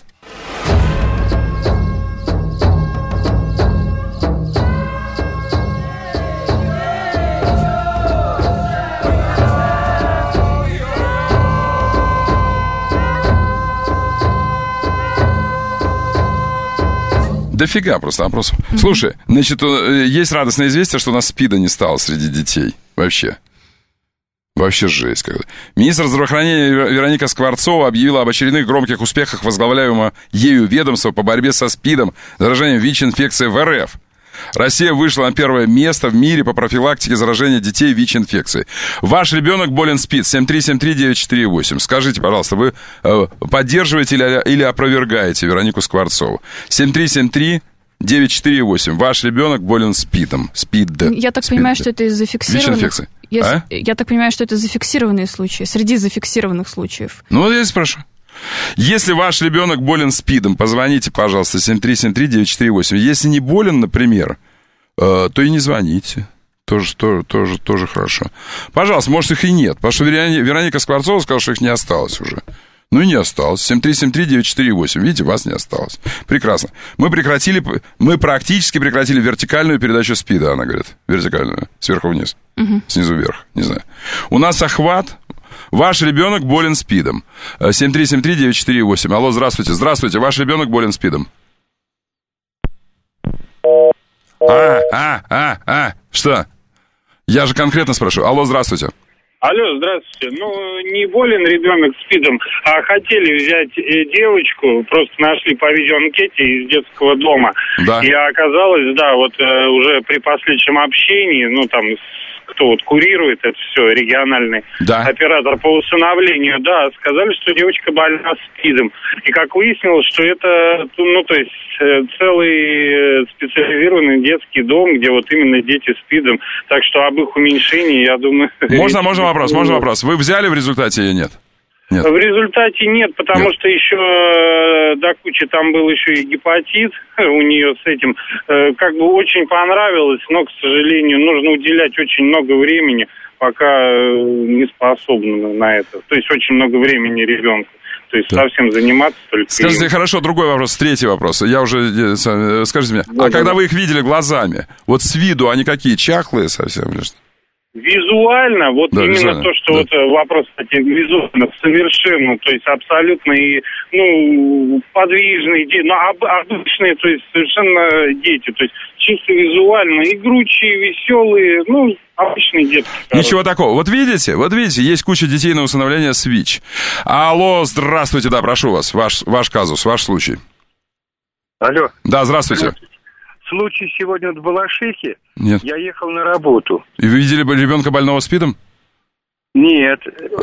Дофига просто вопросов. Слушай, значит, есть радостное известие, что у нас СПИДа не стало среди детей. Вообще жесть какая-то. Министр здравоохранения Вероника Скворцова объявила об очередных громких успехах возглавляемого ею ведомства по борьбе со СПИДом, заражением ВИЧ-инфекцией в РФ. Россия вышла на первое место в мире по профилактике заражения детей ВИЧ-инфекцией. Ваш ребенок болен СПИД. 7373948. Скажите, пожалуйста, вы поддерживаете или опровергаете Веронику Скворцову? 7373948. Ваш ребенок болен СПИДом. Я так понимаю, что это из зафиксированных... ВИЧ-инфекции. Я так понимаю, что это зафиксированные случаи, среди зафиксированных случаев. Ну, вот я спрашиваю. Если ваш ребенок болен СПИДом, позвоните, пожалуйста, 7373948. Если не болен, например, то и не звоните. Тоже хорошо. Пожалуйста, может, их и нет. Потому что Вероника Скворцова сказала, что их не осталось уже. Ну и не осталось. 7373948. Видите, вас не осталось. Прекрасно. Мы практически прекратили вертикальную передачу СПИДа, она говорит. Вертикальную. Сверху вниз. Снизу вверх. Не знаю. У нас охват. Ваш ребенок болен СПИДом. 7373948. Алло, здравствуйте. Здравствуйте. Ваш ребенок болен СПИДом. Что? Я же конкретно спрашиваю. Алло, здравствуйте. Алло, здравствуйте. Ну, не болен ребенок СПИДом, а хотели взять девочку, просто нашли по видеоанкете из детского дома. Да. И оказалось, да, вот уже при последующем общении, ну, там, кто вот курирует это все, региональный оператор по усыновлению, да, сказали, что девочка больна СПИДом. И как выяснилось, что это, ну, то есть целый специализированный детский дом, где вот именно дети с СПИДом. Так что об их уменьшении, я думаю... Можно вопрос. Вы взяли в результате или нет? Нет. В результате нет, потому что еще до кучи там был еще и гепатит у нее с этим. Как бы очень понравилось, но, к сожалению, нужно уделять очень много времени, пока не способна на это. То есть очень много времени ребенку. То есть совсем заниматься только... Скажите, хорошо, другой вопрос, третий вопрос. Я уже... Скажите мне, когда вы их видели глазами, вот с виду они какие, чахлые совсем или что? Визуально, вот да, именно визуально, то, что да. Вот вопрос, кстати, визуально совершенно, то есть абсолютно и, подвижные дети, обычные, то есть совершенно дети, то есть чисто визуально, игручие, веселые, обычные детки. Ничего такого. Вот видите, есть куча детей на усыновление Switch. Алло, здравствуйте, да, прошу вас, ваш казус, ваш случай. Алло. Да, здравствуйте. Случай сегодня в Балашихе. Нет. Я ехал на работу. И вы видели ребенка больного СПИДом? Нет.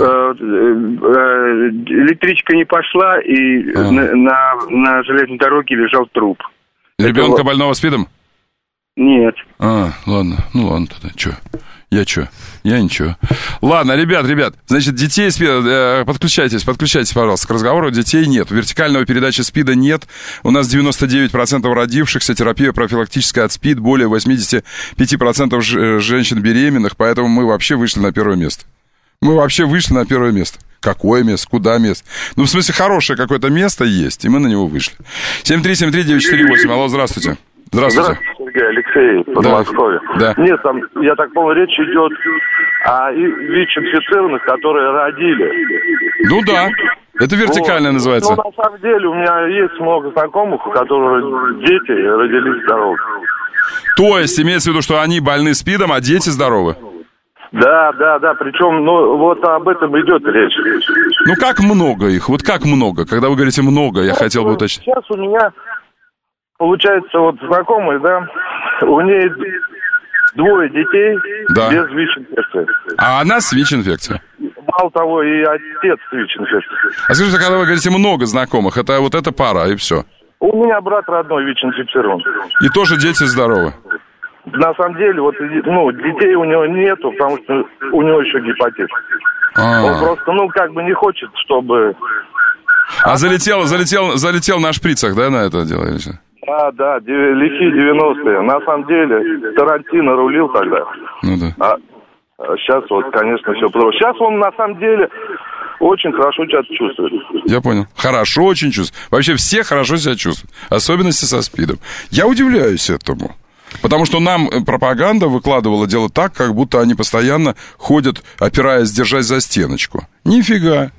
Электричка не пошла, и на железной дороге лежал труп. Ребенка больного СПИДом? Нет. Ладно. Ладно тогда. Чё? Я ничего. Ладно, ребят, значит, детей подключайтесь, пожалуйста, к разговору. Детей нет. Вертикального передачи СПИДа нет. У нас 99% родившихся, терапия профилактическая от СПИД, более 85% женщин беременных, поэтому мы вообще вышли на первое место. Какое место? Куда место? В смысле, хорошее какое-то место есть, и мы на него вышли. 7373948. Алло, здравствуйте. Здравствуйте. Сергей, Алексей, Подмосковье. Да. Нет, там, я так понял, речь идет о ВИЧ-инфицированных, которые родили. Ну да, это вертикально называется. На самом деле у меня есть много знакомых, у которых дети родились здоровы. То есть имеется в виду, что они больны СПИДом, а дети здоровы? Да, причем, вот об этом идет речь. Как много их? Вот как много? Когда вы говорите много, я хотел бы уточнить. Сейчас у меня... Получается, знакомый, да, у нее 2 детей без ВИЧ-инфекции. А она с ВИЧ-инфекцией? Мало того, и отец с ВИЧ-инфекцией. А скажите, когда вы говорите много знакомых, это вот эта пара, и все? У меня брат родной ВИЧ-инфицирован. И тоже дети здоровы? На самом деле, детей у него нету, потому что у него еще гепатит. Он просто, не хочет, чтобы... залетел на шприцах, да, на это дело? Да, лихие 90-е. На самом деле, Тарантино рулил тогда. А сейчас конечно, все плохо. Сейчас он, на самом деле, очень хорошо себя чувствует. Я понял. Хорошо очень чувствует. Вообще все хорошо себя чувствуют. Особенности со СПИДом. Я удивляюсь этому. Потому что нам пропаганда выкладывала дело так, как будто они постоянно ходят, опираясь, держась за стеночку. Нифига.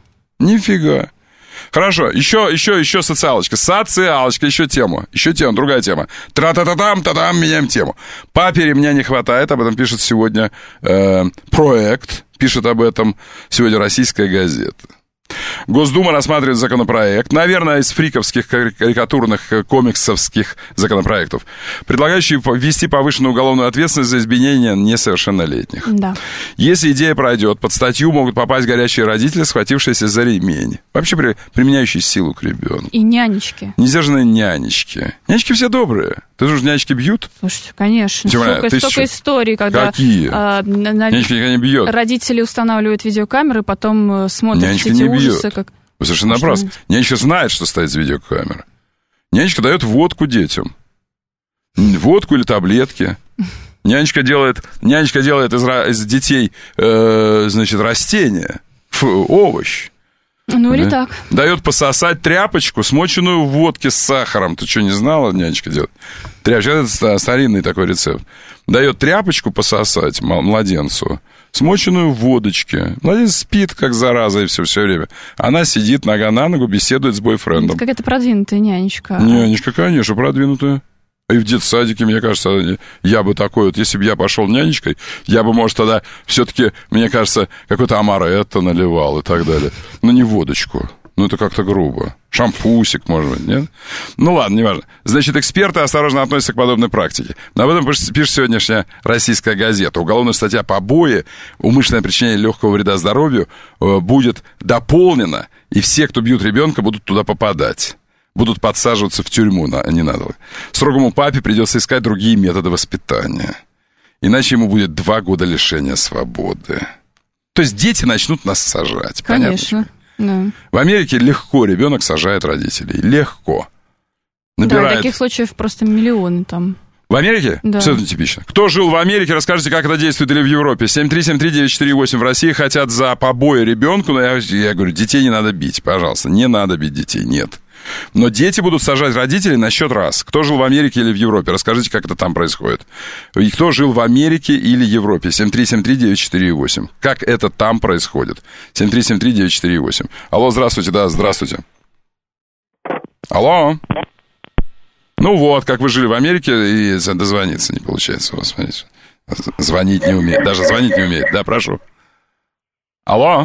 Хорошо, еще социалочка, еще тема, другая тема. Тра-та-та-там, меняем тему. Папе ремня не хватает, об этом пишет сегодня проект, пишет об этом сегодня «Российская газета». Госдума рассматривает законопроект, наверное, из фриковских карикатурных комиксовских законопроектов, предлагающий ввести повышенную уголовную ответственность за избиение несовершеннолетних. Да. Если идея пройдет, под статью могут попасть горячие родители, схватившиеся за ремень, вообще применяющие силу к ребенку. И нянечки. Несдержанные нянечки. Нянечки все добрые. Ты же нянечки бьют? Слушайте, конечно. Столько историй, когда... Какие? Нянечки никогда не бьют. Родители устанавливают видеокамеры, потом смотрят нянечка эти не ужасы. Бьет. Вы совершенно напрасно. Нянечка знает, что стоит за видеокамера. Нянечка дает водку детям. Водку или таблетки. Нянечка делает из детей, растения. овощ. Ну, или так. Дает пососать тряпочку, смоченную в водке с сахаром. Ты что, не знала, нянечка делает? Тряпочка, это старинный такой рецепт. Дает тряпочку пососать младенцу, смоченную в водочке. Младенец спит, как зараза, и все время. Она сидит нога на ногу, беседует с бойфрендом. Это какая-то продвинутая нянечка. Нянечка, конечно, продвинутая. И в детсадике, мне кажется, я бы такой вот, если бы я пошел нянечкой, я бы, может, тогда все-таки, мне кажется, какой-то амаретто наливал и так далее. Но не водочку. Ну, это как-то грубо. Шампусик, может быть, нет? Ну, ладно, неважно. Значит, эксперты осторожно относятся к подобной практике. Об этом пишет сегодняшняя «Российская газета». Уголовная статья «Побои», умышленное причинение легкого вреда здоровью будет дополнена, и все, кто бьют ребенка, будут туда попадать. Будут подсаживаться в тюрьму, не надо. Строгому папе придется искать другие методы воспитания. Иначе ему будет 2 года лишения свободы. То есть дети начнут нас сажать. Конечно. Да. В Америке легко ребенок сажает родителей. Легко. Набирает... Да, таких случаев просто миллионы там. В Америке? Да. Абсолютно типично. Кто жил в Америке, расскажите, как это действует, или в Европе. 7373948. В России хотят за побои ребенку, но я говорю, детей не надо бить, пожалуйста. Не надо бить детей, нет. Но дети будут сажать родителей на счет раз. Кто жил в Америке или в Европе? Расскажите, как это там происходит. И кто жил в Америке или Европе? 7373948. Как это там происходит? 7373948. Алло, здравствуйте, да, здравствуйте. Алло. Ну вот, как вы жили в Америке, и дозвониться не получается у вас, смотрите. Звонить не умеет, даже звонить не умеет. Да, прошу. Алло.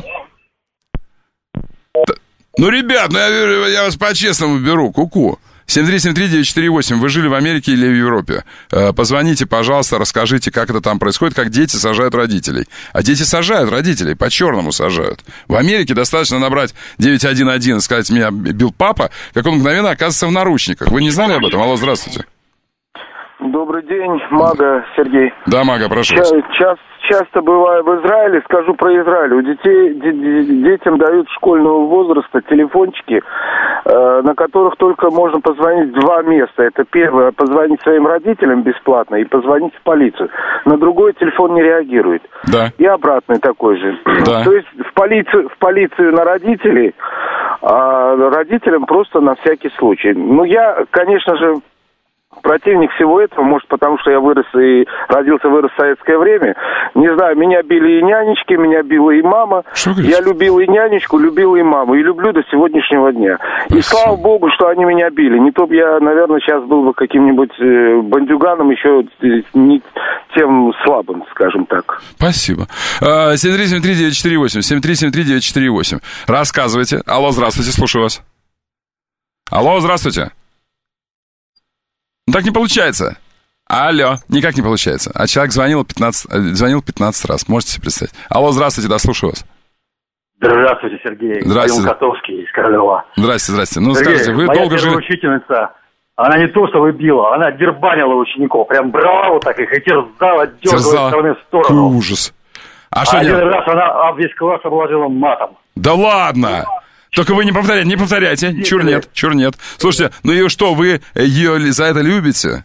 Ну, ребят, я вас по-честному беру, ку-ку. 7373948, вы жили в Америке или в Европе? Позвоните, пожалуйста, расскажите, как это там происходит, как дети сажают родителей. А дети сажают родителей, по-черному сажают. В Америке достаточно набрать 911 и сказать, меня бил папа, как он мгновенно оказывается в наручниках. Вы не знали об этом? Алло, здравствуйте. Добрый день, Мага Сергей. Да, Мага, прошу. Часто бываю в Израиле, скажу про Израиль. У детей, детям дают школьного возраста телефончики, на которых только можно позвонить в два места. Это первое, позвонить своим родителям бесплатно и позвонить в полицию. На другой телефон не реагирует. Да. И обратный такой же. Да. То есть в полицию на родителей, а родителям просто на всякий случай. Ну, я, конечно же, противник всего этого, может, потому что я вырос в советское время. Не знаю, меня били и нянечки, меня била и мама. Я любил и нянечку, любил и маму. И люблю до сегодняшнего дня. Спасибо. И слава богу, что они меня били. Не то бы я, наверное, сейчас был бы каким-нибудь бандюганом, еще не тем слабым, скажем так. Спасибо. 7373948, 7373948. Рассказывайте. Алло, здравствуйте, слушаю вас. Алло, здравствуйте. Так не получается. Алло, никак не получается. А человек звонил 15 раз. Можете себе представить. Алло, здравствуйте, да, слушаю вас. Здравствуйте, Сергей. Здравствуйте. Котовский из Королева. Здрасте. Ну, Сергей, скажите, вы долго жили... учительница, она не то, что выбила, она дербанила учеников. Прям брала вот так их и терзала, дергала из стороны в сторону. Ужас. А что один раз она весь класс обложила матом. Да ладно! Только вы не повторяйте. Чур нет. Слушайте, ну и что, вы ее за это любите?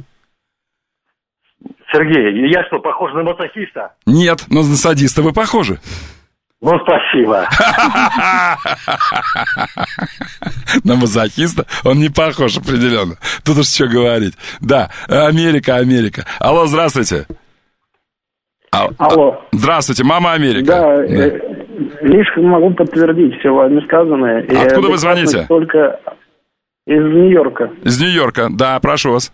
Сергей, я что, похож на мазохиста? Нет, но на садиста вы похожи. Ну, спасибо. На мазохиста он не похож определенно. Тут уж что говорить. Да, Америка. Алло, здравствуйте. Алло. Здравствуйте, мама Америка. Да. Лишь могу подтвердить все вами сказанное. Откуда вы звоните? Только из Нью-Йорка. Из Нью-Йорка, да, прошу вас.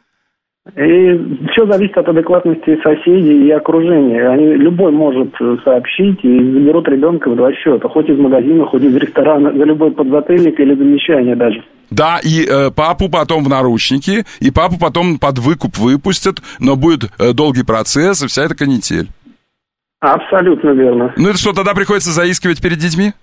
И все зависит от адекватности соседей и окружения. Любой может сообщить и заберут ребенка в два счета. Хоть из магазина, хоть из ресторана, за любой подзатыльник или замечание даже. Да, и папу потом в наручники, и папу потом под выкуп выпустят, но будет долгий процесс и вся эта канитель. Абсолютно верно. Ну это что, тогда приходится заискивать перед детьми?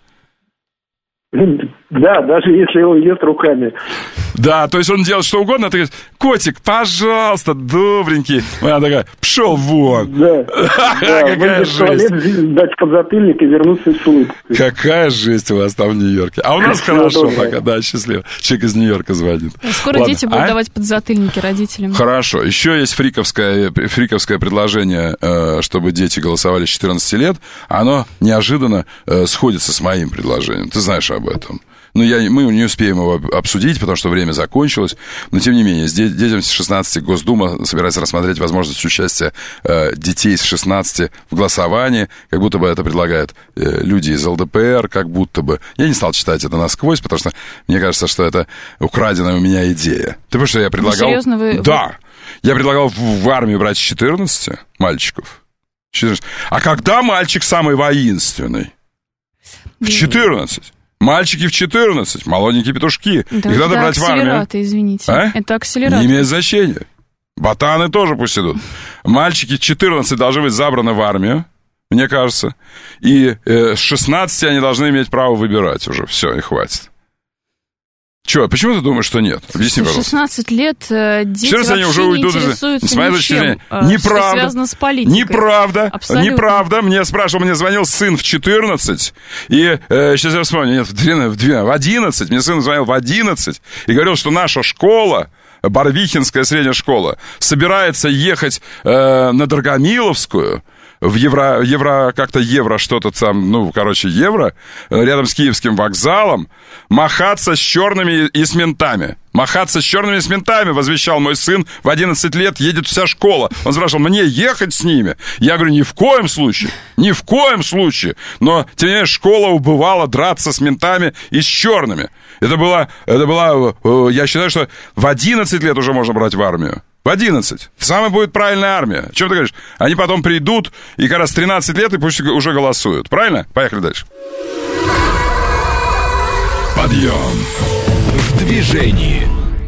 Да, даже если он ест руками. Да, то есть он делает что угодно, а ты говоришь, котик, пожалуйста, добренький. Она такая, пшел вон. Да, какая жесть. Дать подзатыльник и вернуться в улыбку. Какая жесть у вас там в Нью-Йорке. А у нас хорошо пока, да, счастливо. Человек из Нью-Йорка звонит. Скоро дети будут давать подзатыльники родителям. Хорошо, еще есть фриковское предложение, чтобы дети голосовали с 14 лет. Оно неожиданно сходится с моим предложением. Ты знаешь об этом. Ну, мы не успеем его обсудить, потому что время закончилось. Но, тем не менее, детям с 16 Госдума собирается рассмотреть возможность участия детей с 16 в голосовании. Как будто бы это предлагают люди из ЛДПР, как будто бы. Я не стал читать это насквозь, потому что мне кажется, что это украденная у меня идея. Ты понимаешь, что я предлагал... Серьезно, вы... Да. Я предлагал в армию брать с 14 мальчиков. 14. А когда мальчик самый воинственный? В 14. Мальчики в 14, молоденькие петушки. Да, их надо брать в армию. Акселераты, извините. А? Это акселераты. Не имеет значения. Ботаны тоже пусть идут. Мальчики в 14 должны быть забраны в армию, мне кажется. И с 16 они должны иметь право выбирать уже. Все, и хватит. Чего? Почему ты думаешь, что нет? Объясни, пожалуйста. 16 лет дети вообще они уже уйдут не интересуются ничем, что связано с политикой. Неправда. Мне звонил сын в 14, и, сейчас я вспомню, в 11, мне сын звонил в 11, и говорил, что наша школа, Барвихинская средняя школа, собирается ехать на Драгомиловскую, в евро что-то там, евро, рядом с Киевским вокзалом, махаться с черными и с ментами. Махаться с черными и с ментами, возвещал мой сын, в 11 лет едет вся школа. Он спрашивал, мне ехать с ними? Я говорю, ни в коем случае. Но, тем не менее, школа убывала драться с ментами и с черными. Это была, я считаю, что в 11 лет уже можно брать в армию. В 11. Самая будет правильная армия. О чем ты говоришь? Они потом придут, и как раз 13 лет, и пусть уже голосуют. Правильно? Поехали дальше. Подъем в движении.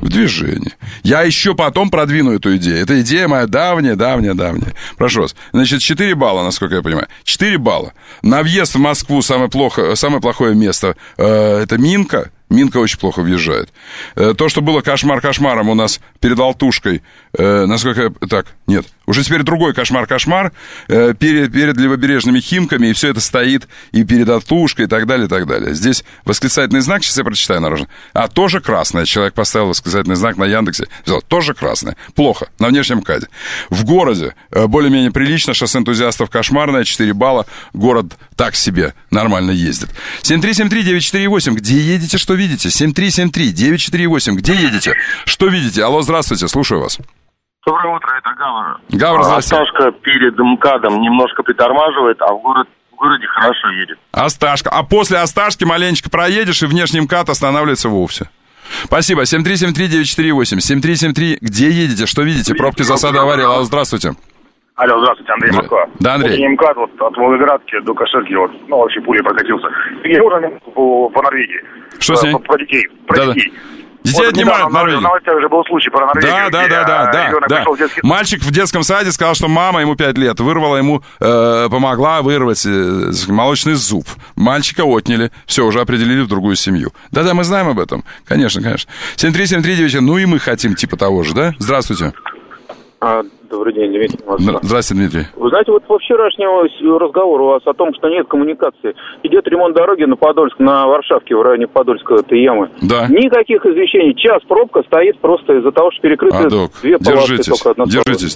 Я еще потом продвину эту идею. Эта идея моя давняя. Прошу вас. Значит, 4 балла, насколько я понимаю. 4 балла. На въезд в Москву самое плохое место это Минка. Минка очень плохо въезжает. То, что было кошмар-кошмаром у нас перед Алтушкой, насколько... Так, нет. Уже теперь другой кошмар-кошмар перед левобережными Химками, и все это стоит и перед Алтушкой, и так далее, и так далее. Здесь восклицательный знак, сейчас я прочитаю наружу. Тоже красное. Человек поставил восклицательный знак на Яндексе. Взял, тоже красное. Плохо. На внешнем КАДе. В городе более-менее прилично. Шоссе энтузиастов кошмарное. 4 балла. Город так себе нормально ездит. 7373948. Где едете, что видите? 7373948. Где едете? Что видите? Алло, здравствуйте, слушаю вас. Доброе утро, это Гавр. Гавр, здравствуйте. Осташка перед МКАДом немножко притормаживает, а в городе хорошо едет. Осташка. А после Осташки маленечко проедешь, и внешний МКАД останавливается вовсе. Спасибо. 7373948. 7373. Где едете? Что видите? Пробки, засады, аварии. Алло, здравствуйте. Алло, здравствуйте, Андрей, Москва. Да, Андрей. МКАД от Волгоградки до Каширки, вообще пулей прокатился. Я уже по Норвегии. Что с ней? Про детей. Детей. Детей отнимают в Норвегии. В новостях уже был случай про Норвегию. Да. Мальчик в детском саде сказал, что мама ему 5 лет вырвала ему, помогла вырвать молочный зуб. Мальчика отняли. Все, уже определили в другую семью. Да, мы знаем об этом. Конечно. 73739, и мы хотим типа того же, да? Здравствуйте. Добрый день, Дмитрий. Здравствуйте, Дмитрий. Вы знаете, вот во вчерашнего разговора у вас о том, что нет коммуникации. Идет ремонт дороги на Подольск, на Варшавке, в районе Подольска, этой ямы. Да. Никаких извещений. Час пробка стоит просто из-за того, что перекрыты две полосы. Держитесь.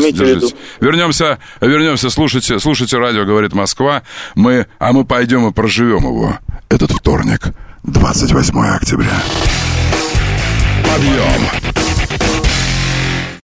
Вернемся, слушайте радио, говорит Москва. Мы пойдем и проживем его. Этот вторник, 28 октября. Подъем.